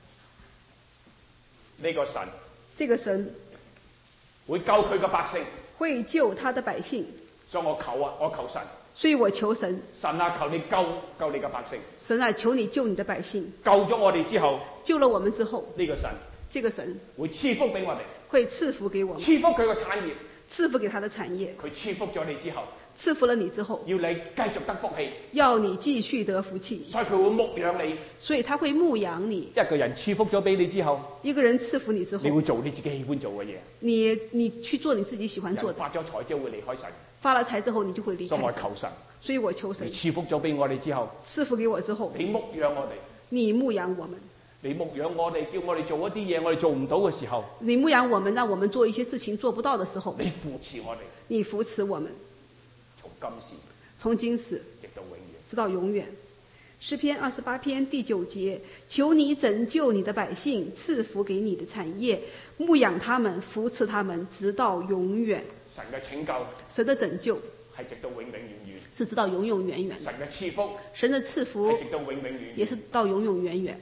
這個神會救佢嘅百姓， 會救他的百姓。 所以我求神。 所以我求神。 神啊，求你救你嘅百姓。 神啊，求你救你的百姓。 救咗我哋之後， 救了我們之後， 呢個神， 這個神會賜福俾我哋， 會賜福給我們， 賜福佢嘅產業， 賜福給他的產業。 佢賜福咗你之後， 賜福了你之後， 要你繼續得福氣， 要你繼續得福氣。 所以佢會牧養你。 所以他會牧養你。 一個人賜福咗俾你之後， 一個人賜福你之後， 你會做你自己喜歡做嘅嘢。 你去做你自己喜歡做的。 人發咗財之後會離開神。 發了財之後，你就會離開神。 所以我求神。 所以我求神。 你賜福咗俾我哋之後， 賜福給我之後， 你牧養我哋。 你牧養我們。 你牧養我哋，叫我哋做一啲嘢，我哋做唔到嘅時候， 你牧養我們，讓我們做一些事情做不到的時候， 你扶持我哋。 你扶持我們。從今時直到永遠。 直到永遠。詩篇28篇第9節，求你拯救你的百姓，賜福給你的產業，牧養他們，扶持他們，直到永遠。 神嘅拯救， 神的拯救係直到永永遠遠， 是直到永永遠遠。 神嘅賜福， 神的賜福係直到永永遠遠， 也是到永永遠遠。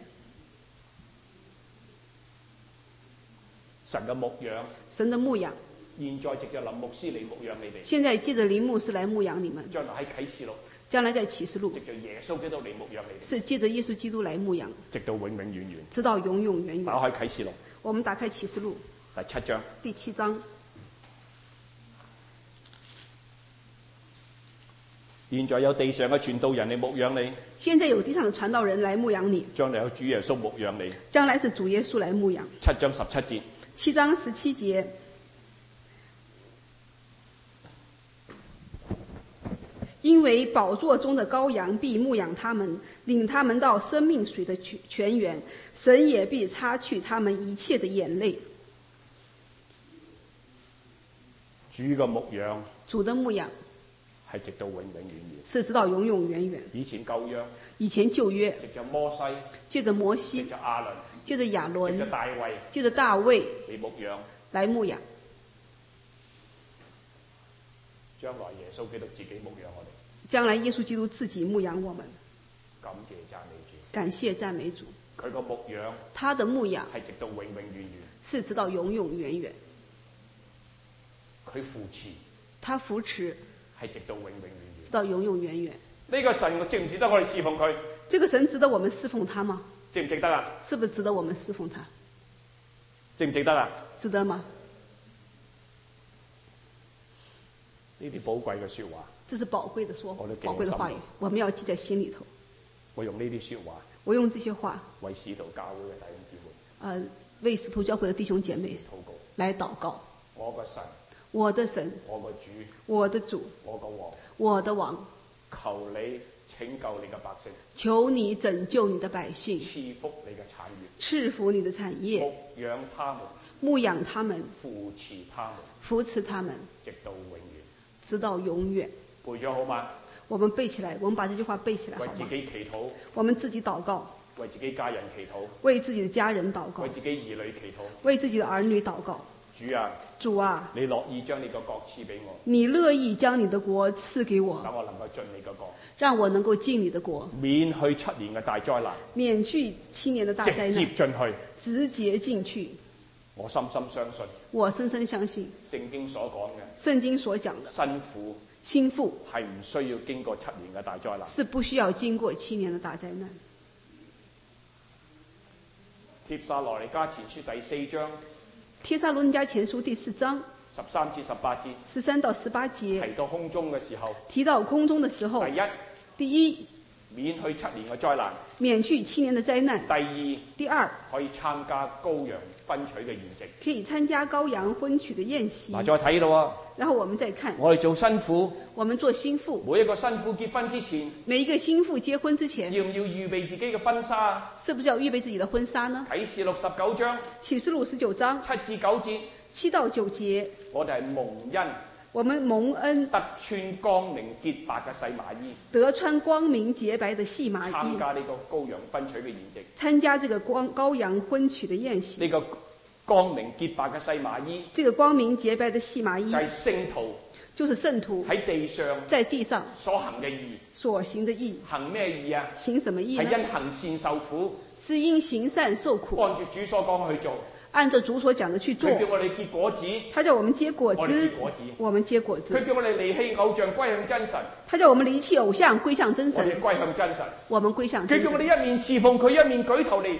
神嘅牧養， 神的牧養， 現在藉着林牧師嚟牧養你哋。 現在借着林牧師來牧養你們。 將來喺啟示錄， 將來在啟示錄， 藉着耶穌基督嚟牧養你哋。 是借着耶穌基督來牧養， 直到永永遠遠， 直到永永遠遠。 打開啟示錄， 我們打開啟示錄第7章， 第7章。 現在有地上嘅傳道人嚟牧養你， 現在有地上的傳道人來牧養你， 將來有主耶穌牧養你。 將來是主耶穌來牧養。 7章17節。 7章17節，因為寶座中的羔羊必牧養他們，領他們到生命水的泉源，神也必擦去他們一切的眼淚。 主嘅牧養， 主的牧養係直到永永遠遠， 是直到永永遠遠。 以前舊約， 以前舊約， 藉着摩西， 借着摩西， 藉着亞倫， 借着亞倫， 藉着大衛， 借着大衛嚟牧養， 來牧養。 將來耶穌基督自己牧養我哋。 將來耶穌基督自己牧養我們。 感謝讚美主。 感謝讚美主。 佢個牧養， 他的牧養係直到永永遠遠， 是直到永永遠遠。 佢扶持， 他扶持， 係直到永永遠遠， 直到永永遠遠。 呢個神值唔值得我哋侍奉佢？ 這個神值得我們侍奉他嗎？ 值唔值得啊？ 是不是值得我們侍奉他？ 值唔值得啊？ 值得嗎？ 呢啲寶貴嘅說話， 這是寶貴的說話，寶貴的話語，我們要記在心裏頭。 我用呢啲說話， 我用這些話為使徒教會嘅弟兄姊妹， 為使徒教會的弟兄姐妹禱告， 來禱告。 我個神， 我的神， 我個主， 我的主， 我個王， 我的王， 求你拯救你嘅百姓， 求你拯救你的百姓， 賜福你嘅產業， 賜福你的產業， 牧養他們， 牧養他們， 扶持他們， 扶持他們， 直到永遠， 直到永遠。 背咗好嗎？ 我們背起來，我們把這句話背起來好嗎？ 為自己祈禱， 我們自己禱告， 為自己家人祈禱， 為自己的家人禱告， 為自己兒女祈禱， 為自己的兒女禱告。 主啊， 主啊， 你樂意將你個國賜俾我， 你樂意將你的國賜給我， 等我能夠進你個國， 讓我能夠進你的國， 免去7年嘅大災難， 免去7年的大災難， 直接進去， 直接進去。 我深深相信， 我深深相信聖經所講嘅， 聖經所講的辛苦辛苦係唔需要經過7年嘅大災難。 是不需要經過7年的大災難。 帖撒羅尼迦前書第4章， 帖撒羅尼迦前書第4章 13至18節 13到18節提到空中嘅時候， 提到空中的時候，第一免去7年嘅災難， 免去7年的災難；第二可以參加羔羊婚娶嘅宴席， 可以參加羔羊婚娶的宴席。 嗱，再睇到然後我們再看， 我哋做新婦， 我們做新婦， 每一個新婦結婚之前， 每一個新婦結婚之前， 要唔要預備自己嘅婚紗啊？ 是不是要預備自己的婚紗呢？ 啟示錄19章， 啟示錄19章 7至9節 7到9節， 我哋係蒙恩， 我們蒙恩得穿光明潔白嘅細麻衣， 得穿光明潔白的細麻衣， 參加呢個羔羊婚娶嘅宴席， 參加這個羔羊婚娶的宴席。 呢個光明潔白嘅細麻衣， 這個光明潔白的細麻衣就係聖徒， 就是聖徒喺地上， 在地上所行嘅義， 所行的義， 行咩義啊？ 行什麼義呢？ 係因行善受苦， 是因行善受苦， 按照主所講去做， 按照主所講的去做。 佢叫我哋結果子， 他叫我們結果我哋子結果子， 我們結果子。 佢叫我哋離棄偶像歸向真神， 他叫我們離棄偶像歸向真我哋神， 歸向真神。 我們歸向佢真神。 叫我哋一面侍奉佢，一面舉頭嚟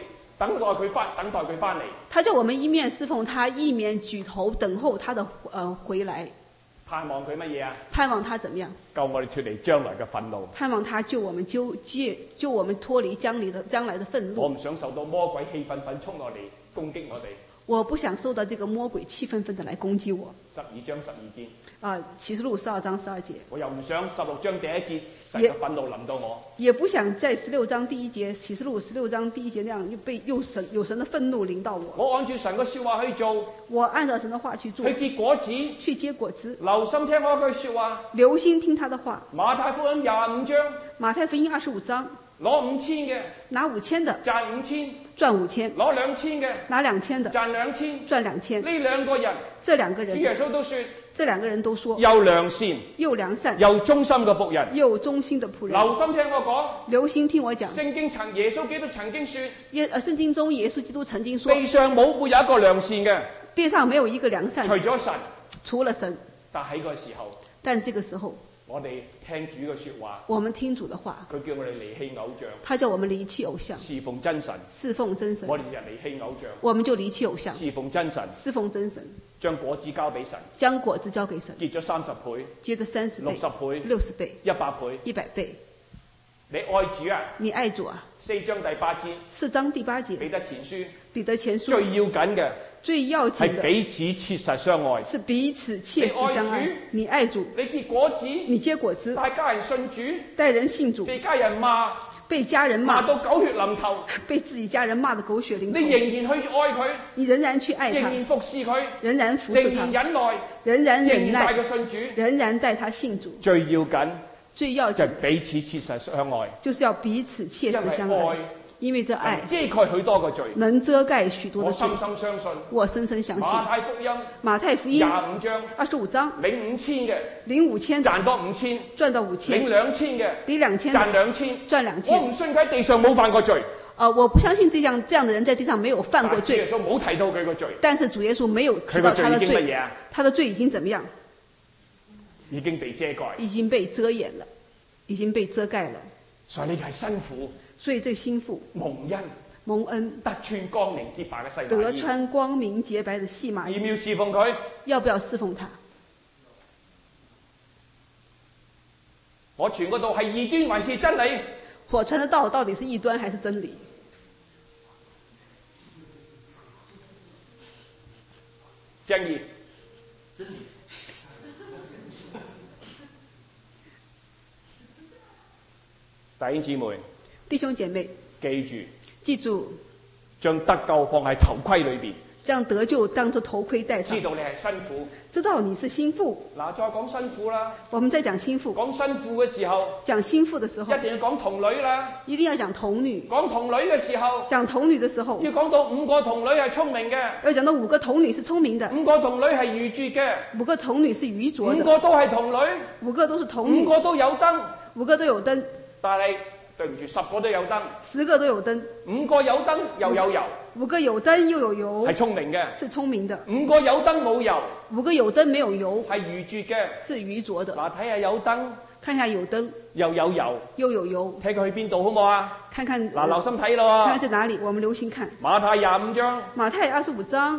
等待佢翻嚟。 他叫我們一面侍奉他，一面舉頭等候他的回來。 盼望佢乜嘢啊？ 盼望他怎麼樣？ 救我哋脫離將來嘅憤怒。 盼望他救我們救我們脫離將來的憤怒。 我唔想受到魔鬼氣憤憤衝落嚟攻擊我哋。 我不想受到這個魔鬼氣憤憤的來攻擊我。 12章12節。 啟示錄12章12節。 我又唔想16章第一節神嘅憤怒臨到我。 也不想在16章第一節，啟示錄16章第一節那樣有神的憤怒臨到我。 我按照神嘅說話去做。我按照神的話去做。 去結果子。 去結果子。 留心聽我一句說話。 留心聽他的話。 馬太福音25章。 馬太福音25章。 攞5000嘅。 拿5000的。 賺5000。 賺5000。 攞2000嘅。 拿2000的。 賺2000。 賺2000。 呢兩個人。 這兩個人。 主耶穌都說。 這兩個人都說。 又良善。 又良善。 又忠心嘅僕人。 又忠心的僕人。 留心聽我講。 留心聽我講。 耶穌基督曾經說。 聖經中耶穌基督曾經說。 地上冇會有一個良善嘅。 地上沒有一個良善。 除咗神。 除了神。 但喺個時候。 但這個時候。 我哋聽主嘅說話。 我們聽主的話。 佢叫我哋離棄偶像。 他叫我們離棄偶像。 侍奉真神。 侍奉真神。 我哋就離棄偶像。 我們就離棄偶像。 侍奉真神。 侍奉真神。 將果子交俾神。 將果子交給神。 結咗30倍。 結咗30倍。 60倍。 60倍。 100倍。 100倍。 你愛主啊？ 你愛主啊 ？4章第8節。 4章第8節。 彼得前書。 彼得前書。 最要緊嘅。 最要緊的。 係彼此切實相愛。 是彼此切實相愛。你愛主。 你結果子。 你結果子。 帶家人信主。 帶人信主。 被家人罵。 被家人罵到狗血淋頭。 被自己家人罵得狗血淋頭。 你仍然去愛佢。 你仍然去愛他。 仍然服侍佢。 仍然服侍他。 仍然忍耐。 仍然忍耐。 帶佢信主。 仍然帶他信主。 最要緊。 最要緊。 就彼此切實相愛。 就是要彼此切實相愛。因為這愛遮蓋許多個罪， 能遮蓋許多的罪。 我深深相信， 我深深相信。 馬太福音 25章領5000嘅， 領5000 賺多5000， 賺到5000，領 2000嘅， 領2000， 賺2000， 賺2000。 我唔信佢喺地上冇犯過罪。 我不相信這樣的人在地上沒有犯過罪。 主耶穌冇提到佢個罪。 但是主耶穌沒有提到他的罪。 佢個罪已經乜嘢啊？ 他的罪已經怎麼樣？ 已經被遮蓋。 已經被遮掩了，已經被遮蓋了。 所以呢個係辛苦。 所以這辛苦。蒙恩， 得穿光明潔白嘅細麻衣。 得穿光明潔白的細麻衣。 要唔要侍奉佢？ 要不要侍奉他？ 我傳嗰道係異端還是真理？ 我傳的道到底是異端還是真理？ 正義。弟兄姊妹。 弟兄姐妹。記住， 將得救放喺頭盔裏邊， 將得救當作頭盔戴上。 知道你係辛苦， 知道你是心腹。 嗱，再講辛苦啦。 我們再講心腹。 講辛苦嘅時候， 講心腹的時候， 一定要講童女啦。 一定要講童女。 講童女嘅時候， 講童女的時候， 要講到5個童女係聰明嘅。 要講到5個童女是聰明的。 5個童女係愚拙嘅。 5個童女是愚拙的。 5個都係童女。 5個都是童女。 5個都有燈。 5個都有燈。 但係對唔住，10個都有燈。 10個都有燈。 5個有燈又有油。 5個有燈又有油。 係聰明嘅。 是聰明的。 5個有燈冇油。 5個有燈沒有油。 係愚拙嘅。 是愚拙的。 嗱，睇下有燈。 看下有燈。 又有油。 又有油。 睇佢去邊度好唔好啊？ 看看。 嗱，留心睇咯。 看看在哪裡，我們留心看。 馬太25章。 馬太25章。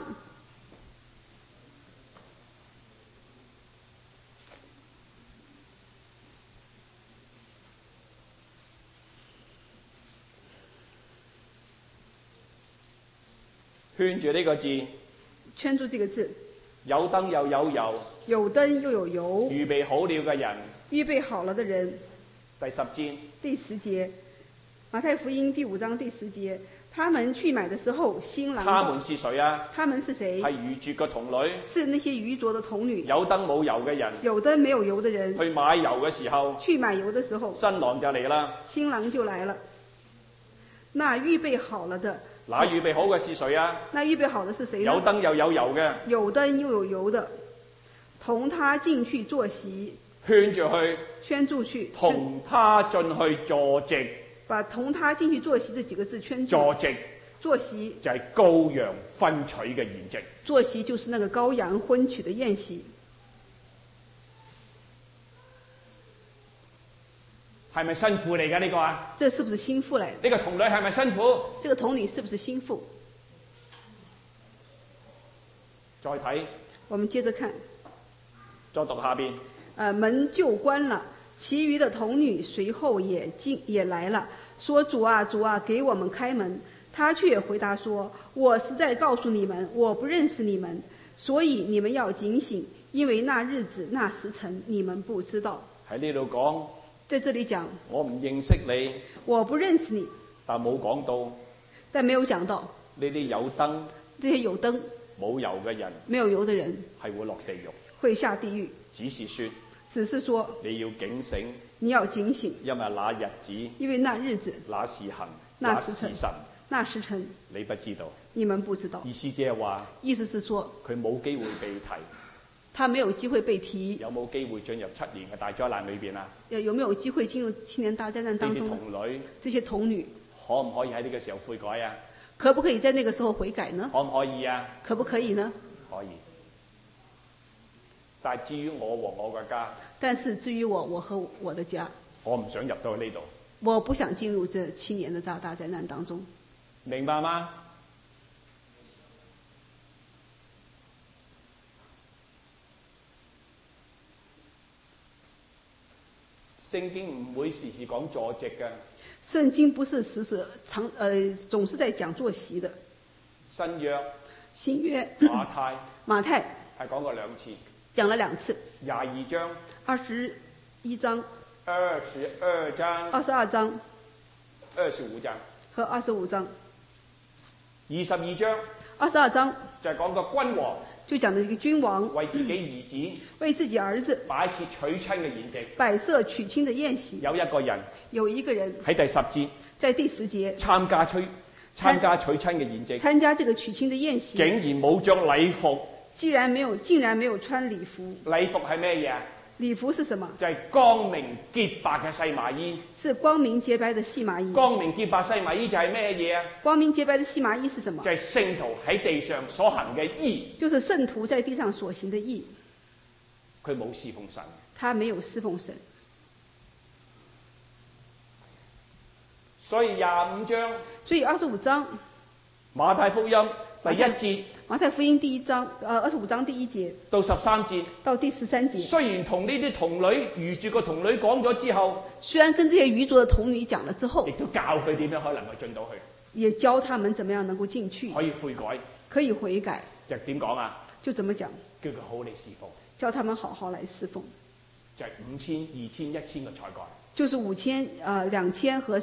圈住呢個字， 圈住這個字。 有燈又有油， 有燈又有油。 預備好了嘅人， 預備好了的人。 第10節。 第10節，馬太福音第5章第10節，他們去買的時候，新郎。 他們是誰啊？ 他們是誰？ 係愚拙嘅童女。 是那些愚拙的童女。 有燈冇油嘅人。 有燈沒有油的人。 去買油嘅時候。 去買油的時候。 新郎就嚟啦。 新郎就來了。那預備好了的。 那預備好嘅是誰啊？ 那預備好的是誰呢？ 有燈又有油嘅。 有燈又有油的，同他進去坐席。 圈住去。 圈住去。 同他進去坐席。 把同他進去坐席這幾個字圈住。 坐席。 坐席就係羔羊婚娶嘅筵席。 坐席就是那個羔羊婚娶的宴席。 係咪新婦嚟㗎呢個啊？ 這是不是新婦來的？ 呢個童女係咪新婦？ 這個童女是不是新婦？ 再睇， 我們接着看， 再讀下邊。 門就關了，其餘的童女隨後也來了，說主啊主啊，給我們開門。他卻回答說，我實在告訴你們，我不認識你們，所以你們要警醒，因為那日子那時辰你們不知道。 喺呢度講， 在這裡講， 我唔認識你， 我不認識你， 但冇講到， 但沒有講到呢啲有燈這些有燈冇油嘅人， 沒有油的人係會落地獄， 會下地獄。 只是說你要警醒， 你要警醒， 因為那日子， 因為那日子， 那時辰， 那時辰， 那時辰， 你不知道， 你們不知道。 意思即係話， 意思是說佢冇機會被提， 他沒有機會被提。 有冇機會進入7年嘅大災難裏邊啊？ 有沒有機會進入7年大災難當中？這些童女可唔可以喺呢個時候悔改啊？ 可不可以在那個時候悔改呢？ 可唔可以啊？ 可不可以呢？ 可以。但係至於我和我嘅家， 但是至於我和我的家， 我唔想入到呢度。 我不想進入這7年的大災難當中。 明白嗎？聖經唔會時時講坐席嘅。 聖經不是時時總是在講坐席的。 新約馬太係講過2次， 講了2次。 22章、 21章、 22章、 22章、 25章和25章。 22章、 22章就係講個君王， 就講的一個君王為自己兒子、 為自己兒子擺設娶親嘅筵席， 擺設娶親的宴席。 有一個人喺第10節， 在第10節參加娶親嘅筵席， 參加這個娶親的宴席， 竟然冇着禮服， 竟然沒有穿禮服。 禮服係咩嘢？ 禮服是什麼？ 就係光明潔白嘅細麻衣。 是光明潔白的細麻衣。 光明潔白細麻衣就係咩嘢啊？ 光明潔白的細麻衣是什麼？ 就係聖徒喺地上所行嘅義。 就是聖徒在地上所行的義。 佢冇侍奉神。 他沒有侍奉神。 所以25章。 所以25章。 馬太福音第1節。 馬太福音第1章，25章第1節到13節， 到第13節。 雖然同呢啲童女愚拙嘅童女講咗之後， 雖然跟這些愚拙的童女講了之後， 亦都教佢點樣可能去進到去， 也教他們怎麼樣能夠進去， 可以悔改， 可以悔改。 就點講啊？ 就怎麼講？ 叫佢好嚟侍奉， 叫他們好好來侍奉。 就係5000、2000、1000嘅才幹， 就是5000、2000和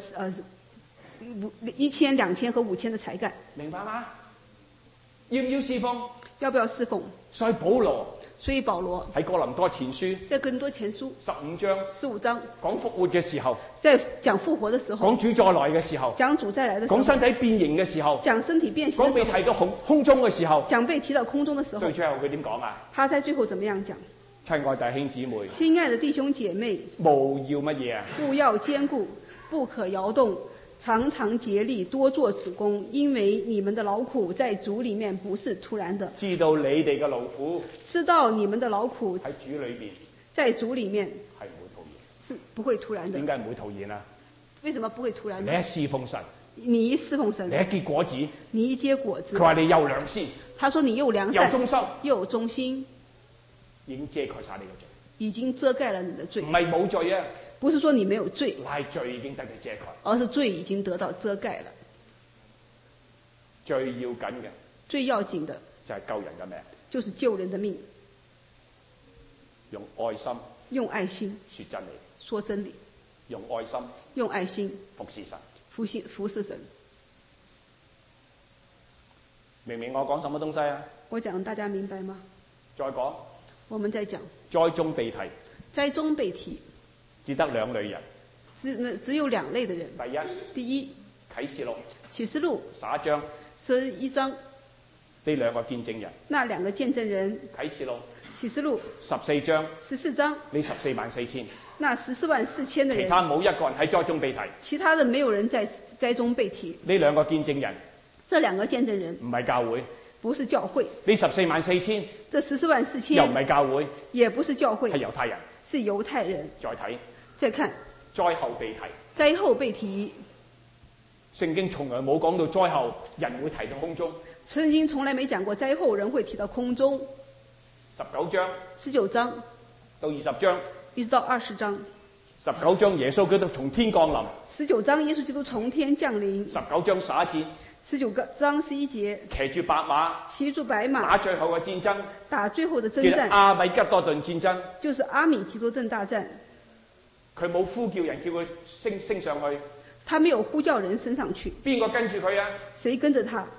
1000、2000和5000的才幹。 明白嗎？要唔要侍奉？ 要不要侍奉？ 所以保羅喺哥林多前書， 在哥林多前書15章講復活嘅時候， 在講復活的時候， 講主再來嘅時候， 講主再來的時候， 講身體變形嘅時候， 講身體變形的時候， 講被提到空中嘅時候， 講被提到空中的時候， 對最後佢點講啊？ 他在最後怎麼樣講？ 親愛弟兄姊妹， 親愛的弟兄姐妹， 務要乜嘢啊？ 務要堅固，不可搖動，常常竭力多做子工，因為你們的勞苦在主裡面不是突然的。 知道你哋嘅勞苦， 知道你們的勞苦喺主裡面， 在主裡面係唔會徒然， 是不會突然的。 點解唔會徒然啊？ 為什麼不會突然呢？ 你一侍奉神， 你一侍奉神， 你一結果子， 你一結果子。 佢話你又良善， 他說你又良善， 又忠心， 又忠心， 已經遮蓋晒你嘅罪， 已經遮蓋了你的罪。 唔係冇罪啊！ 不是說你沒有罪， 乃係罪已經得到遮蓋， 而是罪已經得到遮蓋了。 最要緊嘅， 最要緊的就係救人嘅命， 就是救人的命。 用愛心， 用愛心說真理， 說真理， 用愛心， 用愛心服侍神， 服侍神。 明明我講什麼東西啊？ 我講大家明白嗎？ 再講， 我們再講。 災中被提， 災中被提， 只得2類人， 只有2類的人。第一， 啟示錄11章 11章， 呢2個見證人， 那2個見證人。 啟示錄 14章， 呢144000， 那14萬4千的人， 其他冇一個人喺災中被提， 其他的沒有人在災中被提。 呢2個見證人， 這2個見證人唔係教會， 不是教會。 呢14萬4千， 這14萬4千又唔係教會， 也不是教會， 係猶太人， 是猶太人。 再睇， 再看災後被提。 災後被提。 聖經從來冇講到災後人會提到空中。 聖經從來沒講過災後人會提到空中。 19章到20章， 一直到20章。 19章耶穌基督從天降臨。 19章耶穌基督從天降臨。 19章11節。 19章11節。 騎住白馬。 騎住白馬。 打最後嘅戰爭。 打最後的征戰。 阿米吉多頓戰爭。 就是阿米吉多頓大戰。 佢冇呼叫人叫佢升上去。 他沒有呼叫人升上去。 邊個跟住佢啊？ 誰跟着他？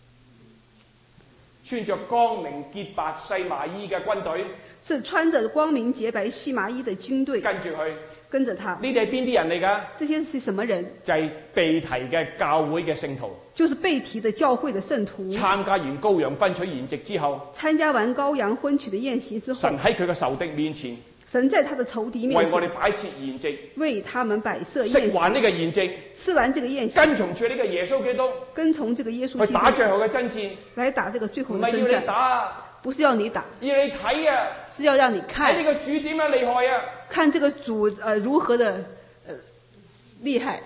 穿着光明潔白細麻衣嘅軍隊。 是穿着光明潔白細麻衣的軍隊。 跟住佢。 跟着他。 呢啲係邊啲人嚟㗎？ 這些是什麼人？ 就係被提嘅教會嘅聖徒。 就是被提的教會的聖徒。 參加完羔羊婚娶筵席之後。 參加完羔羊婚娶的宴席之後。 神喺佢嘅仇敵面前。 神在他的仇敵面前為我哋擺設筵席， 為他們擺設宴席。 食完呢個筵席， 吃完這個宴席， 跟從住呢個耶穌基督， 跟從這個耶穌基督去打最後嘅爭戰， 來打這個最後的爭戰。 唔係要你打， 不是要你打， 要你睇啊， 是要讓你看。 睇呢個主點樣厲害啊！ 看這個主如何的厲害。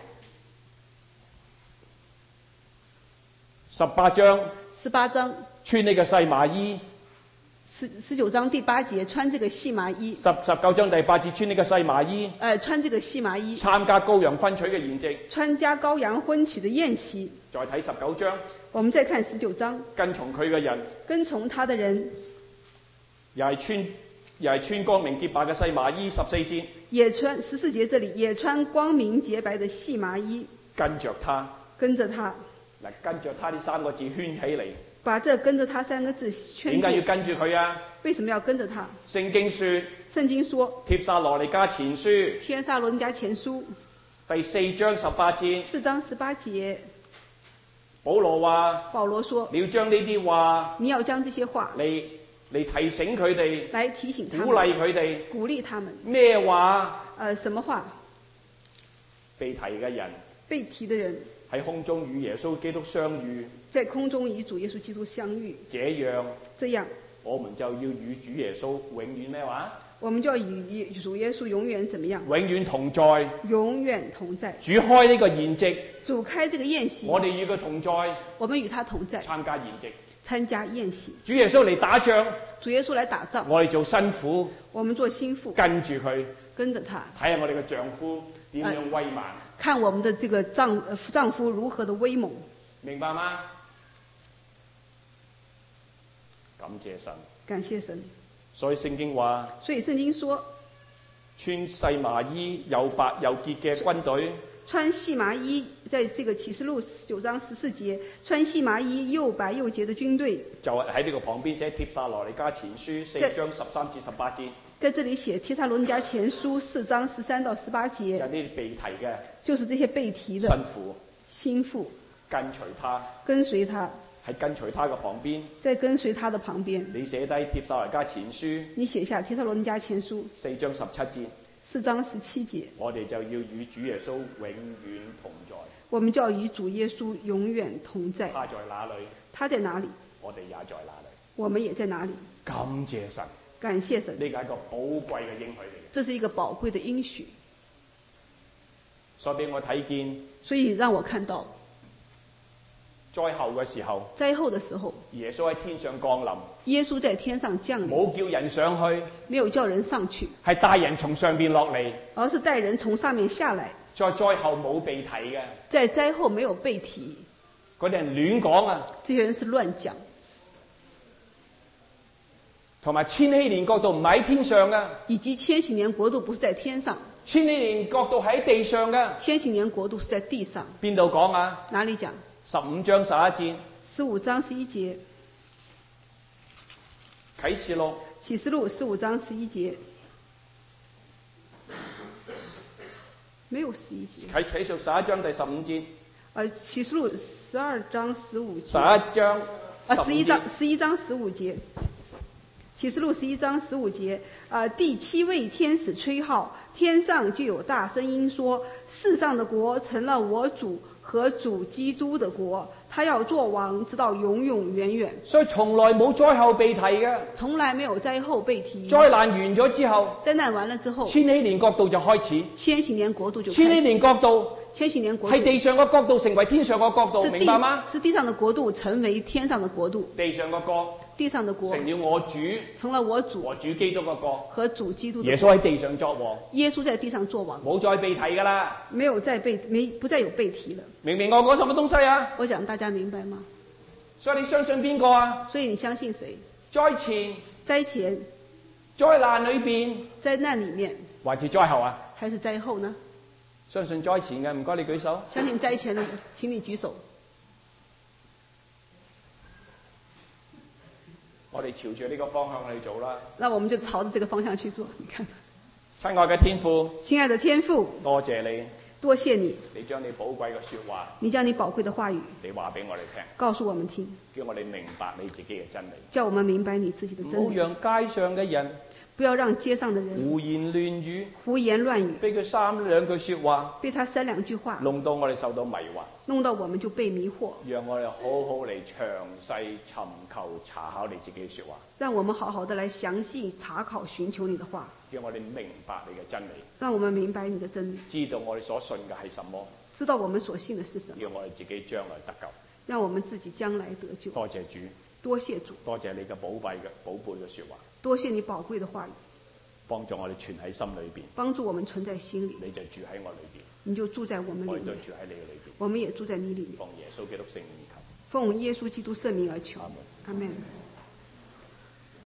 18章，穿呢個細麻衣。 19章第8節，穿這個細麻衣。 19章第8節，穿呢個細麻衣。 穿這個細麻衣。 參加羔羊婚娶嘅筵席。 參加羔羊婚娶的宴席。 再睇19章。 我們再看19章。 跟從佢嘅人。 跟從他的人。 又係穿光明潔白嘅細麻衣。14節。 也穿14節這裡也穿光明潔白的細麻衣。 跟着他。 跟着他。 嗱，跟着他呢3個字圈起嚟。 把這跟着他3個字圈住。點解要跟住佢啊？ 為什麼要跟着他？ 聖經說，帖撒羅尼迦前書。 帖撒羅尼迦前書。 第4章18節。 4章18節。 保羅說，你要將呢啲話。 你要將這些話。 嚟提醒佢哋。 來提醒他們。 鼓勵佢哋。 鼓勵他們。 咩話？ 什麼話？ 被提嘅人。 被提的人。 喺空中與耶穌基督相遇。 在空中與主耶穌基督相遇。 這樣，我們就要與主耶穌永遠咩話？ 我們就要與主耶穌永遠怎麼樣？ 永遠同在。 永遠同在。 主開呢個筵席。 主開這個宴席。 我哋與佢同在。 我們與他同在。 參加筵席。 參加宴席。 主耶穌嚟打仗。 主耶穌來打仗。 我哋做新婦。 我們做新婦。 跟住佢。 跟着他。 睇下我哋嘅丈夫點樣威猛。 看我們的這個丈夫如何的威猛。 明白嗎？感謝神。 感謝神。 所以聖經話。 所以聖經說， 穿細麻衣又白又潔嘅軍隊。 穿細麻衣，在這個啟示錄9章14節，穿細麻衣又白又潔的軍隊。 就喺呢個旁邊寫帖撒羅尼迦前書4章13至18節。 在這裡寫帖撒羅尼迦前書4章13到18節。 就呢啲被提嘅。 就是這些被提的。新婦。 跟隨他。 跟隨他。 喺跟隨他嘅旁邊。 在跟隨他的旁邊。 你寫低帖撒羅尼迦前書。 你寫下帖撒羅尼迦前書。 4章17節。 4章17節。 我哋就要與主耶穌永遠同在。 我們就要與主耶穌永遠同在。 他在哪裡？ 他在哪裡？ 我哋也在哪裡？ 我們也在哪裡？ 感謝神。 感謝神。 呢個係一個寶貴嘅應許嚟嘅。 這是一個寶貴的應許。 所以俾我睇見。 所以讓我看到。 災後嘅時候。 災後的時候。 耶穌喺天上降臨。 耶穌在天上降臨。 冇叫人上去。 沒有叫人上去。 係帶人從上邊落嚟。 而是帶人從上面下來。 在災後冇被提嘅。 在災後沒有被提。 嗰啲人亂講啊。 這些人是亂講。 同埋千禧年國度唔喺天上噶。 以及千禧年國度不是在天上。 千禧年國度喺地上噶。 千禧年國度是在地上。 邊度講啊？ 哪裡講 ？15章11節。 15章11節。 啟示錄。 啟示錄15章11節。沒有11節。啟示錄11章第15節。 啟示錄12章15節。 11章。 11章15節。啟示錄11章15節。第7位天使吹號，天上就有大聲音說：世上的國成了我主和主基督的國， 他要做王，直到永永遠遠。 所以從來冇災後被提嘅。 從來沒有災後被提。 災難完咗之後， 災難完了之後， 千禧年國度就開始。 千禧年國度就開始。 千禧年國度。 千禧年國度係地上嘅國度成為天上嘅國度，明白嗎？ 是地上的國度成為天上的國度。 地上嘅國， 地上的國成了我主， 成了我主和主基督嘅國， 和主基督的國。 耶穌喺地上作王， 耶穌在地上作王， 冇再被提㗎啦， 不再有被提了。 明唔明我講什麼東西啊？ 我講大家明白嗎？ 所以你相信邊個啊？ 所以你相信誰？ 災前、災難裏邊、 災難裡面， 還是災後啊？ 還是災後呢？ 相信災前嘅，唔該你舉手。 相信災前的，請你舉手。 我哋朝住呢個方向去做啦。 那我們就朝着這個方向去做。你看， 親愛嘅天父， 親愛的天父， 多謝你， 多謝你， 你將你寶貴嘅說話， 你將你寶貴的話語， 你話俾我哋聽， 告訴我們聽， 叫我哋明白你自己嘅真理， 叫我們明白你自己的真理。 唔好讓街上嘅人， 不要讓街上的人胡言亂語， 胡言亂語， 俾佢三兩句說話， 被他三兩句話， 弄到我哋受到迷惑， 弄到我們就被迷惑。 讓我哋好好嚟詳細尋求查考你自己嘅說話， 讓我們好好的來詳細查考尋求你的話， 叫我哋明白你嘅真理， 讓我們明白你的真理， 知道我哋所信嘅係什麼， 知道我們所信的是什麼， 叫我哋自己將來得救， 讓我們自己將來得救。 多謝主， 多謝主， 多謝你嘅寶貝嘅說話， 多謝你寶貴的話語， 幫助我哋存喺心裏邊， 幫助我們存在心裏， 你就住喺我裏邊， 你就住在我們裏面， 我哋都住喺你嘅裏邊， 我們也住在你裏面。 奉耶穌基督聖名求， 奉耶穌基督聖名而求， 阿門。 阿門。